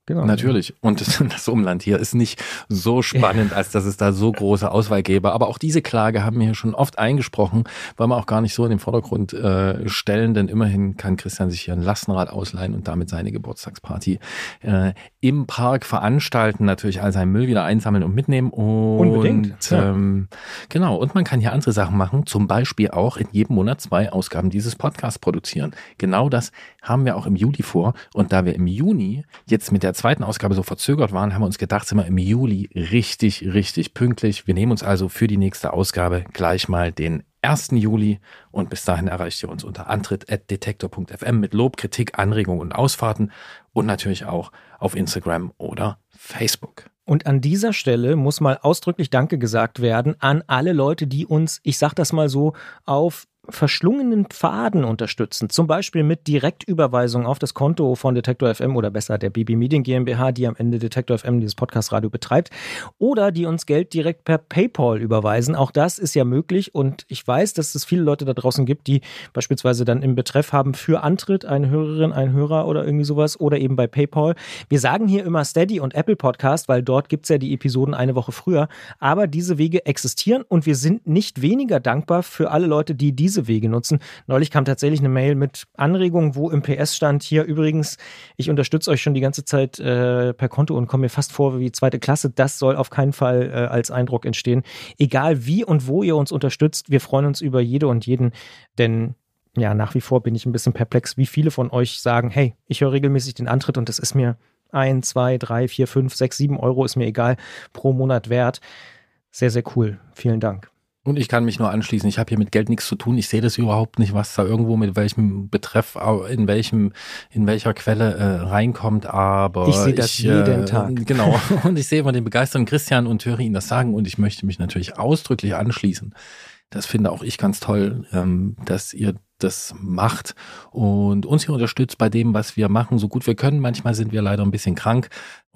Genau. Natürlich. Und das Umland hier ist nicht so spannend, als dass es da so große Auswahl gäbe. Aber auch diese Klage haben wir hier schon oft eingesprochen, weil wir auch gar nicht so in den Vordergrund äh, stellen. Denn immerhin kann Christian sich hier ein Lastenrad ausleihen und damit seine Geburtstagsparty äh, im Park veranstalten. Natürlich all seinen Müll wieder einsammeln und mitnehmen. Und, Unbedingt. Ja. Ähm, genau. Und man kann hier andere Sachen machen. Zum Beispiel auch in jedem Monat zwei Ausgaben dieses Podcasts produzieren. Genau das haben wir auch im Juli vor. Und da wir im Juni jetzt mit der zweiten Ausgabe so verzögert waren, haben wir uns gedacht, sind wir im Juli richtig, richtig pünktlich. Wir nehmen uns also für die nächste Ausgabe gleich mal den ersten Juli und bis dahin erreicht ihr uns unter antritt at detektor punkt f m mit Lob, Kritik, Anregungen und Ausfahrten und natürlich auch auf Instagram oder Facebook. Und an dieser Stelle muss mal ausdrücklich Danke gesagt werden an alle Leute, die uns, ich sag das mal so, auf verschlungenen Pfaden unterstützen. Zum Beispiel mit Direktüberweisung auf das Konto von Detektor F M oder besser der B B Medien GmbH, die am Ende Detektor F M, dieses Podcast-Radio betreibt. Oder die uns Geld direkt per PayPal überweisen. Auch das ist ja möglich. Und ich weiß, dass es viele Leute da draußen gibt, die beispielsweise dann im Betreff haben für Antritt eine Hörerin, ein Hörer oder irgendwie sowas. Oder eben bei PayPal. Wir sagen hier immer Steady und Apple Podcast, weil dort gibt es ja die Episoden eine Woche früher. Aber diese Wege existieren und wir sind nicht weniger dankbar für alle Leute, die diese Wege nutzen. Neulich kam tatsächlich eine Mail mit Anregungen, wo im P S stand, hier übrigens, ich unterstütze euch schon die ganze Zeit äh, per Konto und komme mir fast vor wie zweite Klasse. Das soll auf keinen Fall äh, als Eindruck entstehen. Egal wie und wo ihr uns unterstützt, wir freuen uns über jede und jeden, denn ja, nach wie vor bin ich ein bisschen perplex, wie viele von euch sagen, hey, ich höre regelmäßig den Antritt und das ist mir ein, zwei, drei, vier, fünf, sechs, sieben Euro, ist mir egal, pro Monat wert. Sehr, sehr cool. Vielen Dank. Und ich kann mich nur anschließen, ich habe hier mit Geld nichts zu tun, ich sehe das überhaupt nicht, was da irgendwo mit welchem Betreff, in welchem, in welcher Quelle äh, reinkommt, aber ich sehe das ich, jeden äh, Tag. Genau, und ich sehe immer den begeisterten Christian und höre ihn das sagen und ich möchte mich natürlich ausdrücklich anschließen. Das finde auch ich ganz toll, ähm, dass ihr das macht und uns hier unterstützt bei dem, was wir machen, so gut wir können. Manchmal sind wir leider ein bisschen krank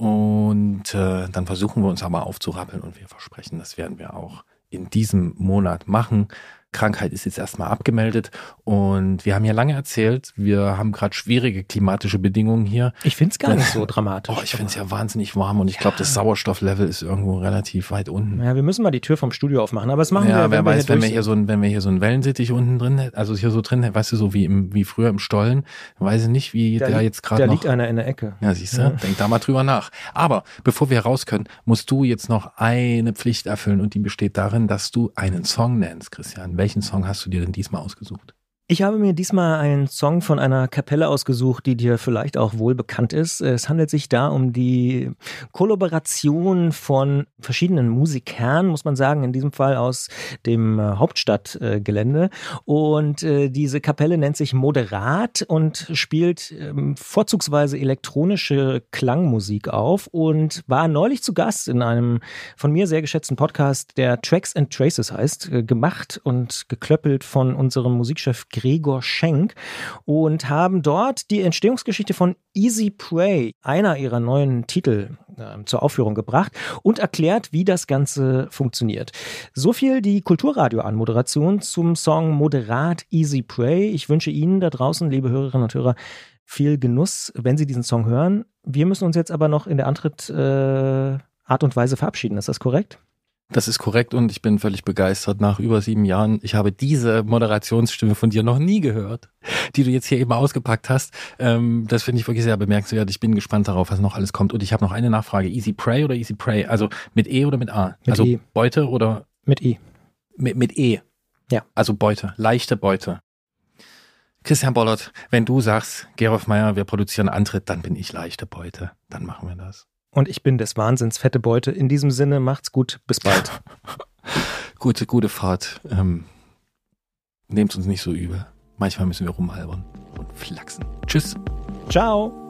und äh, dann versuchen wir uns aber aufzurappeln und wir versprechen, das werden wir auch in diesem Monat machen. Krankheit ist jetzt erstmal abgemeldet und wir haben ja lange erzählt, wir haben gerade schwierige klimatische Bedingungen hier. Ich finde es gar nicht so dramatisch. Oh, ich finde es ja wahnsinnig warm und ich glaube, das Sauerstofflevel ist irgendwo relativ weit unten. Ja, wir müssen mal die Tür vom Studio aufmachen, aber das machen ja, wir, wenn wer wir weiß, hier wenn wir hier so ein, wenn wir hier so ein Wellensittich unten drin hätten, also hier so drin, weißt du, so wie im, wie früher im Stollen, weiß ich nicht, wie da der liegt, jetzt gerade da noch. liegt einer in der Ecke. Ja, siehst du, Ja. denk da mal drüber nach. Aber bevor wir raus können, musst du jetzt noch eine Pflicht erfüllen und die besteht darin, dass du einen Song nennst, Christian. Welchen Song hast du dir denn diesmal ausgesucht? Ich habe mir diesmal einen Song von einer Kapelle ausgesucht, die dir vielleicht auch wohl bekannt ist. Es handelt sich da um die Kollaboration von verschiedenen Musikern, muss man sagen, in diesem Fall aus dem Hauptstadtgelände. Und diese Kapelle nennt sich Moderat und spielt vorzugsweise elektronische Klangmusik auf und war neulich zu Gast in einem von mir sehr geschätzten Podcast, der Tracks and Traces heißt, gemacht und geklöppelt von unserem Musikchef Gregor Schenk und haben dort die Entstehungsgeschichte von Easy Prey, einer ihrer neuen Titel, äh, zur Aufführung gebracht und erklärt, wie das Ganze funktioniert. So viel die Kulturradio-Anmoderation zum Song Moderat Easy Prey. Ich wünsche Ihnen da draußen, liebe Hörerinnen und Hörer, viel Genuss, wenn Sie diesen Song hören. Wir müssen uns jetzt aber noch in der Antritt äh, Art und Weise verabschieden. Ist das korrekt? Das ist korrekt und ich bin völlig begeistert nach über sieben Jahren. Ich habe diese Moderationsstimme von dir noch nie gehört, die du jetzt hier eben ausgepackt hast. Ähm, das finde ich wirklich sehr bemerkenswert. Ich bin gespannt darauf, was noch alles kommt. Und ich habe noch eine Nachfrage. Easy Prey oder Easy Prey? Also mit E oder mit A? Mit also E. Beute oder? Mit E. Mit, mit E? Ja. Also Beute, leichte Beute. Christian Bollert, wenn du sagst, Gerolf Meyer, wir produzieren Antritt, dann bin ich leichte Beute. Dann machen wir das. Und ich bin des Wahnsinns fette Beute. In diesem Sinne, macht's gut. Bis bald. gute, gute Fahrt. Ähm, nehmt uns nicht so übel. Manchmal müssen wir rumalbern und flachsen. Tschüss. Ciao.